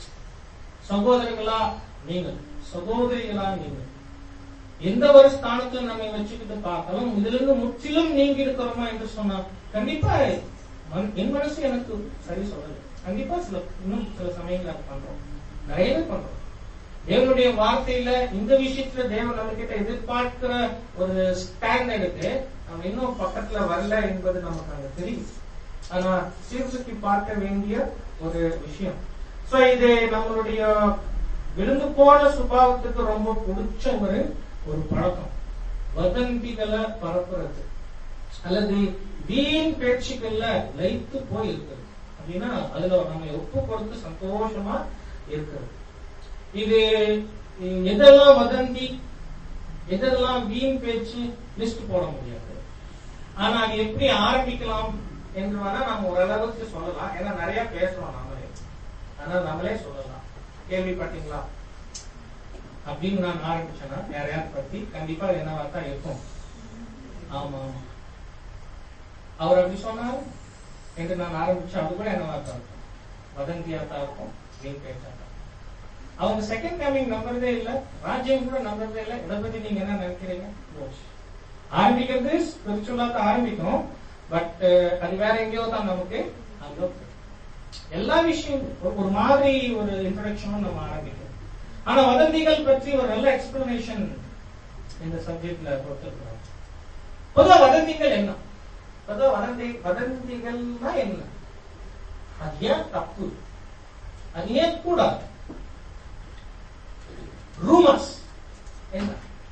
சகோதரர்களா நீங்கள், சகோதரிகளா நீங்கள், எந்த ஒரு ஸ்தானத்துல நம்ம வச்சுக்கிட்டு பார்த்தாலும் இதுல இருந்து முற்றிலும் நீங்கி இருக்கிறோமா என்று சொன்னா கண்டிப்பா என் மனசு எனக்கு சரி சொல்லல. கண்டிப்பா இன்னும் சில சமயங்கள் அது பண்றோம், நிறையவே பண்றோம். தேவனுடைய வார்த்தையில இந்த விஷயத்துல தேவன் நம்ம கிட்ட எதிர்பார்க்கிற ஒரு ஸ்டாண்டர்டுக்கு நம்ம இன்னும் பக்கத்துல வரல என்பது நமக்கு அங்க தெரியும். ஆனா சீர்தூக்கி பார்க்க வேண்டிய ஒரு விஷயம். சோ இது நம்மளுடைய விழுந்து போன சுபாவத்துக்கு ரொம்ப பிடிச்ச ஒரு பழக்கம். வதந்திகளை பரப்புறது அல்லது வீண் பேச்சுக்கள்ல லயித்து போய் இருக்கிறது அப்படின்னா அதுல நம்ம ஒப்பு கொடுத்து சந்தோஷமா இருக்கிறது. இது எதெல்லாம் வதந்தி, எதெல்லாம் வீண் பேச்சு லிஸ்ட் போட முடியாது. ஆனா அது எப்படி ஆரம்பிக்கலாம் என்று வேணா நம்ம ஓரளவுக்கு சொல்லலாம். ஏன்னா நிறைய பேசுறோம் நம்மளே, ஆனா நம்மளே சொல்லலாம். கேள்விப்பட்டீங்களா அப்படின்னு நான் ஆரம்பிச்சேன்னா யாரையாவது பத்தி கண்டிப்பா என்னவா தான் இருக்கும். ஆமா அவர் அப்படி சொன்னாரு என்று நான் ஆரம்பிச்சா அது கூட என்னவா தான் இருக்கும், வதந்தியா தான் இருக்கும், வீண் பேச்சா தான். அவங்க செகண்ட் கமிங் நம்புறதே இல்ல, ராஜ்யம் கூட நம்புறதே இல்ல. இதை பத்தி நீங்க என்ன நினைக்கிறீங்க? ஆரம்பிக்கிறது ஸ்பிரிச்சுவலா தான் ஆரம்பிக்கும், பட் அது வேற எங்கேயோ தான் நமக்கு அங்க எல்லா விஷயம் ஒரு மாதிரி ஒரு இன்ட்ரோடக்ஷனும் நம்ம ஆரம்பிக்கிறோம். ஆனா வதந்திகள் பற்றி ஒரு நல்ல எக்ஸ்பிளனேஷன் இந்த சப்ஜெக்ட்ல கொடுத்திருக்கிறோம். பொதுவா வதந்திகள் என்ன? பொதுவா வதந்திகள்னா என்ன? அது ஏன் தப்பு, அது ஏன் கூடாது? ரூமர்ஸ் என்ன?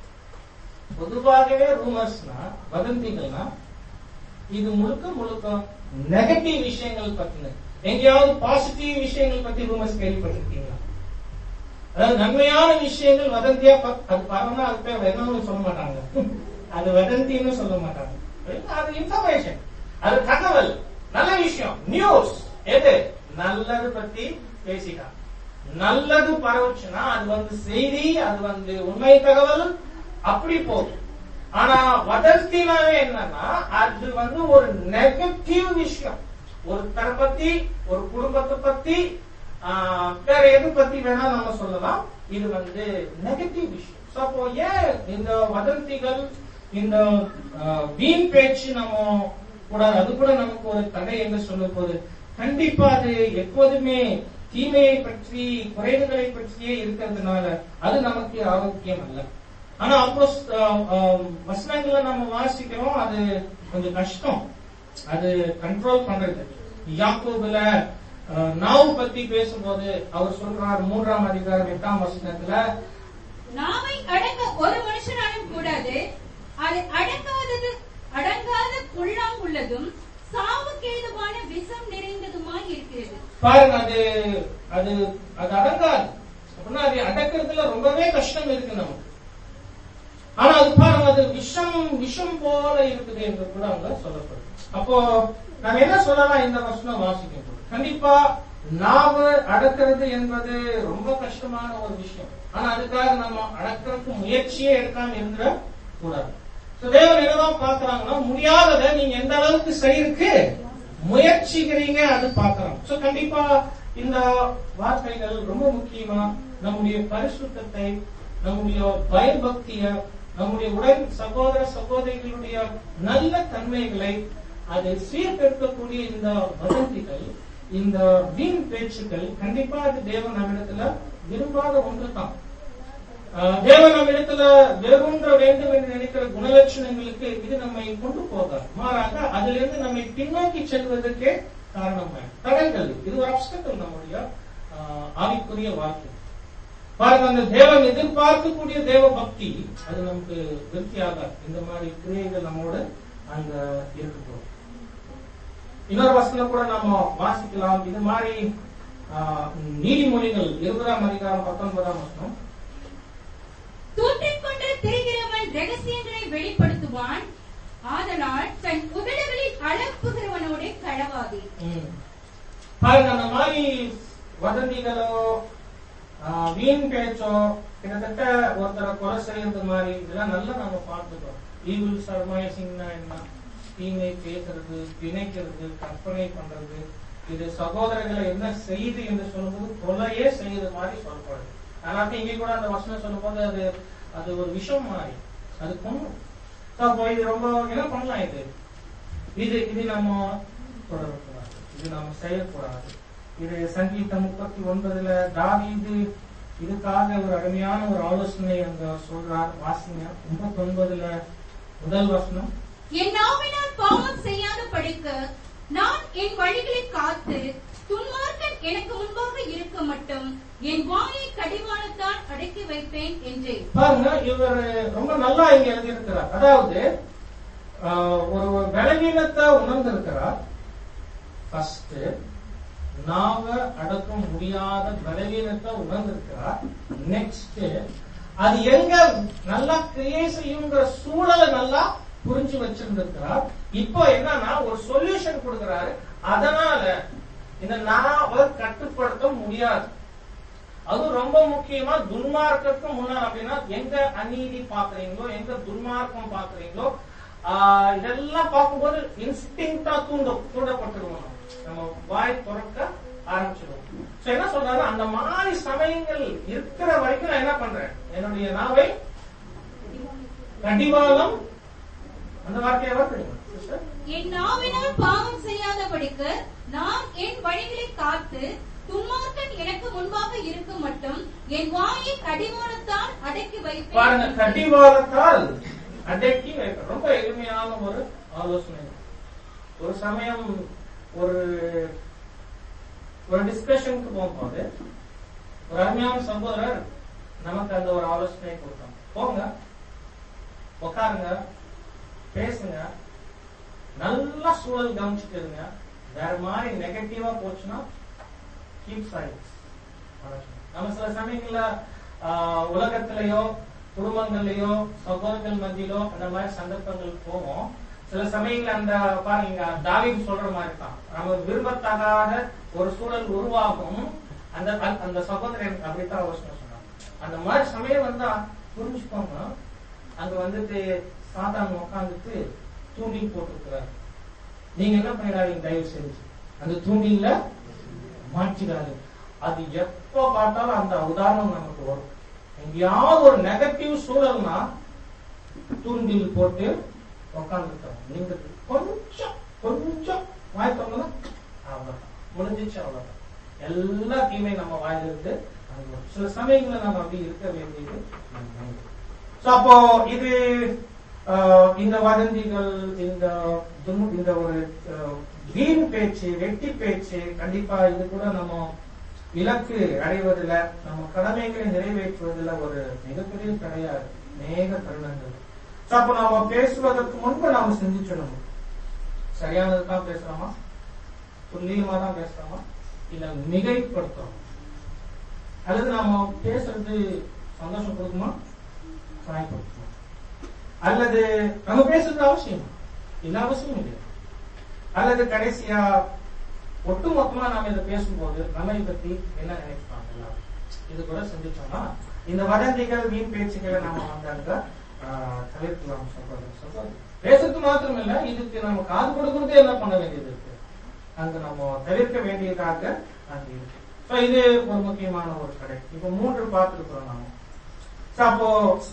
பொதுவாகவே ரூமர்ஸ்னா, வதந்திகள்னா இது முழுக்க முழுக்க நெகட்டிவ் விஷயங்கள் பத்தின. எங்கேயாவது பாசிட்டிவ் விஷயங்கள் பத்தி ரூமர்ஸ் கேள்விப்பட்டிருக்கீங்களா? அதாவது நன்மையான விஷயங்கள் வதந்தியா அது பாருன்னா அது பேர் என்னன்னு சொல்ல மாட்டாங்க, அது வதந்தின்னு சொல்ல மாட்டாங்க. அது இன்ஃபர்மேஷன், அது தகவல், நல்ல விஷயம், நியூஸ். எது நல்லது பத்தி பேசிட்டாங்க, நல்லது பரவுச்சுன்னா அது செய்தி, அது உண்மை தகவல், அப்படி போகும். ஆனா வதந்தினாவே என்னன்னா அது ஒரு நெகட்டிவ் விஷயம். ஒருத்தரை பத்தி, ஒரு குடும்பத்தை பத்தி, வேற எது பத்தி வேணா நம்ம சொல்லலாம். இது நெகட்டிவ் விஷயம். அப்போ ஏன் இந்த வதந்திகள், இந்த வீண் பேச்சு நம்ம கூடாது? அது கூட நமக்கு ஒரு தடை என்று சொல்லும் போது கண்டிப்பா அது எப்போதுமே தீமையை பற்றி, குறைவுகளை பற்றியே இருக்கிறதுனால அது நமக்கு ஆரோக்கியம் அல்ல. ஆனா அப்போ வசனங்களை நம்ம வாசிக்கிறோம், அது கொஞ்சம் கஷ்டம் அது கண்ட்ரோல் பண்றது. யாக்கோபுல நாவு பத்தி பேசும்போது அவர் சொல்றார் 3ஆம் அதிகாரம் 8ஆம் வசனத்துல, நாவை அடங்க ஒரு மனுஷனாலும் கூடாது, அது அடங்காத புல்லாங்குள்ளதும் சாவுக்கு ஏதுவான விஷம் நிறைந்ததுமாய் இருக்கிறது. பாருங்க, அது அடங்காது அப்படின்னா அது அடக்கிறதுல ரொம்பவே கஷ்டம் இருக்கு நமக்கு. ஆனா அது பாருங்க, அது விஷம் போல இருக்குது என்று கூட அவங்க சொல்லப்படுது. அப்போ நம்ம என்ன சொல்லலாம் இந்த வசனம் வாசிக்கும் போது? கண்டிப்பா நாம அடக்கிறது என்பது ரொம்ப கஷ்டமான ஒரு விஷயம். ஆனா அதுக்காக நம்ம அடக்கிறதுக்கு முயற்சியே எடுக்காம இருந்துட கூடாது. தேவன் என்னதான் பாக்குறாங்கன்னா, முடியாததை நீங்க எந்த அளவுக்கு செய்யறதுக்கு முயற்சிக்கிறீங்க அது பாக்குறோம். சோ கண்டிப்பா இந்த வார்த்தைகள் ரொம்ப முக்கியமா நம்முடைய பரிசுத்தத்தை, நம்முடைய பயபக்திய, நம்முடைய உடன் சகோதர சகோதரிகளுடைய நல்ல தன்மைகளை அதை சீர்திருத்தக்கூடிய இந்த வதந்திகள், இந்த வீண் பேச்சுக்கள் கண்டிப்பா அது தேவன் நம்மிடத்துல விரும்பாத ஒன்று தான். தேவன் நம்மிடத்துல வெறுன்ற வேண்டும் என்று நினைக்கிற குணலட்சணங்களுக்கு இது நம்மை கொண்டு போகாது. மாறாக அதிலிருந்து நம்மை பின்னோக்கி செல்வதற்கே காரணமாக தடங்கள். இது ஒரு அப்ஸ்டக்கிள் நம்முடைய ஆவிக்குரிய வாழ்க்கை. பாருங்க, அந்த தேவன் எதிர்பார்க்கக்கூடிய தேவ பக்தி அது நமக்கு திருப்தியாக இந்த மாதிரி கிரியைகள் நம்மோடு அங்க இருக்க போறோம். இன்னொரு வசனம் கூட நம்ம வாசிக்கலாம். இது மாதிரி நீதிமொழிகள் 20ஆம் அதிகாரம் 19ஆம் வசனம், தூற்றிக் கொண்டு திரிகிறவன் ரகசியங்களை வெளிப்படுத்துவான், ஆதலால் தன் உதடுகளில் அலப்புகிறவனோட களவாக. போகாதே. பாருங்க, அந்த மாதிரி வதந்திகளோ வீண் பேச்சோ கிட்டத்தட்ட ஒருத்தரை கொலை செய்யறது மாதிரி இதெல்லாம் நல்லா நம்ம பார்த்துக்கோம். ஈவில் சர்மைசிங்னா என்ன? தீமை பேசுறது, பிணைக்கிறது, கற்பனை பண்றது. இது சகோதரர்களை என்ன செய்து என்று சொல்லும்போது கொலையே செய்யறது மாதிரி சொல்லப்படுது. அதனால இங்க கூட அந்த வசனம் சொல்லும் போது அது ஒரு விஷம் மாதிரி அது கொண்டு. இது ரொம்ப என்ன பண்ணலாம், இது நம்ம தொடரக்கூடாது, இது நம்ம செய்யக்கூடாது. இது சங்கீதம் 39 தாவீது இதுக்காக ஒரு அருமையான ஒரு ஆலோசனை அங்க சொல்றார். வாசிங்க 39 முதல் வசனம். என் நாவினால் பாவம் செய்யாத படிக்க நான் என் வழிகளை காத்து துன்மார்க்கன் எனக்கு முன்பாக இருக்க மட்டும் என் வாயை கடிவாளத்தால் அடக்கி வைப்பேன் என்றேன். பாருங்க, இவர் ரொம்ப நல்லா இங்க எழுதியிருக்கிறார். அதாவது ஒரு பலவீனத்தை உணர்ந்திருக்கிறார். ஃபர்ஸ்ட் நாவ அடக்க முடியாத பலவீனத்தை உணர்ந்திருக்கிறார். நெக்ஸ்ட் அது எங்க நல்லா கிரியை செய்யுங்கிற சூழலை நல்லா புரிஞ்சு வச்சிருந்திருக்கிறார். இப்போ என்னன்னா ஒரு சொல்யூஷன் கொடுக்கிறாரு. அதனால இந்த நாவை கட்டுப்படுத்த முடியாது. அது ரொம்ப முக்கியமா துன்மார்க்கத்துக்கு முன்னாள் அப்படின்னா எங்க அநீதி பாக்குறீங்களோ, எங்க துன்மார்க்கம் பாக்குறீங்களோ, இதெல்லாம் பார்க்கும்போது இன்ஸ்டிங்டா தூண்டப்பட்டுருவோம். நம்ம வாய் திறக்க ஆரம்பிச்சிடுவோம். என்ன சொல்றாரு, அந்த மாதிரி சமயங்கள் இருக்கிற வரைக்கும் நான் என்ன பண்றேன், என்னுடைய நாவை கடிவாளம், அந்த வார்த்தையை என் நாவினால் பாவம் செய்யாதபடிக்கு நான் என் வழிகளை காத்து துன்மார்க்கன் எனக்கு முன்பாக இருக்க மட்டும் என் வாயை கடிவாளத்தால் அடக்கி வைப்பேன். பாருங்க, கடிவாளத்தால் அடக்கி வைப்பேன். ரொம்ப எளிமையான ஒரு ஆலோசனை. ஒரு சமயம் ஒரு டிஸ்கஷனுக்கு போகும்போது ஒரு அருமையான சகோதரர் நமக்கு அந்த ஒரு ஆலோசனை கொடுத்தாங்க. போங்க, உட்காருங்க, பேசுங்க, நல்லா சூழல் கவனிச்சுட்டு இருங்க. வேற மாதிரி நெகட்டிவா போச்சுன்னா கீப் சைலன்ஸ். நம்ம சில சமயங்கள்ல உலகத்திலேயோ குடும்பங்கள்லயோ சகோதரர்கள் மத்தியிலோ அந்த மாதிரி சந்தர்ப்பங்கள் போவோம். சில சமயங்கள்ல அந்த பாருங்க, தாவீது சொல்ற மாதிரி தான், நம்ம விரும்பத்தகாத ஒரு சூழல் உருவாகும். அந்த சகோதரன் அப்படித்தான் அவசியம் சொன்னாங்க. அந்த மாதிரி சமயம் வந்தா புரிஞ்சுக்கோங்க, அங்க வந்துட்டு சாத்தான் உட்காந்துட்டு தூண்டில் போட்டுருக்கிறார். நீங்க என்ன பண்ணிடாதீங்க, தயவு செஞ்சு அந்த தூண்டில மாற்றிடாது. அது எப்ப பார்த்தாலும் அந்த உதாரணம் நமக்கு வரும். எங்கேயாவது ஒரு நெகட்டிவ் சூழல்னா தூண்டில் போட்டு உட்காந்துருக்காங்க. நீங்க கொஞ்சம் வாய் தோணுனா அவ்வளவுதான், முடிஞ்சிச்சு, அவ்வளவுதான். எல்லா தீமை நம்ம வாயில இருந்து சில சமயங்கள்ல நம்ம அப்படி இருக்க வேண்டியது. அப்போ இது இந்த வதந்திகள், இந்த ஒரு வீண் பேச்சு, வெட்டி பேச்சு, கண்டிப்பா இது கூட நம்ம இலக்கு அடைவதில், நம்ம கடமைகளை நிறைவேற்றுவதில் ஒரு மிகப்பெரிய தடையாது அநேக தருணங்கள். அப்ப நாம பேசுவதற்கு முன்பு நாம சிந்திச்சிடணும், சரியானதுதான் பேசுறோமா, துல்லியமா தான் பேசுறோமா, இல்ல மிகைப்படுத்துறோம், அல்லது நாம பேசுறது சந்தோஷம் கொடுக்குமா, காயப்படுத்துமா, அல்லது நம்ம பேசுறது அவசியமா, இல்ல அவசியம் இல்லை, அல்லது கடைசியா ஒட்டுமொத்தமா நாம இதை பேசும்போது நம்மை பத்தி என்ன நினைப்பாங்க எல்லாரும், இது கூட சிந்திச்சோம்னா இந்த வதந்திகள், வீண் பேச்சுகளை நம்ம வந்தாங்க தவிர்க்கலாம். சொல்றது பேசுறது மாத்திரம் இல்ல, இதுக்கு நம்ம காது கொடுக்கறதே என்ன பண்ண வேண்டியது இருக்கு, அங்க நம்ம தவிர்க்க வேண்டியதாக அங்க இருக்கு. இது ஒரு முக்கியமான ஒரு கடை. இப்ப 3 பார்த்துருக்கிறோம் நாம. அப்போ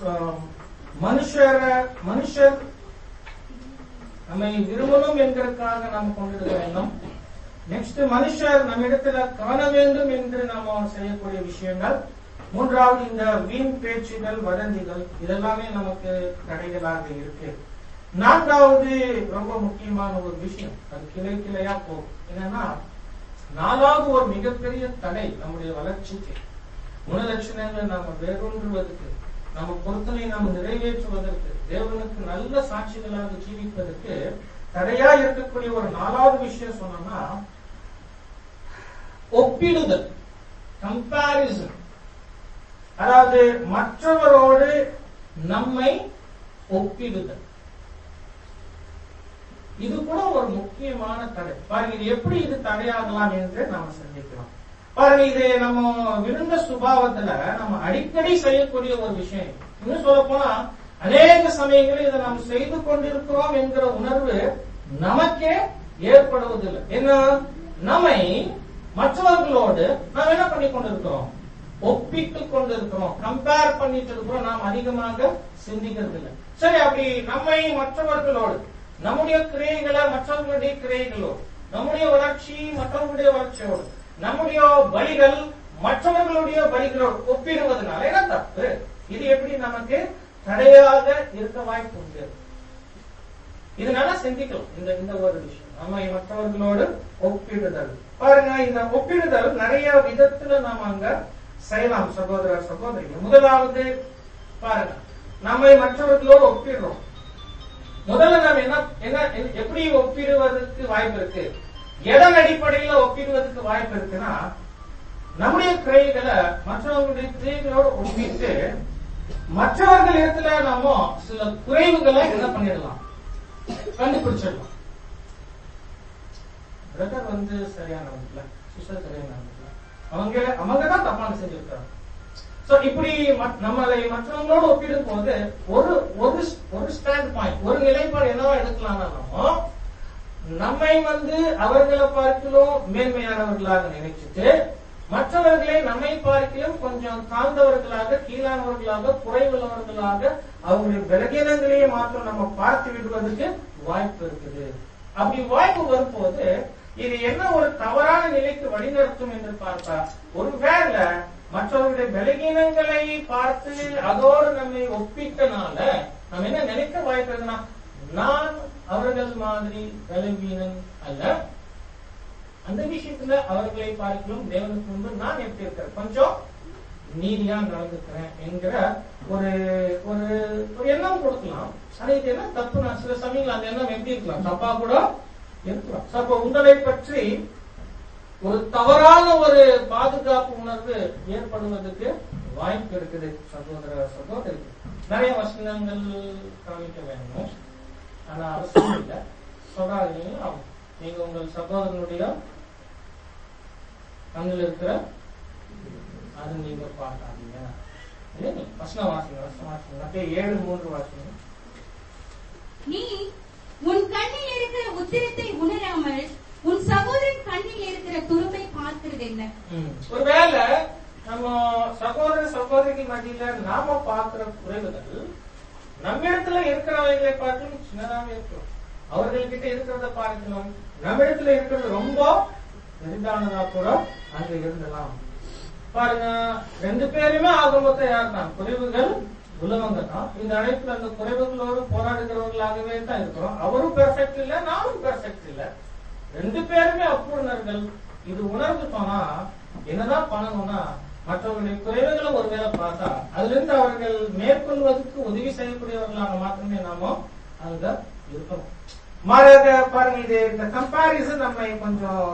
மனுஷர் நம்மை விரும்பணும் என்கிறதுக்காக நாம் கொண்டிருக்க வேண்டும். நெக்ஸ்ட், மனுஷர் நம்ம இடத்துல காண வேண்டும் என்று நாம் செய்யக்கூடிய விஷயங்கள். 3வது, இந்த வீண் பேச்சுகள், வதந்திகள், இதெல்லாமே நமக்கு தடைகளாக இருக்கு. 4வது ரொம்ப முக்கியமான ஒரு விஷயம், அது கிளை கிளையா போகும். என்னன்னா 4வது ஒரு மிகப்பெரிய தடை நம்முடைய வளர்ச்சிக்கு, குணலட்சணங்களை நாம வேரூன்றுவதற்கு, நம்ம பொருத்தனை நாம் நிறைவேற்றுவதற்கு, தேவனுக்கு நல்ல சாட்சிகளாக ஜீவிப்பதற்கு தடையா இருக்கக்கூடிய ஒரு 4வது விஷயம் சொன்னோம்னா ஒப்பிடுதல், கம்பாரிசன். அதாவது மற்றவரோடு நம்மை ஒப்பிடுதல். இது கூட ஒரு முக்கியமான தடை. பாருங்க, இது எப்படி இது தடையாகலாம் என்று நாம சிந்திக்கிறோம். பாருங்க, இது நம்ம விருந்த சுபாவத்துல நம்ம அடிக்கடி செய்யக்கூடிய ஒரு விஷயம். இன்னும் சொல்ல போனா அநேக சமயங்களில் இதை நாம் செய்து கொண்டிருக்கிறோம் என்கிற உணர்வு நமக்கே ஏற்படுவதில்லை. என்ன, நம்மை மற்றவர்களோடு நாம் என்ன பண்ணி கொண்டிருக்கிறோம்? ஒப்பிட்டு கொண்டிருக்கிறோம், கம்பேர் பண்ணிட்டு இருக்கிறோம். நாம் அதிகமாக சிந்திக்கிறது இல்லை. சரி, அப்படி நம்மை மற்றவர்களோடு, நம்முடைய கிரியைகளை மற்றவர்களுடைய கிரியைகளோடு, நம்முடைய வளர்ச்சி மற்றவர்களுடைய வளர்ச்சியோடு, நம்முடைய பலிகள் மற்றவர்களுடைய பலிகளோடு ஒப்பிடுவதனால என்ன தப்பு? இது எப்படி நமக்கு தடையாக இருக்க வாய்ப்பு உண்டு? இதனால சிந்திக்கலாம் இந்த ஒரு விஷயம், நம்ம மற்றவர்களோடு ஒப்பிடுதல். பாருங்க, இந்த ஒப்பிடுதல் நிறைய விதத்துல நாம அங்க செய்யலாம் சகோதர சகோதரிகள். முதலாவது பாருங்க, நம்மை மற்றவர்களோடு ஒப்பிடுறோம். முதல்ல நம்ம என்ன எப்படி ஒப்பிடுவதற்கு வாய்ப்பு இருக்கு? எதன் அடிப்படையில ஒப்பிடுவதற்கு வாய்ப்பு இருக்குன்னா, நம்முடைய கிரியைகளை மற்றவர்களுடைய கிரியைகளோடு ஒப்பிட்டு மற்றவர்கள் இடத்துல நாம சில குறைவுகளை என்ன பண்ணிடலாம், கண்டுபிடிச்சிடலாம். பிரதர் வந்து சரியானவங்க, சிஸ்டர் சரியானவங்க, அவங்கதான் தப்பான செஞ்சிருக்காங்க. இப்படி நம்மளை மற்றவங்களோடு ஒப்பிடும் போது ஒரு ஸ்டாண்ட் பாயிண்ட், ஒரு நிலைப்பாடு என்னவா எடுக்கலாம்னா, நம்மை வந்து அவர்களை பார்க்கலும் மேன்மையானவர்களாக நினைச்சிட்டு மற்றவர்களை நம்மை பார்க்கலும் கொஞ்சம் தாழ்ந்தவர்களாக, கீழானவர்களாக, குறைவுள்ளவர்களாக, அவங்களுடைய பலகீனங்களையே மாத்திரம் நம்ம பார்த்து விடுவதற்கு வாய்ப்பு இருக்குது. அப்படி வாய்ப்பு வரும்போது இது என்ன ஒரு தவறான நிலைக்கு வழிநடத்தும் என்று பார்த்தா, ஒருவேளை மற்றவர்களுடைய பலகீனங்களை பார்த்து அதோடு நம்மை ஒப்பிட்டனால நம்ம என்ன நினைக்க வாய்ப்பு இருக்குன்னா, நான் அவர்கள் மாதிரி பலவீனன் அல்ல, அந்த விஷயத்துல அவர்களை பார்க்கலும் தேவனுக்கு முன்பு நான் எப்படி இருக்கிறேன், கொஞ்சம் நீதியா நடந்துக்கிறேன் என்கிற ஒரு எண்ணம் கொடுக்கலாம். ஆனா இது என்ன தப்பு? நான் சில சமயங்கள் அந்த எண்ணம் எப்படி இருக்கலாம், தப்பா கூட இருக்கலாம். அப்ப உங்களை பற்றி ஒரு தவறான ஒரு பாதுகாப்பு உணர்வு ஏற்படுவதற்கு வாய்ப்பு இருக்குது. சகோதர சகோதரி, நிறைய வசனங்கள் காமிக்க வேணும், ஆனா அவசியம் இல்லை. சொல்றாங்க, நீங்க உங்கள் சகோதரனுடைய கண்ணில் இருக்கிற அது நீங்க பார்க்காதீங்க. வசனம் வாசிங்க, வசனம் வாசிங்க. அப்படியே 7:3 வாசிங்க. நீ உன் கண்ணில் இருக்கிற உத்திரத்தை உணராமல் உன் சகோதரன் கண்ணில் இருக்கிற துரும்பை பார்க்கிறது என்ன? ஒருவேளை நம்ம சகோதர சகோதரிக்கு மத்தியில நாம பார்க்கிற குறைவுகள் நம்ம இடத்துல இருக்கிறவர்களை பார்த்து சின்னதாக இருக்கிறோம், அவர்கள்கிட்ட இருக்கிறத பார்க்கணும். நம்ம இடத்துல இருக்கிறது ரொம்ப பெரிதானதா கூட அங்க இருந்தலாம். பாருங்க, 2 பேருமே ஆக மொத்தம் யார் தான் குறைவுகள் உள்ளவங்க தான். இந்த அழைப்புல அந்த குறைவுகளோடு போராடுகிறவர்களாகவே தான் இருக்கிறோம். அவரும் பெர்ஃபெக்ட் இல்ல, நானும் பெர்ஃபெக்ட் இல்ல, 2 பேருமே அப்புறர்கள். இது உணர்ந்துட்டோம்னா என்னதான் பண்ணணும்னா, மற்றவர்களுடைய குறைவுகளை ஒருவேளை பார்த்தா அதுல இருந்து அவர்கள் மேற்கொள்வதற்கு உதவி செய்யக்கூடியவர்களாக மாத்திரமே நாம அங்க இருக்கணும். மாறாக பாருங்க, இது இந்த கம்பாரிசன் நம்மை கொஞ்சம்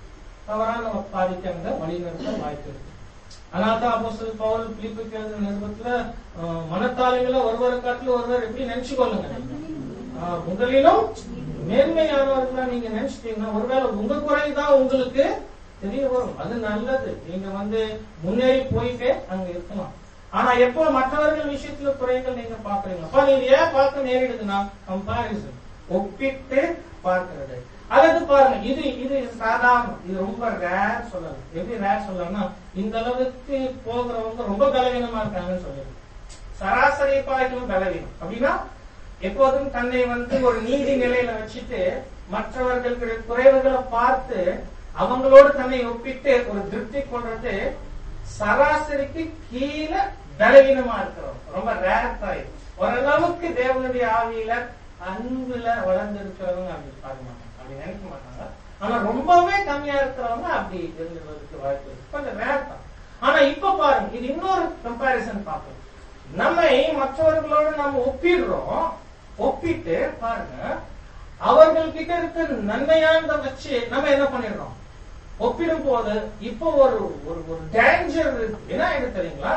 தவறான பாதிக்க அங்க வழிநடத்த வாய்ப்பு இருக்கு. அதனால்தான் அப்போஸ்தலர் பவுல் பிலிப்பிக்கு எழுதின நிருபத்துல மனத்தாளிகளை ஒருவரை காட்டிலும் ஒருவர் எப்படி நினைச்சு கொள்ளுங்க, உங்களிலும் மேன்மையானவர்களா நீங்க நினைச்சிட்டீங்கன்னா ஒருவேளை உங்க குறைதான் உங்களுக்கு தெரிய வரும். அது நல்லது, நீங்க வந்து முன்னேறி போயிட்டே அங்க இருக்கலாம். ஆனா எப்போ மற்றவர்கள் விஷயத்துல குறைகள் நீங்க பாக்குறீங்க, நீங்க ஏன் பார்க்க நேரிடுதுன்னா கம்பாரிசன், ஒப்பிட்டு பார்க்கிறது. அல்லது பாருங்க, இது சாதாரணம், இது ரொம்ப ரேர் சொல்லலாம். எப்படி ரேர் சொல்லலாம்னா, இந்த அளவுக்கு போகிறவங்க ரொம்ப பலவீனமா இருக்காங்கன்னு சொல்லிடுது. சராசரி பார்க்கணும் பலவீனம் அப்படின்னா எப்போதும் தன்னை வந்து ஒரு நீதி நிலையில வச்சுட்டு மற்றவர்களுடைய குறைவுகளை பார்த்து அவங்களோடு தன்னை ஒப்பிட்டு ஒரு திருப்தி கொள்றது சராசரிக்கு கீழே பலவீனமா இருக்கிறோம். ரொம்ப ரேர் தான். ஓரளவுக்கு தேவனுடைய ஆவியில அன்புல வளர்ந்து இருக்கிறவங்க அப்படி பார்க்க மாட்டாங்க, அப்படி நினைக்க மாட்டாங்க. ஆனா ரொம்பவே கம்மியா இருக்கிறவங்க அப்படி இருந்துறதுக்கு வாய்ப்பு இருக்கு, கொஞ்சம் ரேர் தான். ஆனா இப்ப பாருங்க, இது இன்னொரு கம்பாரிசன் பார்ப்போம். நம்மை மற்றவர்களோடு நம்ம ஒப்பிடுறோம், ஒப்பிட்டு பாருங்க அவர்கள் கிட்ட இருக்கிற நன்மையானதை வச்சு நம்ம என்ன பண்ணிடுறோம், ஒப்பிடும் போது இப்போ ஒரு டேஞ்சர் இருக்கு. என்ன ஆயிடுது தெரியுங்களா,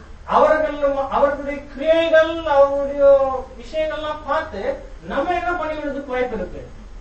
அவர்களுடைய கிரியைகள் அவர்களுடைய விஷயங்கள்லாம் பார்த்து நம்ம என்ன பண்ணிவிடுறதுக்கு வாய்ப்பு இருக்கு,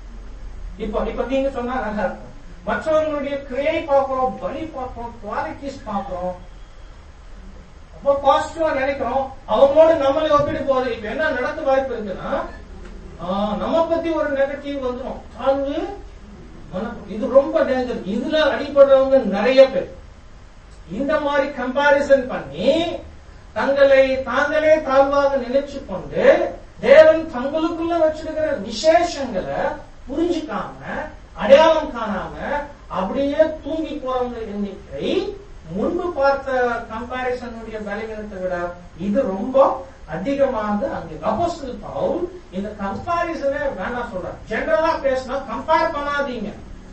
இப்ப நீங்க சொன்னா நல்லா இருக்கும். மற்றவர்களுடைய கிரியை பார்க்கிறோம், பலி பார்க்கிறோம், குவாலிட்டிஸ் பார்க்கிறோம், அப்போ பாசிட்டிவா நினைக்கிறோம், அவங்களோட நம்மளை ஒப்பிட்டு போகுது. இப்ப என்ன நடக்க வாய்ப்பு இருக்குன்னா, நம்ம பத்தி ஒரு நெகட்டிவ் வந்துடும். அது இது ரொம்ப டேஞ்சர். இதுல அடிபடுறவங்க நிறைய பேர். இந்த மாதிரி கம்பாரிசன் பண்ணி தங்களை தாங்களே தாழ்வாக நினைச்சு கொண்டு தேவன் தங்களுக்குள்ள வச்சிருக்கிற விசேஷங்களை புரிஞ்சுக்காம, அடையாளம் காணாம அப்படியே தூங்கி போறவங்க எண்ணிக்கை முன்பு பார்த்த கம்பாரிசனுடைய பலவீனத்தை விட இது ரொம்ப அதிகமாக அங்கே. அப்போஸ்தலர் பவுல் இந்த கம்பாரிசனே வேண்டாம் சொல்றார். ஜெனரலா பேசினா கம்பேர் பண்ணாதீங்க,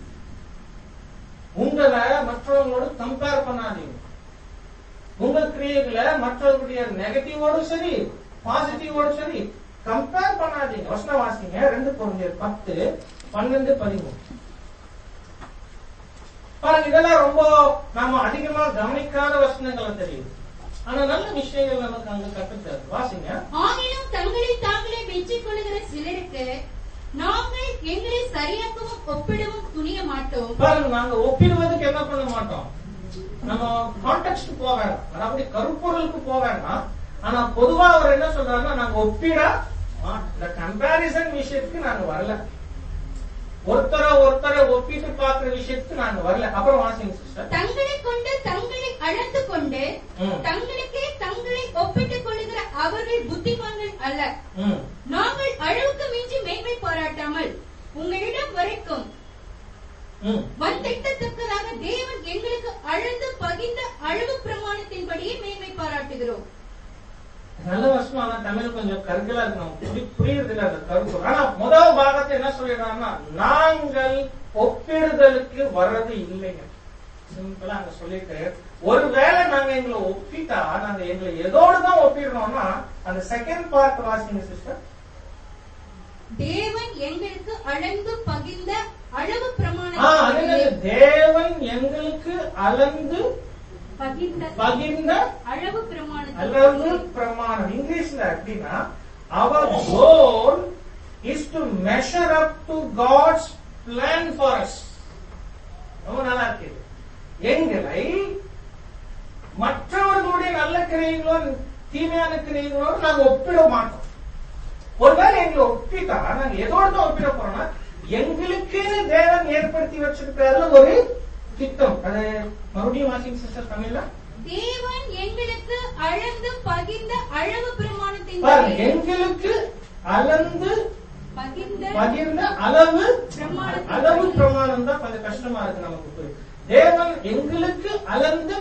உங்களை மற்றவங்களோடு கம்பேர் பண்ணாதீங்க. உங்கள் கிரியைகளை மற்றவர்களுடைய நெகட்டிவோடு சரி பாசிட்டிவோடு சரி கம்பேர் பண்ணாதீங்க. வசனம் வாசிங்க, 2 கொரிந்தியர் 10:12-13. பாருங்க, இதெல்லாம் ரொம்ப நாம அதிகமா கவனிக்காத வசனங்களை தெரியுது. ஆனா நல்ல விஷயங்கள் நமக்கு அங்க கற்றுத்தரு. வாசிங்க. ஆகிலும் தங்களை தாங்களே மெச்சிக் கொள்ளுகிற சிலருக்கு நாங்கள் எங்களை சரியாக்கவும் ஒப்பிடவும் துணிய மாட்டோம். பாருங்க, நாங்க ஒப்பிடுவதுக்கு என்ன பண்ண மாட்டோம், நம்ம கான்டெக்ஸ்ட் போக வேண்டாம், அதாவது கருப்பொருளுக்கு போக வேண்டாம். ஆனா பொதுவா அவர் என்ன சொல்றாருன்னா, நாங்க ஒப்பிட இந்த கம்பாரிசன் விஷயத்துக்கு நாங்க வரல, ஒருத்தரை ஒப்பிட்டு பார்க்கிற விஷயத்துக்கு நாங்க வரல. அப்புறம் வாசிங்க சிஸ்டர். தங்களை கொண்டு தங்களை அளந்து கொண்டு தங்களுக்கே தங்களை ஒப்பிட்டுக் கொள்ளுகிற அவர்கள் புத்திமான்கள் அல்ல. நாங்கள் அளவுக்கு மிஞ்சி மேன்மை பாராட்டாமல் உங்களிடம் வரைக்கும் வந்திட்டத்தக்கதாக தேவன் எங்களுக்கு அளந்து பகிர்ந்த அளவு பிரமாணத்தின்படியே மேன்மை பாராட்டுகிறோம். நல்ல வருஷம். ஆனா தமிழ் கொஞ்சம் கருக்கலா இருக்கணும், புரியுது இல்ல அந்த கருப்பு. ஆனா முதல் பாகத்தை என்ன சொல்லிடுறாங்கன்னா, நாங்கள் ஒப்பிடுதலுக்கு வர்றது இல்லைங்க. சிம்பிளா அங்க சொல்லிட்டு, ஒருவேளை நாங்க எங்களை ஒப்பிட்டா நாங்க எங்களை எதோடுதான் ஒப்பிடுறோம்னா, அந்த செகண்ட் பார்ட் வாசிங்க சிஸ்டர். தேவன் எங்களுக்கு அளந்து பகிர்ந்த அளவு பிரமாணம். தேவன் எங்களுக்கு அளந்து பகிர்ந்த அளவு பிரமாணம். இங்கிலீஷ்ல அப்படின்னா, our goal is to measure up to God's plan for us. ரொம்ப நல்லா இருக்கு. எங்களை மற்றவர்களுடைய நல்ல கிரியைகளோ தீமையான கிரியைகளோடு நாங்க ஒப்பிட மாட்டோம். ஒருவேளை எங்களை ஒப்பிட்டா நாங்க எதோடு தான் ஒப்பிட போறோம்னா, எங்களுக்கு தேவன் ஏற்படுத்தி வச்சிருக்கிறாரு ஒரு திட்டம். அது மறுபடியும் வாசிங்க சிஸ்டர் தமிழ்ல. தேவன் எங்களுக்கு அளந்து பகிர்ந்த அளவு பிரமாணத்தின் எங்களுக்கு அளந்து பகிர்ந்த அளவு பிரமாணம் தான் கொஞ்சம் கஷ்டமா இருக்கு நமக்கு. தேவன் எங்களுக்கு அளந்து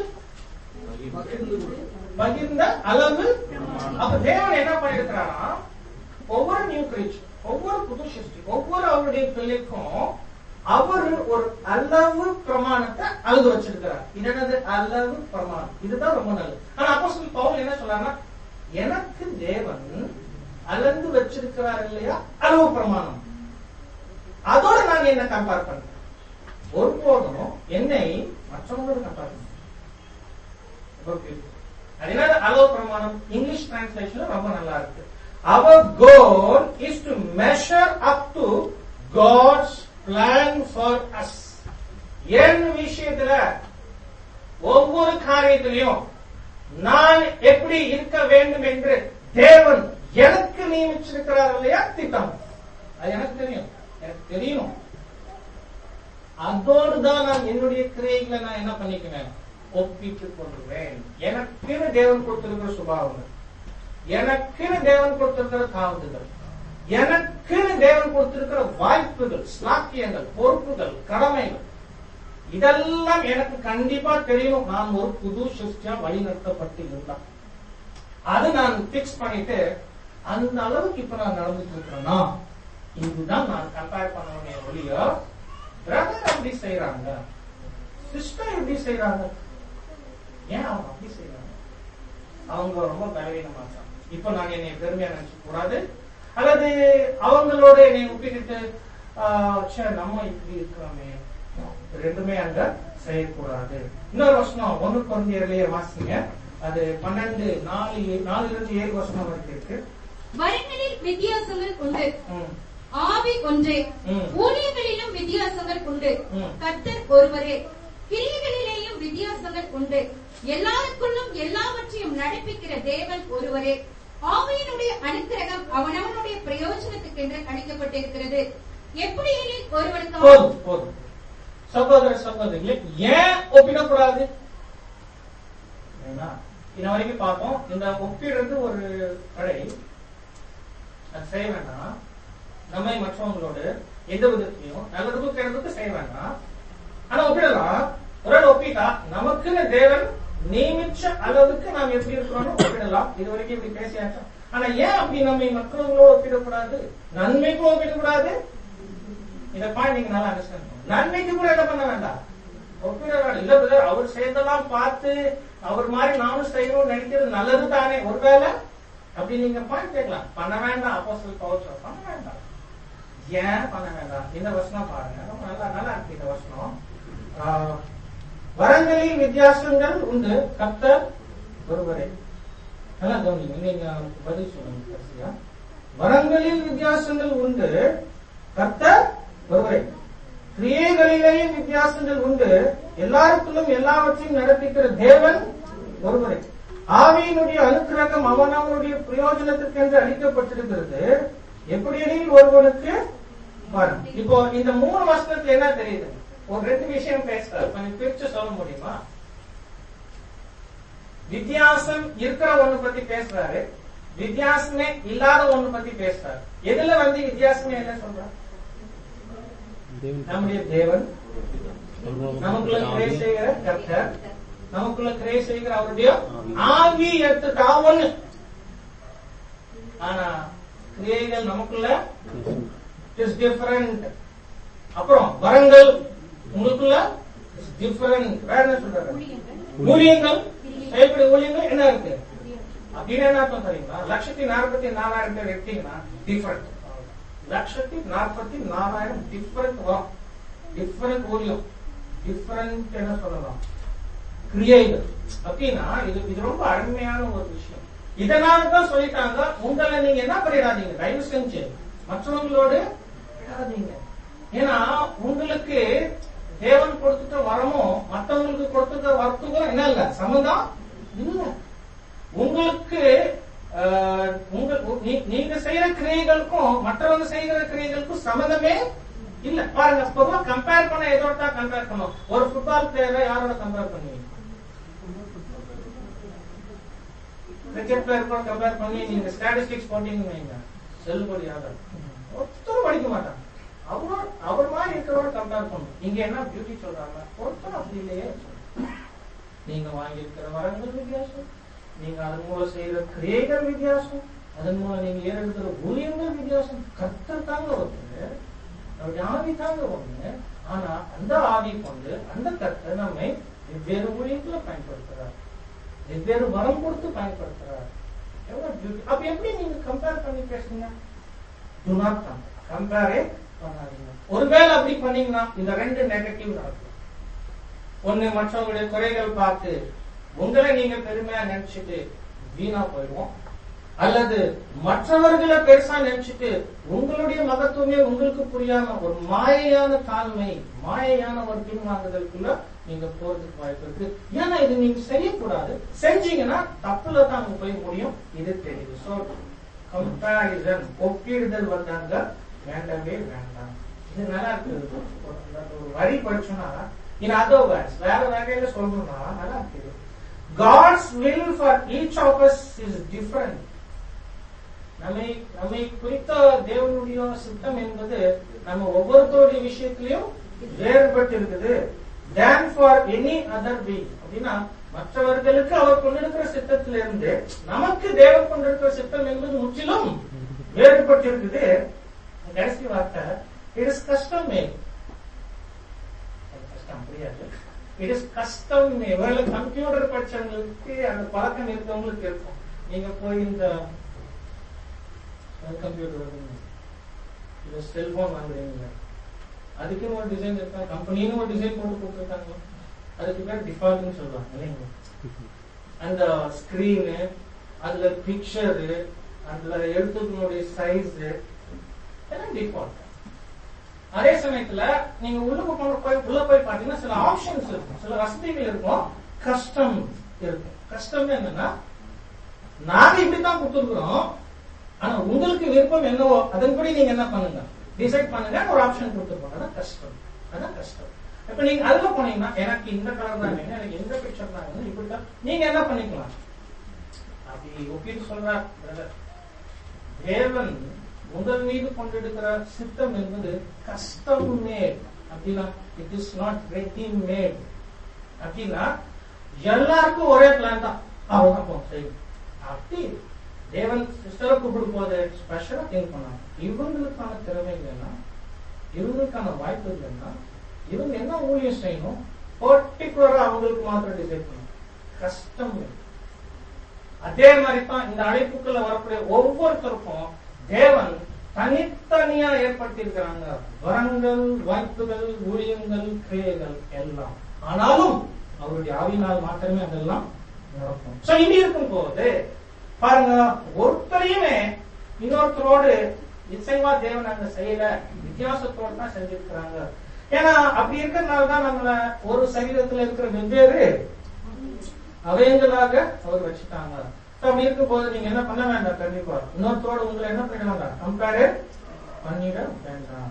பகிர்ந்த அளவு. அப்ப தேவன் என்ன பண்ணிருக்கிறாரா, ஒவ்வொரு நியூ கிரியேச்சர், ஒவ்வொரு புது சிருஷ்டி, ஒவ்வொரு அவருடைய பிள்ளைக்கும் அவர் ஒரு அளவு பிரமாணத்தை அளந்து வச்சிருக்கிறார். என்னது அளவு பிரமாணம்? இதுதான் ரொம்ப நல்லது. ஆனா அப்போஸ்தலர் பவுல் என்ன சொல்றாருன்னா, எனக்கு தேவன் அளந்து வச்சிருக்கிறார் இல்லையா அளவு பிரமாணம், அதோட நான் என்ன கம்பேர் பண்றேன். ஒருபோதும் என்னை மற்றவங்களோட கம்பேர் பண்ண. அதனால அளவு பிரமாணம் இங்கிலீஷ் டிரான்ஸ்லேஷன் ரொம்ப நல்லா இருக்கு. Our goal is to measure up to God's plan for us. என் விஷயத்துல ஒவ்வொரு காரியத்திலையும் நான் எப்படி இருக்க வேண்டும் என்று தேவன் எனக்கு நியமிச்சிருக்கிறார் இல்லையா திட்டம், அது எனக்கு தெரியும், எனக்கு தெரியணும். அதோடுதான் நான் என்னுடைய கிரியைகளை நான் என்ன பண்ணிக்குவேன், ஒப்பிட்டுக் கொள்வேன். எனக்குன்னு தேவன் கொடுத்திருக்கிற சுபாவங்கள், எனக்குன்னு தேவன் கொடுத்திருக்கிற தாழ்வுகள், எனக்குன்னு தேவன் கொடுத்திருக்கிற வாய்ப்புகள், ஸ்லாக்கியங்கள், பொறுப்புகள், கடமைகள், இதெல்லாம் எனக்கு கண்டிப்பா தெரியும். நான் ஒரு புது சிருஷ்டியா வழி நடத்தப்பட்டு இருந்தான், அது நான் பிக்ஸ் பண்ணிட்டு அந்த அளவுக்கு இப்ப நான் நடந்துட்டு இருக்கிறேன்னா, இதுதான் நான் கம்பேர் பண்ண ஒழிய பிரதர் அப்படி செய்யறாங்க, சிஸ்டர் எப்படி செய்யறாங்க, ஏன் அவங்க அப்படி செய்யறாங்க, அவங்க ரொம்ப பலவீனமா இருக்காங்க, இப்ப நான் என்னை பெருமையா நினைச்சு கூடாது, அல்லது அவங்களோட என்னை ஒப்பிக்கிட்டு நம்ம இப்படி இருக்கிறோமே, ரெண்டுமே அங்க செய்யக்கூடாது. இன்னொரு வசனம் 1 கொரிந்தியர்லயே வாசிங்க, அது 12:4-7 வசனம் வரைக்கும் இருக்கு. வரங்களில் வித்தியாசங்கள் உண்டு, ஆவி ஒன்றே, ஊழியங்களிலும் வித்தியாசங்கள் உண்டு, கர்த்தர் ஒருவரே, கிரியைகளிலேயும் வித்தியாசங்கள் உண்டு, எல்லாருக்குள்ளும் எல்லாவற்றையும் நடப்பிக்கிற தேவன் ஒருவரே, ஆவியினுடைய அனுக்கிரகம் அவனவனுடைய பிரயோஜனத்துக்கென்று அளிக்கப்பட்டிருக்கிறது. எப்படி எனில் ஒருவனுக்கு சகோதர சகோதரிகளே, ஏன் ஒப்பிடக்கூடாது? இன்ன வரைக்கும் பார்த்தோம், இந்த ஒப்பிடுறது ஒரு கடை, அது செய்ய வேண்டாம். நம்மை மற்றவங்களோடு எந்த விதத்திலையும் நல்லதுக்கும் கெடுதலுக்கும் செய்ய வேண்டாம். ஆனா ஒப்பிடலாம். ஒரு ஒப்பிட்டா நமக்குன்னு தேவன் நியமிச்ச அளவுக்கு நாம் எப்படி இருக்கிறோம்னு ஒப்பிடலாம். இது வரைக்கும் இப்படி பேசியாச்சோம். ஆனா ஏன் அப்படி நம்மை மற்றவங்களோடு ஒப்பிடக்கூடாது? நன்மைக்கும் ஒப்பிடக்கூடாது. இத பாயிண்ட் நீங்க நல்லா அண்டர்ஸ்டாண்ட் பண்ணுங்க. நன்மைக்கு கூட என்ன பண்ண வேண்டாம், ஒப்பிட வேண்டாம். இல்ல பிரதர், அவர் செய்தெல்லாம் பார்த்து அவர் மாதிரி நானும் செய்யணும்னு நினைக்கிறது நல்லது தானே, ஒருவேளை அப்படி நீங்க பாயிண்ட் கேட்கலாம். பண்ண வேண்டாம். அப்போஸ்தலர் பவுல் பண்ண வேண்டாம். ஏன் பண்ண வேண்டாம்? இந்த வசனம் பாருங்க, ரொம்ப நல்லா இருக்கு இந்த வசனம். வரங்களில் வித்தியாசங்கள் உண்டு, கர்த்தர் ஒருவரே. நல்லா கவனிங்க, நீங்க பதில் சொல்லுங்க கடைசியா. வரங்களில் வித்தியாசங்கள் உண்டு, கர்த்தர் ஒருவரே, கிரியைகளிலேயும் வித்தியாசங்கள் உண்டு, எல்லாருக்குள்ளும் எல்லாவற்றையும் நடப்பிக்கிற தேவன் ஒருவரே, ஆவியினுடைய அனுக்கிரகம் அவனவனுடைய பிரயோஜனத்திற்கு என்று அளிக்கப்பட்டிருக்கிறது. எப்படியெனில் ஒருவனுக்கு பாருங்க. இப்போ இந்த 3 வசனத்துல என்ன தெரியுது? ஒரு 2 விஷயம் பேசுறாரு, கொஞ்சம் பிரிச்சு சொல்ல முடியுமா? வித்தியாசம் இருக்கிற ஒண்ணு பத்தி பேசுறாரு, வித்தியாசமே இல்லாத ஒண்ணு பத்தி பேசுறாரு. எதுல வித்தியாசமே என்ன சொல்றாரு? நம்முடைய தேவன், நமக்குள்ள கிரியை செய்கிற கர்த்தர், நமக்குள்ள கிரியை செய்கிற அவருடைய ஆவி எடுத்துட்டா ஒண்ணு. ஆனா கிரியைகள் நமக்குள்ள இஸ் டிஃபரண்ட். அப்புறம் வரங்கள் உங்களுக்குள்ள டிஃபரண்ட். வேற என்ன சொல்றாரு? ஊழியங்கள், செயல்பட ஊழியங்கள் என்ன இருக்கு அப்படின்னு என்ன அர்த்தம் தெரியுமா? 1,44,000 பேர் எடுத்தீங்கன்னா டிஃபரண்ட். 1,44,000 டிஃபரண்ட் வரும். டிஃபரண்ட் ஊழியம், டிஃபரண்ட் என்ன சொல்லலாம், கிரியைகள் அப்படின்னா இது ரொம்ப அருமையான ஒரு விஷயம். இதனாலதான் சொல்லிட்டாங்க, உங்களை நீங்க என்ன பண்ணிடாதீங்க, தயவு செஞ்சு மற்றவங்களோடு விடாதீங்க. ஏன்னா உங்களுக்கு தேவன் கொடுத்துட்ட வரமும் மற்றவங்களுக்கு கொடுத்துட்ட வரத்துக்கும் என்ன இல்ல, சம்பந்தம் இல்ல. உங்களுக்கு நீங்க செய்யற கிரியைகளுக்கும் மற்றவங்க செய்கிற கிரியைகளுக்கும் சம்பந்தமே இல்ல. பாருங்க, பொதுவா கம்பேர் பண்ண எதோட தான் கம்பேர் பண்ணும். ஒரு ஃபுட்பால் பிளேயரை யாரோட கம்பேர் பண்ணுவீங்க? கிரிக்கெட் பிளேயர் கூட கம்பேர் பண்ணி நீங்க ஸ்டாட்டிஸ்டிக்ஸ் போட்டீங்கன்னு வைங்க, செல்லுபடியாக ஒருத்தரும் படிக்க மாட்டாங்க. அவர் மாதிரி இருக்கிறவரோட கம்பேர் பண்ணும். இங்க என்ன பியூட்டி சொல்றாங்க, ஒருத்தரும் அப்படி இல்லையே. நீங்க வாங்கியிருக்கிற வரங்கள் வித்தியாசம், நீங்க அதன் மூலம் செய்யற கிரியைகள் வித்தியாசம், அதன் மூலம் நீங்க ஏறெடுக்கிற ஊழியங்கள் வித்தியாசம். கர்த்தர் தாங்க ஒருத்தர், அவருடைய ஆவி தாங்க ஒண்ணு. ஆனா அந்த ஆவி கொண்டு அந்த கர்த்தர் நம்மை வெவ்வேறு ஊழியங்களை பயன்படுத்துறார், வெவ்வேறு வரம் கொடுத்து பயன்படுத்துறார். எவ்வளவு பியூட்டி. அப்ப எப்படி நீங்க கம்பேர் பண்ணி பேசுங்க? டு நாட் கம்பேரே பண்ணாதீங்க. ஒருவேளை அப்படி பண்ணீங்கன்னா இந்த 2 நெகட்டிவ் நடக்கும். ஒண்ணு, மற்றவங்களுடைய குறைகள் பார்த்து உங்களை நீங்க பெருமையா நினைச்சிட்டு வீணா போயிடுவோம். அல்லது மற்றவர்களை பெருசா நினைச்சிட்டு உங்களுடைய மகத்துவமே உங்களுக்கு புரியாம ஒரு மாயையான தாழ்மை, மாயையான ஒரு பின்வாங்குதலுக்குள்ள நீங்க போறதுக்கு வாய்ப்பு இருக்கு. ஏன்னா இது நீங்க செய்யக்கூடாது. செஞ்சீங்கன்னா தப்புல தான் அங்க போய் முடியும். இது தெரியுது. சோ கம்பேரிசன், ஒப்பிடுதல் வந்தாங்க வேண்டவே வேண்டாம். இது நல்லா இருக்கு. ஒரு வரி படிச்சோம்னா in other words, வேற வகையில சொல்லணும்னா நல்லா இருக்கு. God's will for each of us is different. நம்மை குறித்த தேவனுடைய சித்தம் என்பது நம்ம ஒவ்வொருத்தருடைய விஷயத்திலையும் வேறுபட்டு இருக்குது. than for any other being. அப்படின்னா மற்றவர்களுக்கு அவர் கொண்டிருக்கிற சித்தத்திலிருந்து நமக்கு தேவன் கொண்டிருக்கிற சித்தம் என்பது முற்றிலும் வேறுபட்டு இருக்குது. கடைசி வார்த்தை, it is custom made. It is custom made. Computer படிச்சவங்களுக்கு அந்த பழக்கம் இருக்கவங்களுக்கு இருக்கும். நீங்க போய் இந்த கம்ப்யூட்டர் செல்போன் வாங்குறீங்க, அதுக்குன்னு ஒரு டிசைன் இருக்காங்க, கம்பெனின்னு ஒரு டிசைன் போட்டு கொடுத்துருக்காங்க. அதுக்கு பேர் டிஃபால்ட்னு சொல்லுவாங்க இல்லைங்க. அந்த ஸ்கிரீனு, அதுல பிக்சரு, அதுல எழுத்துக்களுடைய சைஸ் டிஃபால்ட். அதே சமயத்துல நீங்க உள்ள போய் பாத்தீங்கன்னா சில ஆப்ஷன்ஸ் இருக்கும், சில வசதிகள் இருக்கும், கஸ்டம் இருக்கும். கஸ்டம் என்னன்னா நாங்க இப்படித்தான் கொடுத்துருக்கிறோம், ஆனா உங்களுக்கு விருப்பம் என்னவோ அதன்படி நீங்க என்ன பண்ணுங்க, டிசைட் பண்ணுங்க, ஒரு ஆப்ஷன் கொடுத்துருப்போம். அதான் கஸ்டம். அதான் கஸ்டம். இப்ப நீங்க அதுல போனீங்கன்னா எனக்கு இந்த கலர் தான் வேணும், எனக்கு இந்த பிக்சர் தான் வேணும், இப்படித்தான் நீங்க என்ன பண்ணிக்கலாம். அப்படி ஒப்பிட்டு சொல்றார் பிரதர், தேவன் உங்கள் மீது கொண்டிருக்கிற சித்தம் என்பது கஸ்டம் மேட். அப்படின்னா it is not ready made. அப்படின்னா எல்லாருக்கும் ஒரே பிளான் தான், அவ்வளவுதான் செய்யும். அப்படி தேவன் சிஸ்டரை கூப்பிடும் போது ஸ்பெஷலா திங்க் பண்ணாங்க, இவங்களுக்கான திறமைகள் என்ன, இவங்களுக்கான வாய்ப்புகள் என்ன, இவங்க என்ன ஊழியம் செய்யணும், பர்டிகுலரா அவங்களுக்கு மாத்திரம் டிசைட் பண்ணணும். கஷ்டம். அதே மாதிரி தான் இந்த அழைப்புக்குள்ள வரக்கூடிய ஒவ்வொருத்தருக்கும் தேவன் தனித்தனியா ஏற்படுத்தி இருக்கிறாங்க வரங்கள், வாய்ப்புகள், ஊழியங்கள், கிரியைகள் எல்லாம். ஆனாலும் அவருடைய ஆவியினால் மாத்திரமே அதெல்லாம் நடக்கும். சோ இனி இருக்கும் போது பாருங்க, ஒருத்தரையுமே இன்னொருத்தரோடு நிச்சயமா தேவன் அங்க செய்யல, வித்தியாசத்தோடு தான் செஞ்சிருக்கிறாங்க. ஏன்னா அப்படி இருக்கிறதுனாலதான் நம்மள ஒரு சரீரத்துல இருக்கிற வெவ்வேறு அவயங்களாக அவர் வச்சுட்டாங்க. அப்படி இருக்கும் போது நீங்க என்ன பண்ண வேண்டாம், கண்டிப்பா இன்னொருத்தரோட உங்களை என்ன பண்ண வேண்டாம், கம்பேர் பண்ணிட வேண்டாம்.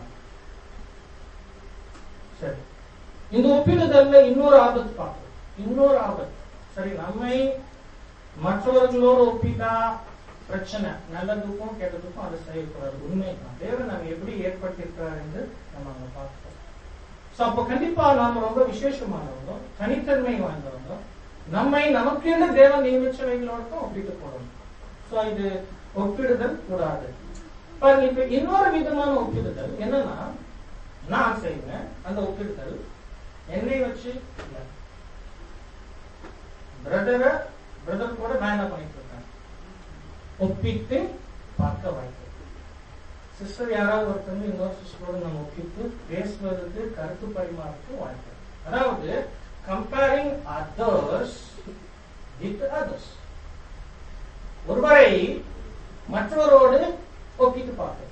சரி, இந்த ஒப்பிடுதல்ல இன்னொரு ஆபத்து பார்ப்போம். இன்னொரு ஆபத்து, சரி, நம்மை மற்றவர்களோடு ஒப்பிட்டா பிரச்சனை, நல்லதுக்கும் கெட்டதுக்கும் அதை செய்யக்கூடாது. உண்மைதான், தேவன் நம்ம எப்படி ஏற்படுத்தியிருக்கிறார் என்று நம்ம அங்க பார்ப்போம். அப்ப கண்டிப்பா நாம ரொம்ப விசேஷமானவங்க, தனித்தன்மை வாய்ந்தவங்க, நம்மை நமக்கென்று தேவன் நியமிச்சவைகளோட ஒப்பிட்டு போடணும். சோ இது ஒப்பிடுதல் கூடாது. பாருங்க, இப்ப இன்னொரு விதமான ஒப்பிடுதல் என்னன்னா, நான் செய்வேன் அந்த ஒப்பிடுதல் என்னை வச்சு பிரதர் கூட நான் என்ன பண்ணிட்டு இருக்கேன், ஒப்பிட்டு பார்க்க வாய்ப்பு. சிஸ்டர் யாராவது ஒருத்தவங்க இன்னொரு சிஸ்டரோட நம்ம ஒப்பிட்டு பேசுவதற்கு, கருத்து பரிமாறத்துக்கு வாய்ப்பு. அதாவது comparing others with others. ஒருவரை மற்றவரோடு ஒப்பிட்டு பார்க்க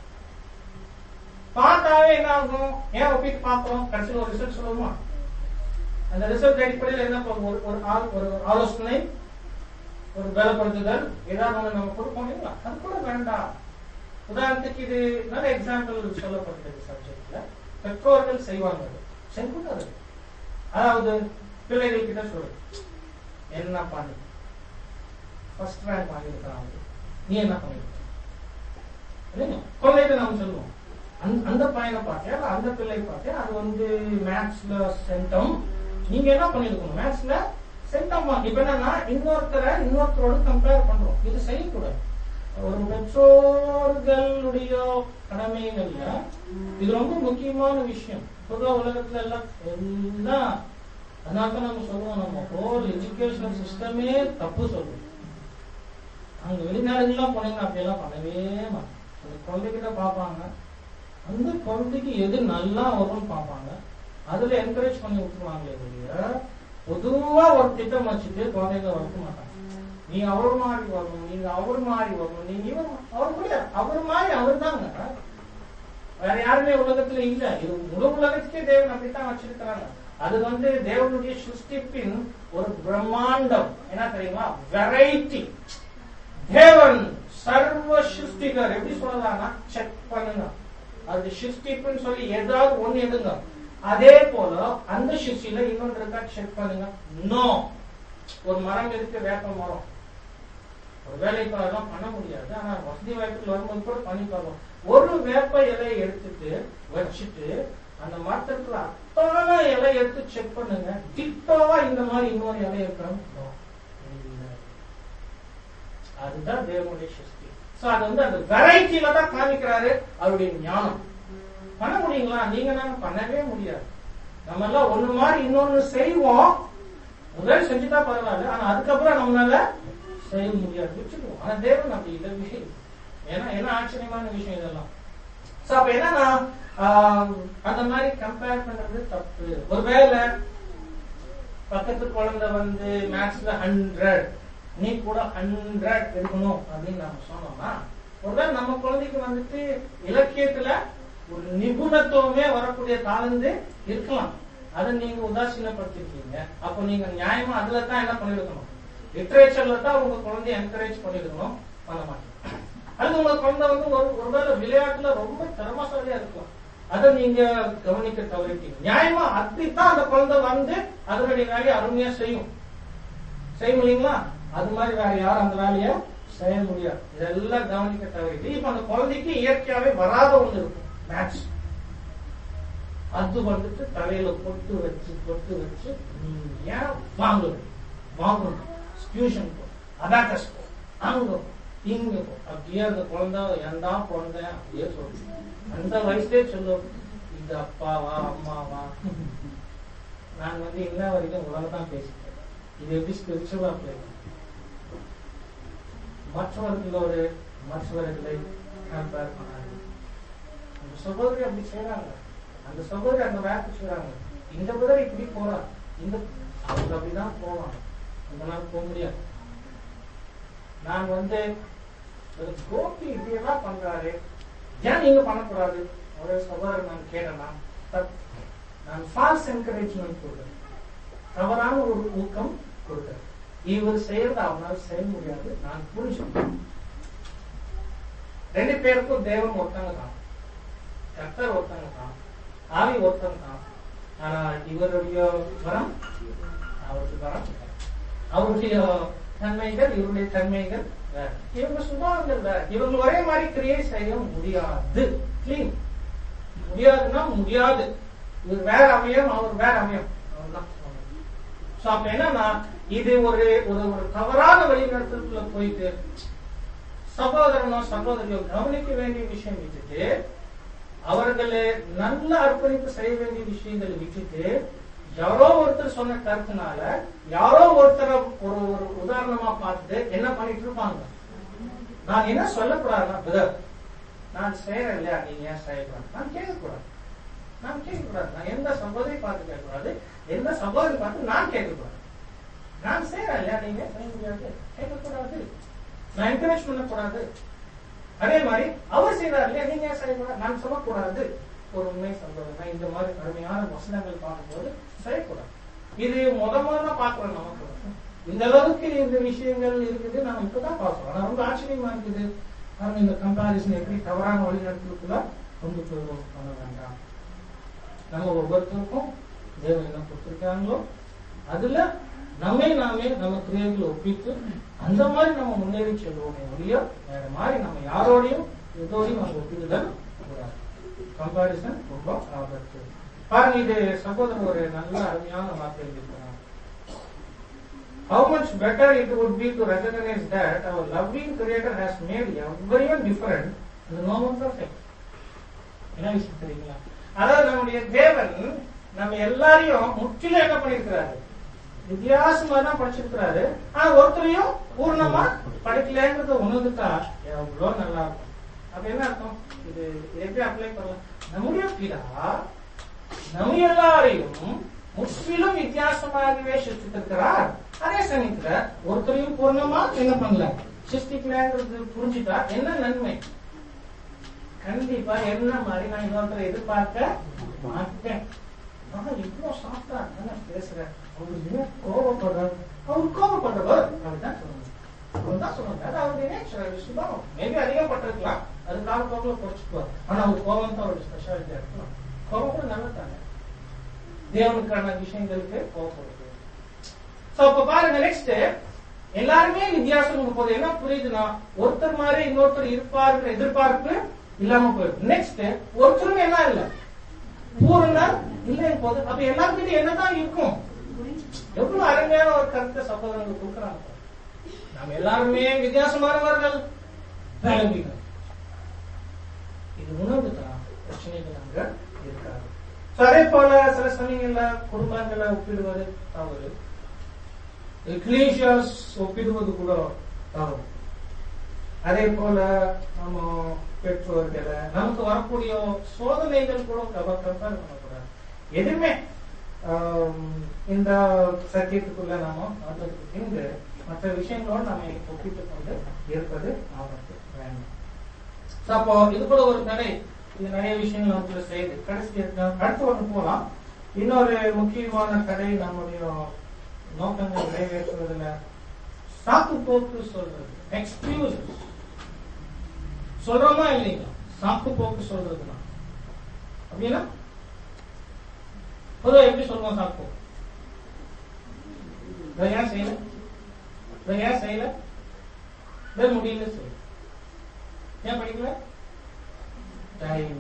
பார்த்தாவே என்ன ஆகும், ஏன் ஒப்பிட்டு பார்க்கிறோம், கடைசியில் ஒரு ரிசல்ட் சொல்லுவோமா, அந்த ரிசல்ட் அடிப்படையில் என்ன பண்ணுவோம், ஒரு ஆலோசனை, ஒரு பலப்படுத்துதல், ஏதாவது நம்ம கொடுப்போம். அது கூட வேண்டாம். உதாரணத்துக்கு இது நல்ல எக்ஸாம்பிள் சொல்லப்பட்டது சப்ஜெக்ட்ல, பெற்றோர்கள் செய்வாங்க, செய்யக்கூடாது. அதாவது பிள்ளைகள் கிட்ட சொல்லு, என்ன பண்ணி ஃபர்ஸ்ட் ரேங்க் வாங்கியிருக்கிறாங்க, நீ என்ன பண்ணிருக்க இல்லைங்க, குழந்தைகிட்ட நம்ம சொல்லுவோம், அந்த பையனை பார்த்தியா, அந்த பிள்ளை பார்த்தியா, அது வந்து மேத்ஸ்ல சென்டம், நீங்க என்ன பண்ணிருக்கணும், மேத்ஸ்ல சென்டம். இப்ப என்னன்னா இன்னொருத்தரோட கம்பேர் பண்றோம், இது செய்யக்கூடாது. ஒரு பெற்றோர்களுடைய கடமைகள்ல இது ரொம்ப முக்கியமான விஷயம். பொதுவா உலகத்துல எல்லாம் அதனால்தான் நம்ம சொல்லுவோம், நம்ம ஹோல் எஜுகேஷன் சிஸ்டமே தப்பு சொல்லுவோம். அங்க வெளிநாடுகள்லாம் போனீங்கன்னா அப்படியெல்லாம் பண்ணவே மாட்டோம். அந்த குழந்தைகிட்ட பார்ப்பாங்க, அந்த குழந்தைக்கு எது நல்லா வரும்னு பார்ப்பாங்க, அதுல என்கரேஜ் பண்ணி விட்டுருவாங்களே ஒழிய பொதுவா ஒரு திட்டம் வச்சுட்டு குழந்தைகளை வளர்க்க மாட்டாங்க. நீ அவர் மாதிரி வரணும், நீங்க அவர் மாதிரி வரணும், நீங்க அவர் கூட அவர் மாதிரி அவர் தாங்க, வேற யாருமே உலகத்துல இல்ல. இது முழு உலகத்துக்கே தேவன் அப்படித்தான் வச்சிருக்கிறாங்க. அது வந்து தேவனுடைய சிருஷ்டிப்பின் ஒரு பிரம்மாண்டம். என்ன தெரியுமா, வெரைட்டி. தேவன் சர்வ சிருஷ்டிகர். எப்படி சொல்லலாம்னா, செக் பண்ணுங்க, அது சிருஷ்டிப்புன்னு சொல்லி ஏதாவது ஒண்ணு எடுங்க, அதே போல அந்த சிருஷ்டில இன்னொன்று இருக்கா செக் பண்ணுங்க. நோ, ஒரு மரம் இருக்கு, வேப்ப மரம், ஒரு வேலைக்காக பண்ண முடியாது, ஆனா வசதி வாய்ப்புகள் வரும்போது கூட பண்ணி பார்ப்போம். ஒரு வேப்ப இலையை எடுத்துட்டு வச்சுட்டு அந்த மரத்துல அத்தனை இலை எடுத்து செக் பண்ணுங்க, டிட்டோவா இந்த மாதிரி இன்னொரு இலை இருக்கான்னு. அதுதான் தேவனுடைய சக்தி. சோ அது வந்து அந்த வெரைட்டியில தான் காமிக்கிறாரு அவருடைய ஞானம். பண்ண முடியுங்களா, நீங்க நாங்க பண்ணவே முடியாது. நம்ம எல்லாம் ஒண்ணு மாதிரி இன்னொன்னு செய்வோம், முதல் செஞ்சுதான் பரவாயில்ல, ஆனா அதுக்கப்புறம் நம்மளால செய்ய முடியாது, வச்சுக்குவோம். ஆனா தேவன் அப்படி இல்லவே. ஏன்னா என்ன ஆச்சரியமான விஷயம் இதெல்லாம். சோ அப்ப என்னன்னா, அந்த மாதிரி கம்பேர் பண்றது தப்பு. ஒருவேளை பக்கத்து குழந்தை வந்து மேத்ஸ்ல 100, நீ கூட 100 இருக்கணும் அப்படின்னு நாம சொன்னோம்னா ஒருவேளை நம்ம குழந்தைக்கு வந்துட்டு இலக்கியத்துல ஒரு நிபுணத்துவமே வரக்கூடிய தாழ்ந்து இருக்கலாம். அதை நீங்க உதாசீனப்படுத்திருக்கீங்க. அப்போ நீங்க நியாயமா அதுல தான் என்ன பண்ணிருக்கணும், லிட்ரேச்சர்ல தான் உங்க குழந்தைய என்கரேஜ் பண்ணிருக்கணும், பண்ண மாட்டேங்க. அது உங்க குழந்தை வந்து ஒருவேளை விளையாட்டுல ரொம்ப திறமசாலியா இருக்கலாம், அதை நீங்க கவனிக்க தவறிட்டீங்க. நியாயமா அப்படித்தான் அந்த குழந்தை வந்து அதனுடைய வேலையை அருமையா செய்யும் இல்லைங்களா? அது மாதிரி வேற யாரும் அந்த வேலையை செய்ய முடியாது. இதெல்லாம் கவனிக்க தவறிட்டு இப்ப அந்த குழந்தைக்கு இயற்கையாவே வராத ஒண்ணு இருக்கும், மேத்ஸ். அது வந்துட்டு தலையில பொட்டு வச்சு ஏன் வாங்கணும் டியூஷன் போ, அபாக்கஸ் போ, அங்க இங்க போ, அப்படியே அந்த குழந்தை ஏன்டா குழந்தை அப்படியே சொல்லு. அந்த வயசுலயே சொல்லும், இது அப்பாவா அம்மாவா. நான் வந்து இன்ன வரைக்கும் உலகத்தான் பேசிட்டேன். இது எப்படி ஸ்பிரிச்சுவலா அப்ளை மற்றவர்களை கம்பேர் பண்ணாங்க. அந்த சகோதரி அப்படி செய்யறாங்க, அந்த சகோதரி அந்த வேலை செய்யறாங்க. இந்த புதர் இப்படி போறா, இந்த அவங்க அப்படிதான் போவாங்க. உங்களால போக முடியாது. நான் வந்து கோபி இப்படியெல்லாம் பண்றாரு, ஏன் நீங்க பண்ணக்கூடாது? ஒரு சகோதரர் நான் கேட்டேன்னா நான் ஃபால்ஸ் என்கரேஜ்மெண்ட் கொடுக்குறேன், தவறான ஒரு ஊக்கம் கொடுக்குறேன். இவர் செய்யறது அவனால செய்ய முடியாது, நான் புரிஞ்சுக்கணும். ரெண்டு பேருக்கும் தேவன் ஒருத்தங்க தான், கர்த்தர் ஒருத்தங்க தான், ஆவி ஒருத்தங்க தான். ஆனா இவருடைய வரம் அவருக்கு வரம், அவருடைய தன்மைகள் இவருடைய தன்மைகள் வேற, இவங்க சுபாவங்கள் வேற. இவங்க ஒரே மாதிரி கிரியேட் செய்ய முடியாது. முடியாதுன்னா முடியாது. இவர் வேற அவயம், அவர் வேற அவயம். அப்ப என்னன்னா இது ஒரு ஒரு தவறான வழிநடத்தலுக்குள்ள போயிட்டு சகோதரனோ சகோதரியோ கவனிக்க வேண்டிய விஷயம் விட்டுட்டு, அவர்களே நல்ல அர்ப்பணிப்பு செய்ய வேண்டிய விஷயங்களை விட்டுட்டு, யாரோ ஒருத்தர் சொன்ன கருத்துனால யாரோ ஒருத்தர் ஒரு உதாரணமா பார்த்துட்டு என்ன பண்ணிட்டு இருப்பாங்க. நான் என்ன சொல்லக்கூடாதுன்னா, பிரதர் நான் செய்யறேன் இல்லையா, நீங்க ஏன் செய்யக்கூடாது? நான் கேட்கக்கூடாது. நான் எந்த சகோதரி பார்த்து கேட்கக்கூடாது, எந்த சகோதரி பார்த்து நான் கேட்கக்கூடாது. நான் செய்யறேன் இல்லையா, நீங்க செய்ய முடியாது, கேட்கக்கூடாது. நான் என்கரேஜ் பண்ணக்கூடாது. அதே மாதிரி அவர் செய்யறாரு இல்லையா, நீங்க ஏன் செய்யக்கூடாது, நான் சொல்லக்கூடாது. ஒரு உண்மை சகோதரன் இந்த மாதிரி கடுமையான வசனங்கள் பார்க்கும்போது செய்யக்கூடாது. இது முதல்ல பாக்குறோம். நமக்கு இந்த அளவுக்கு இந்த விஷயங்கள் இருக்குது, நம்ம இப்பதான் பாக்குறோம். ஆனா ரொம்ப ஆச்சரியமா இருக்குது. நம்ம இந்த கம்பாரிசன் எப்படி தவறான வழிநடத்தலுக்குள்ள கொண்டு போய் பண்ண வேண்டாம். நம்ம ஒவ்வொருத்தருக்கும் தேவன் என்ன கொடுத்திருக்காங்களோ அதுல நாமே நம்ம கிரியைகளை ஒப்பிட்டு அந்த மாதிரி நம்ம முன்னேறி செல்வோமே ஒழிய வேற மாதிரி நம்ம யாரோடையும் எதோடையும் நம்ம ஒப்பிடுதல் கூடாது. கம்பாரிசன் ரொம்ப ஆபத்து. பாருங்க, இது சகோதரர் ஒரு நல்ல அருமையான வார்த்தை இருக்கிறார். How much better it would be to recognize that our loving Creator has made everyone different and no one perfect. என்ன விஷயம் தெரியுங்களா? அதாவது நம்முடைய தேவன் நம்ம எல்லாரையும் முற்றிலும் என்ன பண்ணிருக்கிறாரு, வித்தியாசமா தான் படிச்சிருக்கிறாரு. ஆனா ஒருத்தரையும் பூர்ணமா படிக்கலங்கிறத உணர்ந்துட்டா எவ்வளவு நல்லா இருக்கும். அப்ப என்ன அர்த்தம்? இது எப்படி அப்ளை பண்ணலாம்? நம்முடைய பிதா நம்ம எல்லாரையும் முற்றிலும் வித்தியாசமாகவே சிருஷ்டித்திருக்கிறார். அதே சமயத்துல ஒருத்தரையும் பூர்ணமா என்ன பண்ணல, சிருஷ்டிக்கலங்கிறது புரிஞ்சுட்டா என்ன நன்மை? கண்டிப்பா என்ன மாதிரி நான் இன்னொருத்தரை எதிர்பார்க்க மாட்டேன். இவ்வளவு சாஃப்டா பேசுறேன், அவரு கோபப்படுறாரு, அவரு கோபப்படுறவர் அப்படிதான் சொல்லணும். அவர்தான் சொல்லணும். அது அவருடைய நேச்சர், சுபாவம். மேபி அதிகப்பட்டிருக்கலாம், அதுக்காக கோபல குறைச்சிக்குவார். ஆனா அவர் கோபம் தான் அவருடைய ஸ்பெஷாலிட்டியா இருக்கலாம். கோபம் கூட நல்லதாங்க, தேவனுக்கான விஷயங்களுக்கு கோபப்படுது. அப்ப பாருங்க, நெக்ஸ்ட் எல்லாருமே வித்தியாசம் போது என்ன புரியுதுன்னா, ஒருத்தர் மாதிரி இன்னொருத்தர் இருப்பாருங்கிற எதிர்பார்ப்பு இல்லாம போயிடும். நெக்ஸ்ட் ஒருத்தரும் என்ன இல்ல, பூரணர் இல்லை போது. அப்ப எல்லாருக்கிட்ட என்னதான் இருக்கும்? எவ்வளவு அருமையான ஒரு கருத்தை சகோதரர்கள் கொடுக்குறாங்க. நம்ம எல்லாருமே வித்தியாசமானவர்கள். இது உணவுதான் பிரச்சனைகள் அங்க இருக்காது. அதே போல சில சமயங்கள்ல குடும்பங்களை ஒப்பிடுவது தவறு, எக்லீசியாஸ் ஒப்பிடுவது கூட தவறு. அதே போல நம்ம பெற்றோர்களை, நமக்கு வரக்கூடிய சோதனைகள் கூட கம்பேர் பண்ணக்கூடாது. எதுவுமே இந்த சத்தியத்துக்குள்ள நாம மற்ற விஷயங்களோடு நம்ம ஒப்பிட்டுக் கொண்டு இருப்பது ஆபத்து வேண்டாம். அப்போ இது கூட ஒரு தடை. இது நிறைய விஷயங்கள் நமக்குள்ள செய்யுது. கடைசி அடுத்து ஒன்று போலாம். இன்னொரு முக்கியமான தடை நம்முடைய நோக்கங்கள் நிறைவேற்றுவதில் சாக்கு போக்கு சொல்றது, எக்ஸ்கியூஸ் சொல்றோமா இல்லைங்களா? சாக்கு போக்கு சொல்றதுனா அப்படின்னா பொதுவாக எப்படி சொல்லுவோம்? சாக்கு போக்கு ஏன் செய்யல, ஏன் செய்யல, முடியல சொல்லு, ஏன் படிக்கல, டைம்,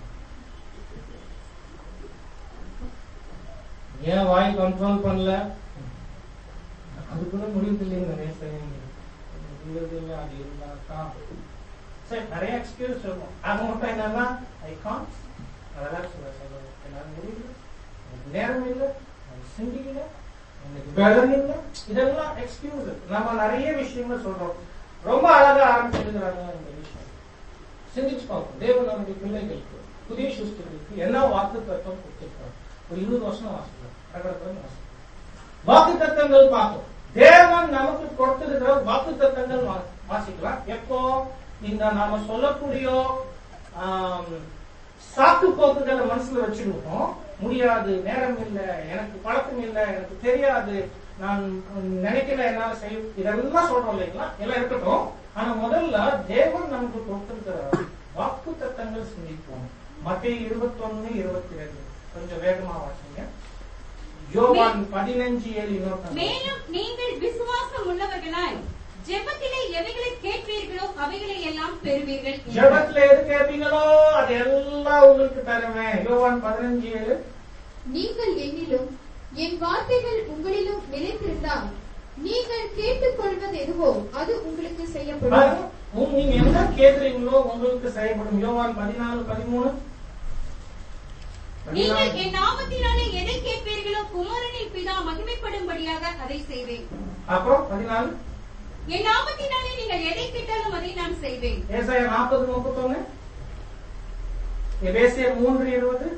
ஏன் வாய் கண்ட்ரோல் பண்ணல, அது கூட முடியுது இல்லைங்க, நிறைய செய்யுங்க, இல்லை அது இருந்தாக்கா சரி, நிறைய எக்ஸ்கியூஸ் இருக்கும். அது மட்டும் என்னன்னா ஐ கான்ட், அதெல்லாம் சொல்ல என்னால முடியல, எனக்கு நேரம் இல்லை, எனக்கு சிந்திக்கல, எனக்கு பலன் இல்லை, இதெல்லாம் எக்ஸ்கியூஸ். நம்ம நிறைய விஷயங்கள் சொல்றோம். ரொம்ப அழகா ஆரம்பிச்சிருக்கிறாங்க இந்த விஷயம். சிந்திச்சு பார்ப்போம். தேவன் நம்முடைய பிள்ளைகளுக்கு, புதிய சிருஷ்டிகளுக்கு என்ன வாக்கு தத்துவம் கொடுத்திருக்காங்க. ஒரு 20 வருஷம் வாசிக்கலாம், வாக்கு தத்தங்கள் பார்ப்போம். தேவன் நமக்கு கொடுத்திருக்கிற வாக்கு தத்தங்கள் வாசிக்கலாம். எப்போ இந்த நாம சொல்லக்கூடிய சாக்கு போக்குகளை மனசுல வச்சுருக்கோம். முடியாது, நேரம் இல்லை, எனக்கு பழக்கம் இல்லை, எனக்கு தெரியாது, நான் நினைக்கல, என்னால செய்ய, இதெல்லாம் சொல்றோம் இல்லைங்களா? எல்லாம் இருக்கட்டும். ஆனா முதல்ல தேவன் நமக்கு கொடுத்திருக்கிற வாக்கு தத்தங்கள் சிந்திப்போம். மத்தேயு 21:22 கொஞ்சம் வேகமா வாசிங்க. யோவான் 15:7 மேலும் நீங்கள் விசுவாசம் உள்ளவர்களாய் ஜெபத்திலே எவைகளை கேட்பீர்களோ அவைகளை எல்லாம் பெறுவீர்கள். ஜெபத்திலே எது கேட்பீங்களோ அது எல்லாம் உங்களுக்கு தருவேன். யோவான் 15:7 நீங்கள் என்னிலும் என் வார்த்தைகள் உங்களிலும் நிலைத்திருந்தால் நீங்கள் கேட்டுக்கொள்வது எதுவோ அது உங்களுக்கு செய்யப்படும். நீங்க என்ன கேட்கிறீங்களோ உங்களுக்கு செய்யப்படும். யோவான் 14:13 நீங்கள் என் நாமத்தினாலே எதை கேட்பீர்களோ குமாரனில் பிதா மகிமைப்படும்படியாக அதை செய்வேன். அப்புறம் 14 என் நாமத்தினாலே நீங்கள் எதை கேட்டாலும் அதை நான் செய்வேன். ஏசாயா 40:31 எபேசியர் 3:20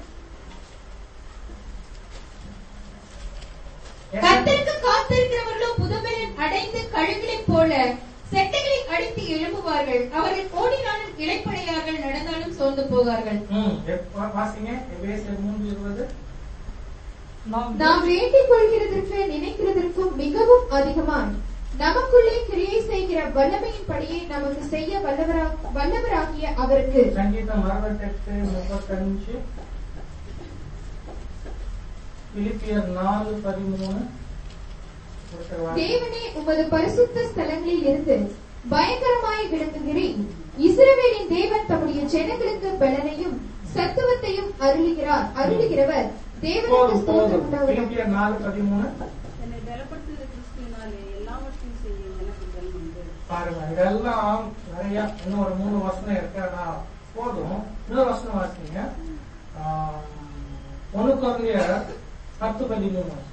கர்த்தருக்கு காத்திருக்கிறவர்களோ புதுபலன் அடைந்து கழுகுகளைப் போல செட்டைகளை அடித்து எழும்புவார்கள். அவர்கள் ஓடினாலும் இளைப்படையார்கள், நடந்தாலும் சோர்ந்து போவார்கள். வாசிங்க எபேசியர் 3:20 நாம் வேண்டிக் கொள்கிறதற்கு நினைக்கிறதற்கும் மிகவும் அதிகமாய் நமக்குள்ளே கிரியை செய்கிற வல்லமையின் படியே நமக்கு செய்ய வல்லவராகிய அவருக்கு. சங்கீதம் 68:35 பிலிப்பியர் 4:13 தேவனே உமது பரிசுத்த ஸ்தலங்களில் இருந்து பயங்கரமாய் விளங்குகிறேன். இஸ்ரவேலின் தேவன் தம்முடைய ஜனங்களுக்கு பலனையும் சத்துவத்தையும் அருளுகிறவர். தேவனுக்கு ஸ்தோத்திரம் உண்டாவதாக. பிலிப்பியர் 4:13 என்னை பலப்படுத்துகிற கிறிஸ்துவினாலே எல்லாவற்றையும் செய்ய எனக்கு பலன் உண்டு. பாருங்க, இதெல்லாம் நிறைய. இன்னும் ஒரு 3 வசனம் இருக்கு, ஆனா போதும். இன்னொரு வசனம் வாசிங்க. 1 கொரிந்தியர் 10:13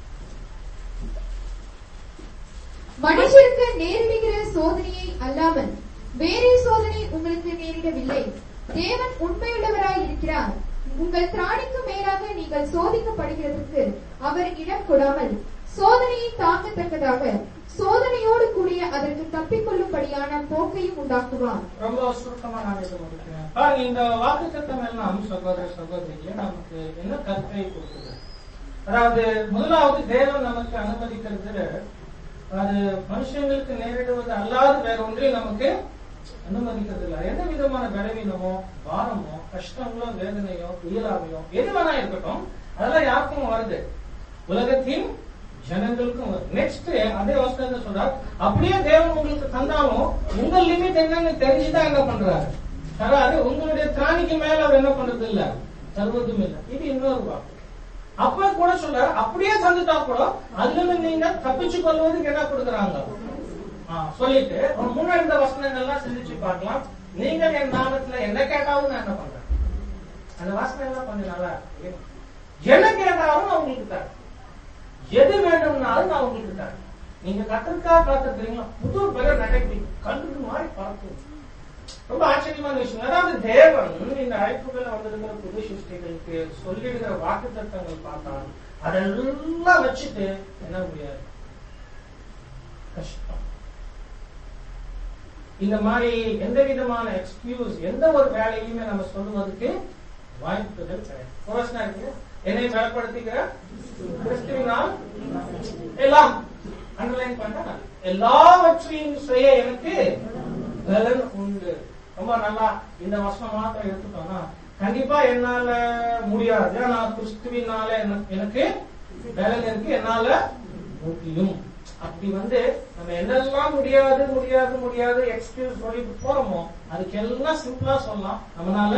மனுஷருக்கு நேரிடுகிற சோதனையை அல்லாமல் வேறே சோதனை உங்களுக்கு நேரிடவில்லை. தேவன் உண்மையுள்ளவராய் இருக்கிறார். உங்கள் திராணிக்கு மேலாக நீங்கள் சோதிக்கப்படுகிறதற்கு அவர் இடம் கொடாமல் சோதனையை தாங்கத்தக்கதாக சோதனையோடு கூடிய அதற்கு தப்பிக்கொள்ளும்படியான போக்கையும் உண்டாக்குவார். ரொம்ப சுருக்கமா நான் இதை முடிக்கிறேன். பாருங்க, இந்த வாக்குத்தத்தம் எல்லாம் சகோதர சகோதரிகளே நமக்கு என்ன கருத்தை கொடுக்குது. அதாவது முதலாவது தேவன் நமக்கு அனுமதிக்கிறது அது மனுஷங்களுக்கு நேரிடுவது அல்லாது வேற ஒன்றையும் நமக்கு அனுமதிக்கிறது இல்லை. எந்த விதமான பலவீனமோ பாரமோ கஷ்டங்களோ வேதனையோ இயலாமையோ எது வேணா இருக்கட்டும், அதெல்லாம் யாருக்கும் வருது, உலகத்தின் ஜனங்களுக்கும் வருது. நெக்ஸ்ட் அதே வசனத்தை சொல்றார், அப்படியே தேவன் உங்களுக்கு தந்தாலும் உங்க லிமிட் என்னன்னு தெரிஞ்சுதான் என்ன பண்றாரு தராது. உங்களுடைய திராணிக்கு மேல அவர் என்ன பண்றது இல்ல, தருவதும் இல்லை. இது இன்னொரு வாக்கு. அப்ப கூட சொல்றாரு, அப்படியே தந்துட்டா கூட அதுல இருந்து நீங்க தப்பிச்சு கொள்வதுக்கு என்ன கொடுக்குறாங்க சொல்லிட்டு முன்னாடி இந்த வசனங்கள்லாம் சிந்திச்சு பார்க்கலாம். நீங்கள் என் நாமத்துல என்ன கேட்டாலும் நான் என்ன பண்றேன், அந்த வசனம் எல்லாம் கொஞ்சம் நல்லா இருக்கு. என்ன கேட்டாலும் நான் உங்களுக்கு தரேன், எது வேண்டும்னாலும் நான் உங்களுக்கு தரேன். நீங்க கத்திற்காக காத்துக்கிறீங்களா, புது பெயர் நடக்கி கல்லுக்கு மாறி பார்க்கும். ரொம்ப ஆச்சரியமான விஷயம். அதாவது தேவன் இந்த அழைப்புகளை வந்திருக்கிற புது சிருஷ்டிகளுக்கு சொல்லிடுகிற வாக்கு தத்தங்கள் பார்த்தால் அதெல்லாம் வச்சுட்டு என்ன முடியாது, கஷ்டம். இந்த மாதிரி எந்த விதமான எக்ஸ்கியூஸ் எந்த ஒரு வேலையுமே நம்ம சொல்லுவதற்கு வாய்ப்புகள் கிடையாது. என்னை பலப்படுத்துகிற கிறிஸ்துவினால் எல்லாம் அண்டர்லைன் பண்ண எல்லாவற்றையும் செய்ய எனக்கு பலன் உண்டு. ரொம்ப நல்லா இந்த வசனம் மாத்திரம் எடுத்துட்டோம்னா கண்டிப்பா என்னால முடியாது, ஆனா கிறிஸ்துவினால எனக்கு பலன் இருக்கு, என்னால முடியும். அப்படி நம்ம என்னெல்லாம் முடியாது முடியாது முடியாது எக்ஸ்கியூஸ் சொல்லிட்டு போறோமோ அதுக்கெல்லாம் சிம்பிளா சொல்லலாம், நம்மளால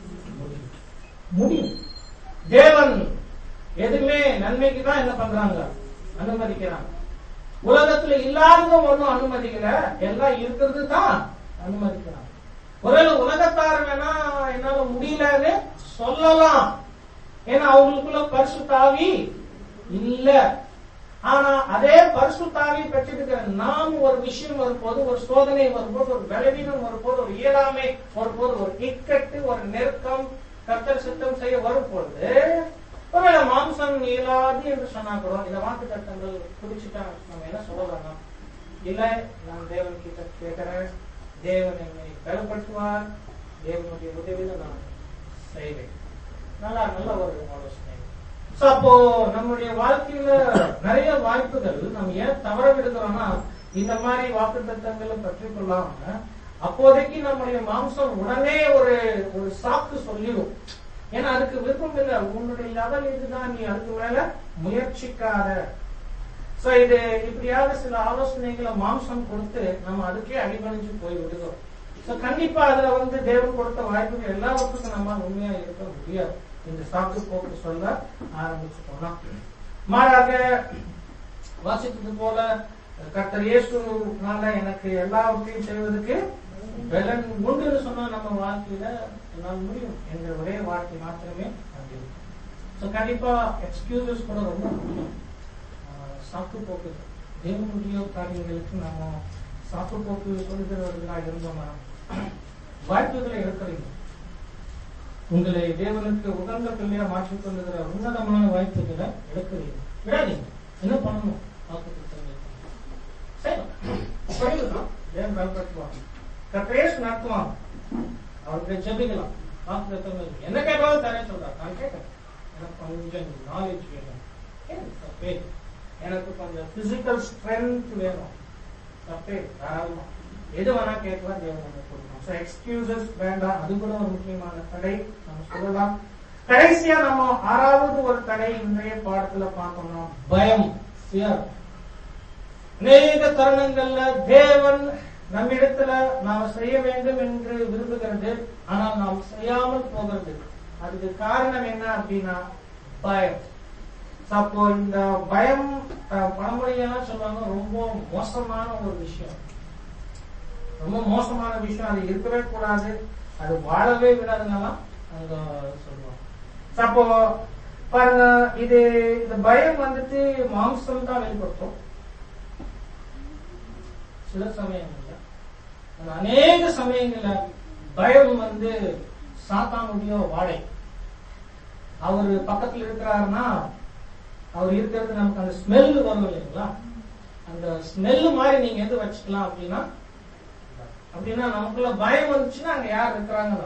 முடியும். தேவன் எதுவுமே நன்மைக்கு தான் என்ன பண்றாங்க, அனுமதிக்கிறாங்க. உலகத்துல இல்லாத ஒண்ணும் அனுமதிக்கல, எல்லாம் இருக்கிறது தான் அனுமதிக்கிறாங்க. ஒருவேளை உலகத்தார வேணா என்னால முடியலன்னு சொல்லலாம், ஏன்னா அவங்களுக்குள்ள பரிசுத்த ஆவி இல்ல. ஆனா அதே பரிசுத்த ஆவி பெற்றிருக்கிற நாம் ஒரு விஷயம் வரும்போது, ஒரு சோதனை வரும்போது, ஒரு பலவீனம் வரும்போது, ஒரு இயலாமை வரும்போது, ஒரு இக்கட்டு, ஒரு நெருக்கம் கர்த்தர் சித்தம் செய்ய வரும்பொழுது ஒருவேளை மாம்சம் இயலாது என்று சொன்னா கூட இந்த வாக்கு தத்தங்கள் குடிச்சுட்டா நம்ம என்ன சொல்லலாம், இல்ல நான் தேவன் கிட்ட கேட்கிறேன், தேவன் என்னை பலப்படுத்துவார், தேவனுடைய உதவியில நான் செய்வேன். நல்ல ஒரு ஆலோசனை. அப்போ நம்முடைய வாழ்க்கையில நிறைய வாய்ப்புகள் நம்ம ஏன் தவற விடுகிறோம்னா இந்த மாதிரி வாக்கு தத்தங்களை பற்றிக் கொள்ளாம அப்போதைக்கு நம்முடைய மாம்சம் உடனே ஒரு சாக்கு சொல்லிடும். ஏன்னா அதுக்கு விருப்பம் இல்லை, உன்னுடைய லெவல் இதுதான், நீ அதுக்கு மேல முயற்சிக்காத. சோ இது இப்படியாக சில ஆலோசனைகளை மாம்சம் கொடுத்து நம்ம அதுக்கே அடிபணிஞ்சு போய் விடுகிறோம். சோ கண்டிப்பா அதுல தேவன் கொடுத்த வாய்ப்புகள் எல்லாவற்றுக்கும் நம்ம உண்மையா இருக்க முடியாது. இந்த சாக்கு போக்கு சொல்ல ஆரம்பிச்சுட்டோம்னா மாறாக வாசித்தது போல கர்த்தர் இயேசுனால எனக்கு எல்லாவற்றையும் செய்வதற்கு பலன் உண்டுன்னு சொன்னா நம்ம வாழ்க்கையில என்னால் முடியும் என்ற ஒரே வார்த்தை மாத்திரமே கண்டிப்பா எக்ஸ்கியூசஸ் கூட ரொம்ப முக்கியம். சாக்கு போக்கு தேவனுடைய காரியங்களுக்கு நாம சாக்கு போக்கு சொல்லுகிறவர்களா இருந்தோம்னா வாய்ப்புகளை எடுக்கிறீங்க. உங்களை தேவனுக்கு உகந்த பிள்ளையா மாற்றிக் கொள்ளுகிற உன்னதமான வாய்ப்புகளை எடுக்கிறீங்க. விடாதீங்க, என்ன பண்ணணும், தேவன் பயன்படுத்துவாங்க, கர்த்தரேசு நடத்துவாங்க, அவருக்கு ஜெபிக்கலாம். என்ன கேட்டாலும் தரேன் சொல்றாரு. நான் கேட்கிறேன், எனக்கு கொஞ்சம் நாலேஜ் வேணும், எனக்கு கொஞ்சம் பிசிக்கல் ஸ்ட்ரென்த் வேணும், தப்பே தாராளமா எது வேணா கேட்கலாம், தேவன் கொடுக்கணும். எக்ஸ்கியூசஸ் வேண்டாம், அது கூட ஒரு முக்கியமான தடை நம்ம சொல்லலாம். கடைசியா நம்ம 6வது ஒரு தடை இன்றைய பாடத்துல பார்க்கணும், பயம். அநேக தருணங்கள்ல தேவன் நம்மிடத்துல நாம செய்ய வேண்டும் என்று விரும்புகிறது, ஆனால் நாம் செய்யாமல் போகிறது. அதுக்கு காரணம் என்ன அப்படின்னா பயம். அப்போ இந்த பயம் பழமொழியெல்லாம் சொல்லுவாங்க, ரொம்ப மோசமான ஒரு விஷயம், ரொம்ப மோசமான விஷயம், அது இருக்கவே கூடாது, அது வாழவே விடாதுன்னெல்லாம் அங்க சொல்லுவாங்க. அப்போ பாருங்க, இது இந்த பயம் மாம்சம் தான் வெளிப்படுத்தும் சில சமயங்கள்ல. அநேக சமயங்கள்ல பயம் சாத்தானுடைய வாடை. அவரு பக்கத்துல இருக்கிறாருன்னா அவர் இருக்கிறது நமக்கு அந்த ஸ்மெல் வரும் இல்லைங்களா, அந்த ஸ்மெல் மாதிரி நீங்க எது வச்சுக்கலாம் அப்படின்னா நமக்குள்ள பயம் வந்துச்சுன்னா அங்க யார் இருக்கிறாங்க,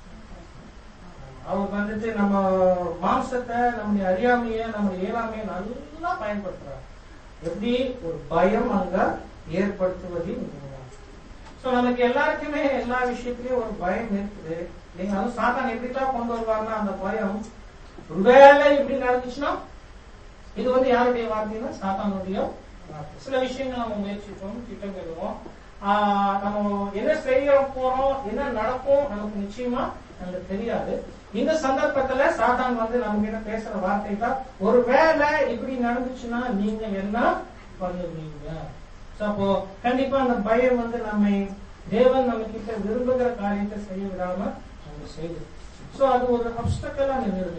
அவர் நம்ம மாம்சத்தை, நம்முடைய அறியாமைய, நம்முடைய இயலாமையை நல்லா பயன்படுத்துறாரு. எப்படி ஒரு பயம் அங்க ஏற்படுத்துவது. நமக்கு எல்லாருக்குமே எல்லா விஷயத்திலயும் ஒரு பயம் இருக்குது. நீங்க அதுவும் சாத்தான் எப்படித்தான் கொண்டு வருவாருன்னா அந்த பயம் ஒருவேளை இப்படி நடந்துச்சுன்னா இது யாருடைய வார்த்தைன்னா சாத்தானுடைய வார்த்தை. சில விஷயங்கள் நம்ம முயற்சிப்போம், திட்டமிடுவோம், நம்ம என்ன செய்ய போறோம், என்ன நடக்கும் நமக்கு நிச்சயமா நமக்கு தெரியாது. இந்த சந்தர்ப்பத்துல சாத்தான் நம்ம கிட்ட பேசுற வார்த்தை தான், ஒருவேளை இப்படி நடந்துச்சுன்னா நீங்க என்ன பண்ணுவீங்க. அப்போ கண்டிப்பா அந்த பயம் நம்மை தேவன் நம்ம கிட்ட விரும்புகிற காரியத்தை செய்ய விடாம நம்ம செய்யுது. சோ அது ஒரு அப்ஸ்டக்கலா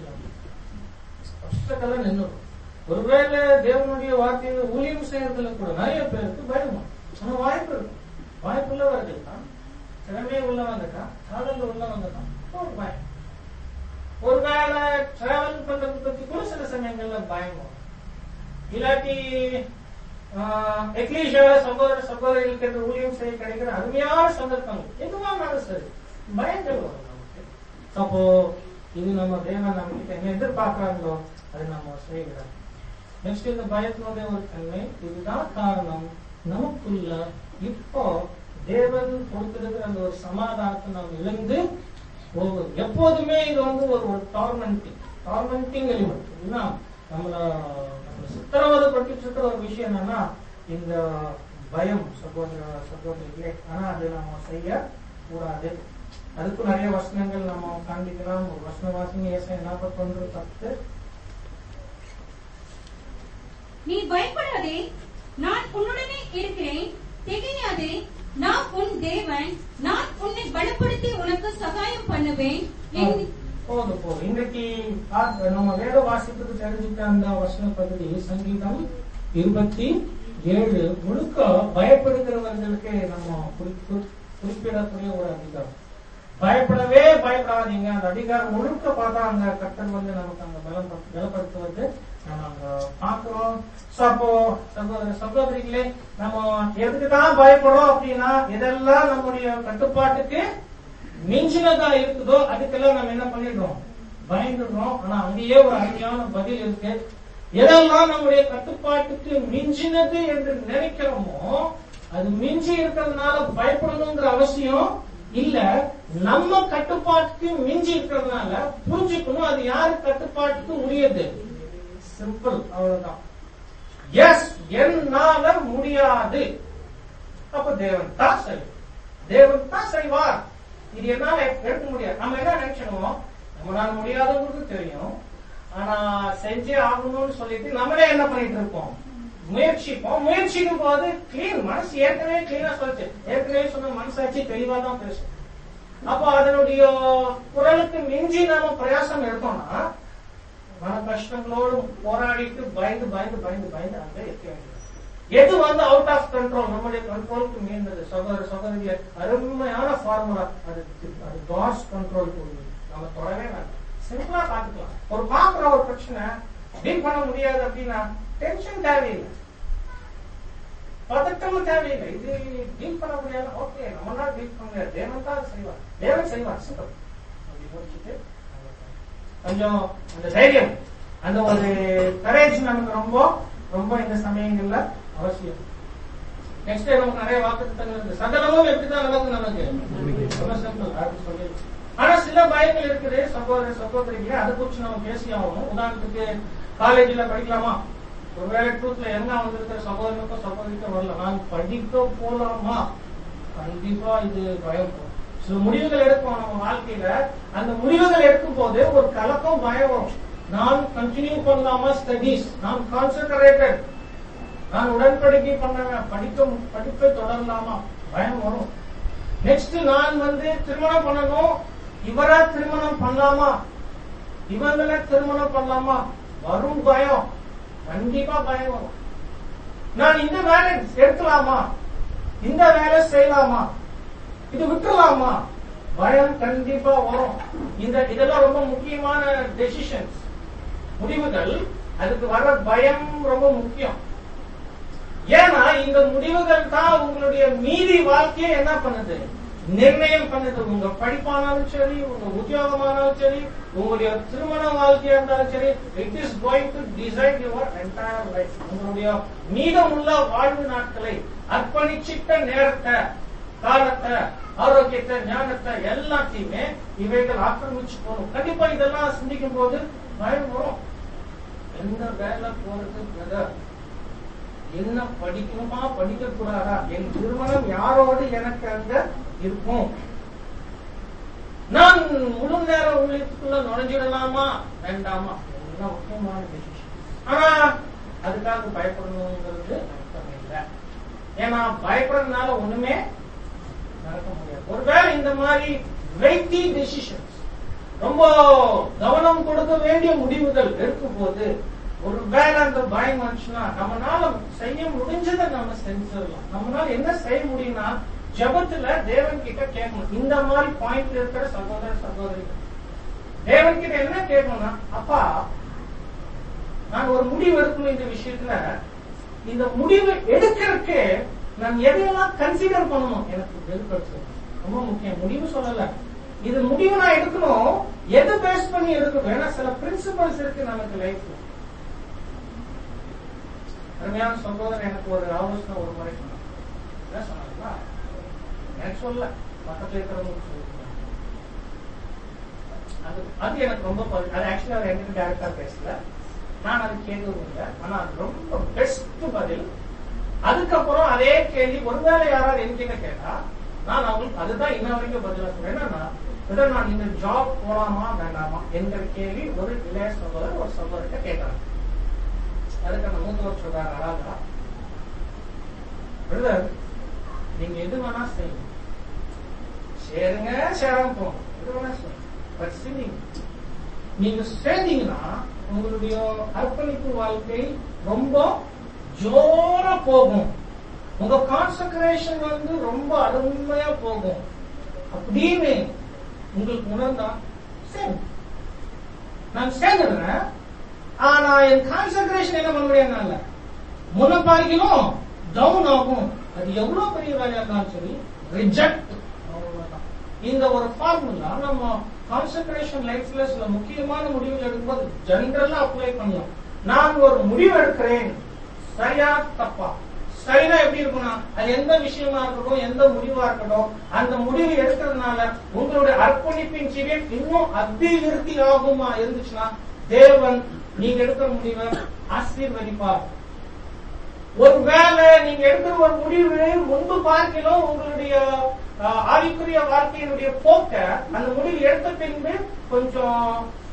நின்றுடும். ஒருவேளை தேவனுடைய வார்த்தையை ஊழியம் செய்யறதுல கூட நிறைய பேருக்கு பயமா, ஆனா வாய்ப்பு இருக்கும். வாய்ப்பு உள்ளவர்கள் தான், திறமை உள்ளவங்க தான், காதல் உள்ளவங்க தான் ஒரு பயம். ஒருவேளை டிராவல் பண்றது பத்தி கூட சில சமயங்கள்ல பயம் வரும். இல்லாட்டி எக்லீஷியா சகோதர சகோதரிகளுக்கு என்று ஊழியம் செய்ய கிடைக்கிற அருமையான சந்தர்ப்பங்கள் எதுவா இருந்தாலும் சரி பயங்கள் வரும் நமக்கு. அப்போ இது நம்ம தேவன் நம்ம கிட்ட என்ன எதிர்பார்க்கிறாங்களோ அதை நம்ம செய்கிறோம். நெக்ஸ்ட் இந்த பயத்தினுடைய ஒரு தன்மை, இதுதான் காரணம் நமக்குள்ள இப்போ தேவன் கொடுத்திருக்கிற அந்த ஒரு சமாதானத்தை நாம் இழந்து போகுது. எப்போதுமே இது ஒரு டார்மெண்டிங் எலிமெண்ட். இதுனா நம்மள சித்திரவதைப்பட்டு இருக்கிற ஒரு விஷயம் என்னன்னா இந்த பயம் சகோதர சகோதரிகளே. ஆனா அது நம்ம செய்ய கூடாது. அதுக்கு நிறைய வசனங்கள் நம்ம காண்பிக்கலாம். ஒரு வசன வாசிங்க, ஏசாயா 41:10. நீ பயப்படாதே, நான் உன்னுடனே இருக்கிறேன், திகையாதே, நான் உன் தேவன், நான் உன்னை பலப்படுத்தி உனக்கு சகாயம் பண்ணுவேன். போதும். இன்றைக்கு நம்ம வேத வாசிப்புக்கு தெரிஞ்சுக்க அந்த வசன பகுதி சங்கீதம் 27 முழுக்க பயப்படுகிறவர்களுக்கு நம்ம குறிப்பிடக்கூடிய ஒரு அதிகாரம். பயப்படவே பயப்படாதீங்க. அந்த அதிகாரம் முழுக்க பார்த்தா அந்த கர்த்தர் நமக்கு அங்க பலப்படுத்துவது நம்ம அங்க பாக்குறோம். அப்போ சகோதர சகோதரிகளே, நம்ம எதுக்குதான் பயப்படுறோம் அப்படின்னா எதெல்லாம் நம்முடைய கட்டுப்பாட்டுக்கு மிஞ்சினதா இருக்குதோ அதுக்கெல்லாம் நம்ம என்ன பண்ணிடுறோம், பயந்துடுறோம். ஆனா அங்கேயே ஒரு அருமையான பதில் இருக்கு. எதெல்லாம் நம்முடைய கட்டுப்பாட்டுக்கு மிஞ்சினது என்று நினைக்கிறோமோ அது மிஞ்சி இருக்கிறதுனால பயப்படணுங்கிற அவசியம் இல்ல. நம்ம கட்டுப்பாட்டுக்கு மிஞ்சி இருக்கிறதுனால புரிஞ்சுக்கணும் அது யாரு கட்டுப்பாட்டுக்கு உரியது. சிம்பிள், அவ்வளவுதான். எஸ், என்னால முடியாது. அப்ப தேவன் தான் சரி, தேவன் தான் செய்வார். இது என்னால எடுக்க முடியாது. நம்ம என்ன நினைச்சோம், நம்மளால முடியாதவங்களுக்கு தெரியும். ஆனா செஞ்சே ஆகணும்னு சொல்லிட்டு நம்மளே என்ன பண்ணிட்டு இருக்கோம், முயற்சிக்கும் போது கிளீன் மனசு ஏற்கனவே கிளீனா சொல்லிச்சு. ஏற்கனவே சொன்ன மனசாட்சி தெளிவா தான் பேசும். அப்போ அதனுடைய குரலுக்கு மிஞ்சி நாம பிரயாசம் எடுத்தோம்னா மன கஷ்டங்களோடு போராடிட்டு பயந்து அங்கே இருக்க வேண்டியது. எது அவுட் ஆஃப் கண்ட்ரோல், நம்முடைய கண்ட்ரோலுக்கு மீண்டது. சகோதர சகோதரிய அருமையான ஃபார்முலா. அது காட்ஸ் கண்ட்ரோல். நம்ம தொடவே வேண்டாம், சிம்பிளா பாத்துக்கலாம். ஒரு பாக்குற ஒரு பிரச்சனை டீல் பண்ண முடியாது அப்படின்னா டென்ஷன் தேவையில்லை, பதட்டமும் தேவையில்லை. இது டீல் பண்ண முடியாது, ஓகே நம்மளால டீல் பண்ண முடியாது, தேவன் தான் செய்வார், தேவன் செய்வார். சிம்பிள். அப்படி முடிச்சுட்டு கொஞ்சம் அந்த தைரியம், அந்த ஒரு கரேஜ் நமக்கு ரொம்ப ரொம்ப இந்த சமயங்கள்ல அவசியம். நெக்ஸ்ட் நமக்கு நிறைய வாக்குத்தங்கள் இருக்கு. சகலமும் எப்படிதான் நடக்கும் நமக்கு ரொம்ப சிம்பிள். ஆனா சில பயங்கள் இருக்குது சகோதர சகோதரிகளே, அதை குறிச்சு நம்ம பேசி ஆகணும். உதாரணத்துக்கு காலேஜ்ல படிக்கலாமா, ஒருவேளை ட்ரூத்ல என்ன வந்திருக்கிற சகோதரனுக்கும் சகோதரிக்கும் வரல, நான் படிக்க போலாமா, கண்டிப்பா இது பயம். சில முடிவுகள் எடுப்போம் நம்ம வாழ்க்கையில. அந்த முடிவுகள் எடுக்கும் போது ஒரு கலக்கம் பயம் வரும். நான் கண்டினியூ பண்ணலாமா ஸ்டடீஸ், நான் கான்சென்ட்ரேட்டட், நான் உடன்படிக்கை பண்ண படிப்பை தொடரலாமா, பயம் வரும். நெக்ஸ்ட் நான் திருமணம் பண்ணணும், இவரா திருமணம் பண்ணலாமா, இவங்கள திருமணம் பண்ணலாமா, வரும் பயம், கண்டிப்பா பயம் வரும். நான் இந்த வேலை எடுக்கலாமா, இந்த வேலை செய்யலாமா, இது விட்டுலாமா, பயம் கண்டிப்பா வரும். இதெல்லாம் ரொம்ப முக்கியமான டெசிஷன்ஸ், முடிவுகள். அதுக்கு வர பயம் ரொம்ப முக்கியம். ஏன்னா இந்த முடிவுகள் தான் உங்களுடைய மீதி வாழ்க்கையை என்ன பண்ணுது, நிர்ணயம் பண்ணுது. உங்க படிப்பானாலும் சரி, உங்க உத்தியோகமானாலும் சரி, உங்களுடைய திருமண வாழ்க்கையா இருந்தாலும் சரி, it is going to decide your entire life. உங்களுடைய மீதமுள்ள வாழ்வு நாட்களை, அர்ப்பணிச்சிட்ட நேரத்தை, காலத்தை, ஆரோக்கியத்தை, ஞானத்தை எல்லாத்தையுமே இவைகள் ஆக்கிரமிச்சு போகணும். கண்டிப்பா இதெல்லாம் சிந்திக்கும் போது பயம் வரும். எந்த வேலை போறது, என்ன படிக்கணுமா படிக்க கூடாதா, என் திருமணம் யாரோடு எனக்கு அங்க இருக்கும், நான் முழு நேர ஊழியத்துக்குள்ள நுழைஞ்சிடலாமா வேண்டாமா, இதெல்லாம் முக்கியமான டிசிஷன். ஆனா அதுக்காக பயப்படணுங்கிறது அர்த்தம் இல்லை. ஏன்னா பயப்படுறதுனால ஒண்ணுமே நடக்க முடியாது. ஒருவேளை இந்த மாதிரி வெயிட்டி டெசிஷன்ஸ், ரொம்ப கவனம் கொடுக்க வேண்டிய முடிவுகள் எடுக்கும் போது ஒரு வேலை அந்த பயம் வந்துச்சுன்னா நம்மளால செய்ய முடிஞ்சதை நம்ம செஞ்சிடலாம். நம்மளால என்ன செய்ய முடியும்னா ஜபத்துல தேவன் கிட்ட கேட்கணும். இந்த மாதிரி பாயிண்ட்ல இருக்கிற சகோதர சகோதரிகள் தேவன் கிட்ட என்ன கேட்கணும்னா, அப்பா நான் ஒரு முடிவு எடுக்கணும் இந்த விஷயத்துல, இந்த முடிவு எடுக்கிறதுக்கு நான் எதையெல்லாம் கன்சிடர் பண்ணணும் எனக்கு வெறுப்படுத்து ரொம்ப முக்கியம். முடிவு சொல்லல, இது முடிவு நான் எடுக்கணும், எதை பேஸ் பண்ணி எடுக்கணும். ஏன்னா சில பிரின்சிபல்ஸ் இருக்கு நமக்கு லைஃப்ல. அருமையான சகோதரன் எனக்கு ஒரு ஆலோசனை ஒரு முறை சொன்னாங்க. என்ன சொன்னாங்களா, எனக்கு சொல்ல பக்கத்துல இருக்கிறவங்க சொல்லிருக்காங்க. அது எனக்கு ரொம்ப அது ஆக்சுவலா அவர் என்கிட்ட டைரக்டா பேசல, நான் அது கேட்கவும் இல்லை. ஆனா அது ரொம்ப பெஸ்ட் பதில். அதுக்கப்புறம் அதே கேள்வி ஒருவேளை யாராவது என்கிட்ட கேட்டா நான் அவங்களுக்கு அதுதான் இன்ன வரைக்கும் பதிலா சொல்றேன். என்னன்னா நான் இந்த ஜாப் போலாமா வேண்டாமா என்கிற கேள்வி ஒரு இளைய சகோதரர் ஒரு சகோதரர்கிட்ட கேட்கறாங்க. அதுக்கு அந்த மூத்தவர் சொல்றாங்க, அழகா பிரதர் நீங்க எது வேணா செய்யுங்க, சேருங்க சேராம போங்க, எது வேணா செய்யுங்க. பட் நீங்க சேர்ந்தீங்கன்னா உங்களுடைய அர்ப்பணிப்பு வாழ்க்கை ரொம்ப ஜோரா போகும், உங்க கான்சென்ட்ரேஷன் ரொம்ப அருமையா போகும் அப்படின்னு உங்களுக்கு உணர்ந்தா சரி நான் சேர்ந்துடுறேன். ஆனா என் கான்சென்ட்ரேஷன் என்ன பண்ண முடியாது, முன்ன பார்க்கணும் டவுன் ஆகும். அது எவ்வளவு பெரிய வேலையா இருந்தாலும் சரி ரிஜெக்ட். இந்த ஒரு ஃபார்முலா நம்ம கான்சென்ட்ரேஷன் லைஃப்ல சில முக்கியமான முடிவுகள் எடுக்கும்போது ஜெனரலா அப்ளை பண்ணலாம். நான் ஒரு முடிவு எடுக்கிறேன், சரியா தப்பா? சரியா எப்படி இருக்கும்னா அது எந்த விஷயமா இருக்கட்டும், எந்த முடிவா இருக்கட்டும், அந்த முடிவு எடுக்கிறதுனால உங்களுடைய அர்ப்பணிப்பின் ஜீவன் இன்னும் அபிவிருத்தி ஆகுமா இருந்துச்சுன்னா தேவன் நீங்க எடுக்கிற முடிவை ஆசீர்வதிப்பார். ஒருவேளை நீங்க எடுக்கிற ஒரு முடிவு முன்பு பார்க்கலும் உங்களுடைய ஆவிக்குரிய வாழ்க்கையினுடைய போக்க அந்த முடிவு எடுத்த பின்பு கொஞ்சம்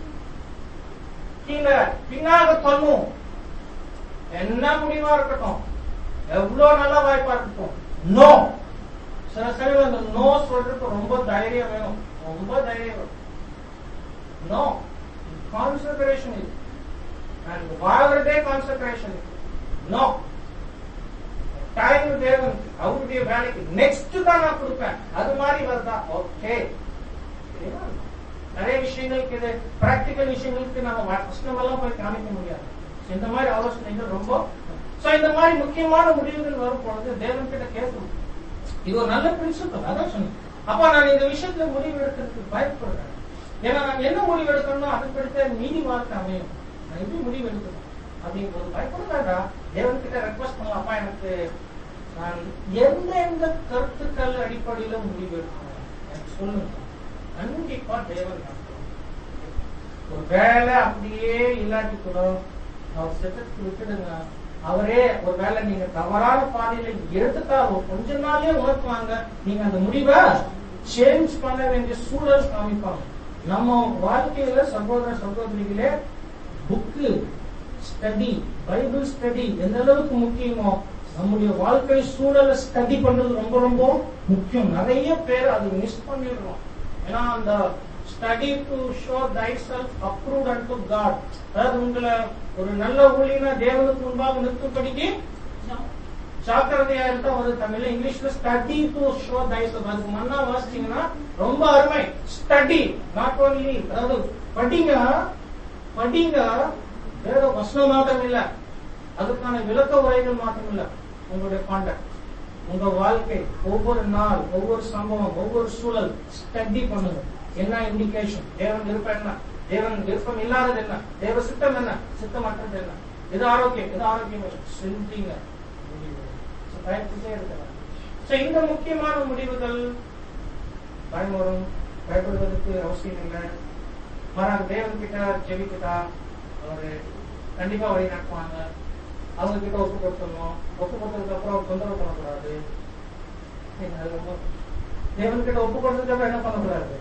கீழே பின்னாக தள்ளும். என்ன முடிவா இருக்கட்டும், எவ்வளவு நல்ல வாய்ப்பா இருக்கட்டும், நோ. சில சமயம் அந்த நோ சொல்றதுக்கு ரொம்ப தைரியம் வேணும், ரொம்ப தைரியம் வேணும். நோ கான்சென்ட்ரேஷன் இது, நான் வாழ்றதே கான்சென்ட்ரேஷன். நோ டைம் தேவன் அவருடைய வேலைக்கு நெக்ஸ்ட் தான் நான் கொடுப்பேன், அது மாதிரி வருதா ஓகே. நிறைய விஷயங்களுக்கு இது பிராக்டிக்கல் விஷயங்களுக்கு நம்ம கஷ்டமெல்லாம் போய் காமிக்க முடியாது. இந்த மாதிரி ஆலோசனைகள் ரொம்ப இந்த மாதிரி முக்கியமான முடிவுகள் வரும் பொழுது தேவன் கிட்ட கேட்கணும். இது ஒரு நல்ல பிரின்சிபல், அதான் சொன்னேன். அப்ப நான் இந்த விஷயத்துல முடிவு எடுக்கிறதுக்கு பயப்படுறேன். ஏன்னா நான் என்ன முடிவு எடுக்கணும் அதுக்கடுத்த நீதி வாழ்க்கை அமையும், நான் எப்படி முடிவு எடுக்கணும் அப்படிங்கிறது பயப்படுறாங்க. தேவன் கிட்ட ரெக்வஸ்ட் பண்ணலாம், அப்பா எனக்கு நான் எந்த கருத்துக்கள் அடிப்படையில முடிவு எடுக்கணும் எனக்கு சொல்லுங்க. கண்டிப்பா தேவன் ஒரு வேலை அப்படியே இல்லாட்டி கூட அவர் செட்டத்துக்கு விட்டுடுங்க. அவரே ஒரு வேலை நீங்க தவறான பாதையில எடுத்துட்டா கொஞ்ச நாளே உணர்த்துவாங்க, நீங்க அந்த முடிவை சேஞ்ச் பண்ண வேண்டிய சூழல் காமிப்பாங்க. நம்ம வாழ்க்கையில சகோதர சகோதரிகளே புக்கு ஸ்டடி, பைபிள் ஸ்டடி எந்த அளவுக்கு முக்கியமோ நம்முடைய வாழ்க்கை சூழலை ஸ்டடி பண்றது ரொம்ப ரொம்ப முக்கியம். நிறைய பேர் அதை மிஸ் பண்ணிடுறோம். ஏன்னா அந்த study to show thyself approved unto God, அதாவது உங்களை ஒரு நல்ல ஊழியனா தேவனுக்கு முன்பாக நிற்கும்படிக்கு ஜாக்கிரதையா இருந்தா ஒரு தமிழ்ல இங்கிலீஷ்ல ஸ்டடி டு ஷோ thyself. அதுக்கு மன்னா வாசிச்சீங்கன்னா ரொம்ப அருமை. ஸ்டடி நாட் ஓன்லி, அதாவது படிங்க வேற வசனம் மாத்திரம் இல்ல, அதுக்கான விளக்க உரைகள் மாத்திரம் இல்ல. உங்களுடைய கான்டாக்ட், உங்க வாழ்க்கை, ஒவ்வொரு நாள், ஒவ்வொரு சம்பவம், ஒவ்வொரு சூழல் ஸ்டடி பண்ணுங்க. என்ன இண்டிகேஷன், தேவன் விருப்பம் என்ன, தேவன் விருப்பம் இல்லாதது என்ன, தேவ சித்தம் என்ன, சித்தமற்றது என்ன, இது ஆரோக்கியம், இது ஆரோக்கியம் செஞ்சீங்க பயன்படுத்தே இருக்கலாம். இந்த முக்கியமான முடிவுகள் பயம் வரும், பயப்படுவதற்கு அவசியம் இல்லை. மாறாக தேவன் கிட்ட ஜெபிக்கிட்டா அவரு கண்டிப்பா வழி நடத்துவாங்க. அவங்க கிட்ட ஒப்பு கொடுத்துடணும், ஒப்பு கொடுத்ததுக்கு அப்புறம் தொந்தரவு பண்ணக்கூடாது. தேவன் கிட்ட ஒப்பு கொடுத்ததுக்கு அப்புறம் என்ன பண்ணக்கூடாது,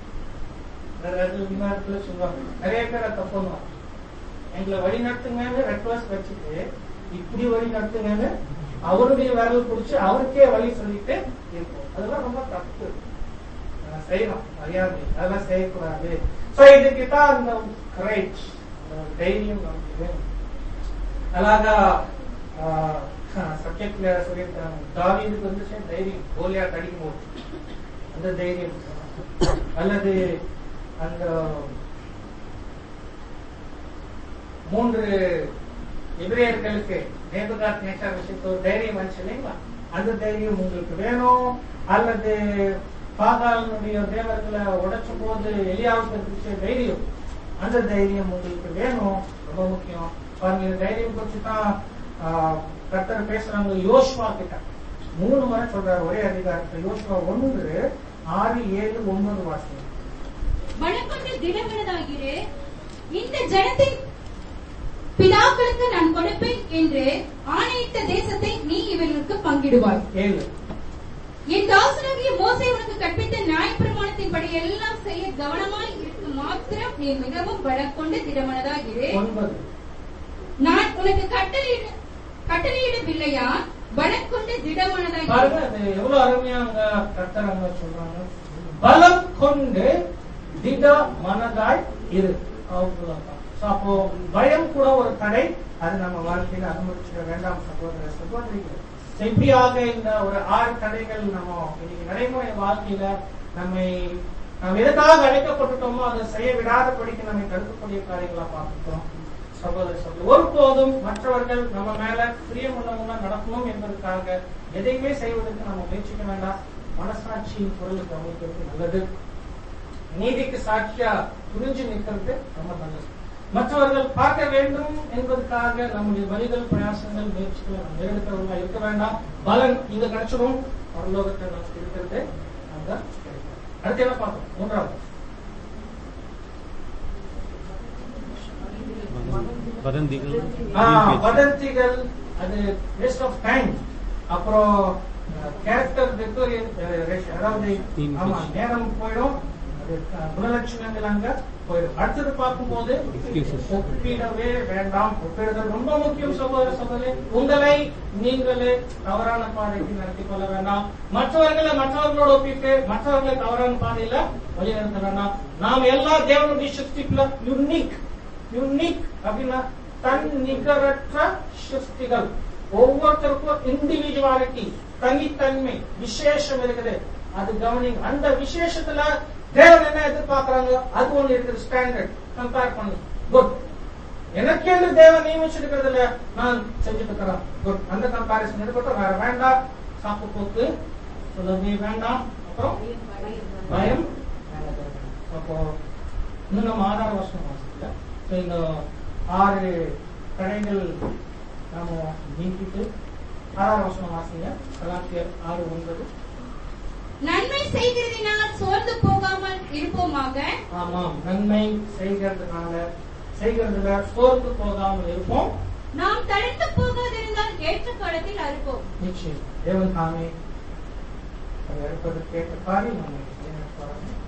சொல்லுவாங்க நிறைய பேர் தப்பு பண்ணுவாங்க. எங்களை வழி நடத்துங்கன்னு ரெக்வஸ்ட் வச்சுட்டு இப்படி வழி நடத்துங்கன்னு அவருடைய விரல் பிடிச்சு அவருக்கே வழி சொல்லிட்டு இருக்கும். அதெல்லாம் ரொம்ப தப்பு, செய்யணும் மரியாதை, அதெல்லாம் செய்யக்கூடாது. இதுக்குதான் அந்த கரெக்ட் தைரியம் நமக்கு வேணும். அழகா சப்ஜெக்ட்ல சொல்லியிருக்காங்க, தாவீதுக்கு வந்துச்சு தைரியம், கோலியாத் அடிக்கும் போது அந்த தைரியம், அல்லது அந்த 3 எபிரேயர்களுக்கு நேபுகாத்நேச்சார் விஷயத்துல ஒரு தைரியம் வந்துச்சு இல்லைங்களா? அந்த தைரியம் உங்களுக்கு வேணும். அல்லது பாகாலனுடைய தேவர்களை உடைச்ச போது எலியாவுக்கு இருந்துச்சு தைரியம், அந்த தைரியம் உங்களுக்கு வேணும். ரொம்ப முக்கியம். பாருங்க, தைரியம் குறிச்சு தான் கர்த்தர் பேசுறாங்க யோசுவா கிட்ட 3 முறை சொல்றாரு ஒரே அதிகாரத்தை. யோசுவா 1:6-7-9 வாசிங்க. வணக்கொண்டு திடமனதாகிரு, இந்த ஜனத்தின் பிதாக்களுக்கு நான் கொடுப்பேன் என்று ஆணையிட்ட தேசத்தை நீ இவர்களுக்கு பங்கிடுவாய். 7. என் தாசனாகிய மோசே உனக்கு கற்பித்த நியாயப்பிரமாணத்தின்படி எல்லாம் செய்ய கவனமாய் இருக்கு மாத்திரம் நீ மிகவும் வழக்கொண்டு திடமனதாகிரு. 9. நான் உனக்கு கட்டளையிடவில்லையா? வழக்கொண்டு திடமனதாகிரு. பாருங்க, அது எவ்வளவு அருமையா அங்க கர்த்தர் அங்க சொல்றாங்க. பலம் கொண்டு திட மனதாய் இரு. அவ்வளவுதான். அப்போ பயம் கூட ஒரு தடை. அது நம்ம வாழ்க்கையில அனுமதிச்சிட வேண்டாம் சகோதர சகோதரிகள். எப்படியாக இந்த ஒரு 6 தடைகள் நம்ம இன்னைக்கு நடைமுறை வாழ்க்கையில நாம் எதுக்காக அழைக்கப்பட்டுட்டோமோ அதை செய்ய விடாதபடிக்கு நம்மை தடுக்கக்கூடிய காரியங்களா பார்க்கிறோம் சகோதர சகோதரி. ஒருபோதும் மற்றவர்கள் நம்ம மேல பிரியமுள்ளவங்க நடக்கணும் என்பதற்காக எதையுமே செய்வதற்கு நம்ம முயற்சிக்க வேண்டாம். மனசாட்சியின் குரலுக்கு அமைக்கிறது நல்லது. நீதிக்கு சாட்சியா புரிஞ்சு நிற்கிறது ரொம்ப நல்லது. மற்றவர்கள் பார்க்க வேண்டும் என்பதற்காக நம்முடைய வழிகள், பிரயாசங்கள், முயற்சிகளை நம்ம எடுக்கிறவங்க இருக்க வேண்டாம். பலன் இங்க கிடைச்சிடும், பரலோகத்தை நமக்கு இருக்கிறது அங்க கிடைக்கும். அடுத்து என்ன பார்க்கணும்? 3வது வதந்திகள். அது வேஸ்ட் ஆஃப் டைம். அப்புறம் கேரக்டர் டெக்கரேஷன், அதாவது நேரம் போயிடும், குணலட்சணங்கள் அங்க போயிடும். அடுத்தது பார்க்கும்போது ஒப்பிடவே வேண்டாம். ஒப்பிடுதல் ரொம்ப முக்கியம் சகோதர சகோதரி. உங்களை நீங்களே தவறான பாதைக்கு நடத்தி கொள்ள வேண்டாம். மற்றவர்களோட ஒப்பிட்டு மற்றவர்களை தவறான பாதையில வழிநடத்த வேண்டாம். நாம் எல்லா தேவனுடைய சிருஷ்டிக்குள்ள யூனிக் அப்படின்னா தன் நிகரற்ற சிருஷ்டிகள். ஒவ்வொருத்தருக்கும் இண்டிவிஜுவாலிட்டி, தனித்தன்மை, விசேஷம் இருக்குது. அது கவனிங்க. அந்த விசேஷத்துல தேவன் என்ன எதிர்பார்க்கிறாங்க அது ஒண்ணு இருக்குது. ஸ்டாண்டர்ட் கம்பேர் பண்ணி குட். எனக்கு என்று தேவன் நியமிச்சிருக்கிறதுல நான் செஞ்சுட்டு இருக்கிறேன் குட். அந்த கம்பேரிசன் இருக்கட்டும், வேற வேண்டாம். சாப்பு போக்கு சொல்லவே வேண்டாம். அப்புறம் பயம். அப்போ இன்னும் நம்ம 6 வருஷம் வாசிக்கல. இந்த 6 தடைகள் நாம நீக்கிட்டு 6 வருஷம் வாசிங்க. கலாத்தியர் 6:9. நன்மை செய்கிறதினால் சோர்ந்து போகாமல் இருப்போமாக. ஆமாம், நன்மை செய்கிறதுல சோர்ந்து போகாமல் இருப்போம். நாம் தடுத்து போகாதிருந்தால் ஏற்ற காலத்தில் அறுப்போம். நிச்சயம் தேவன் தாமே அறுப்பதற்கு ஏற்ற காரியம் நம்ம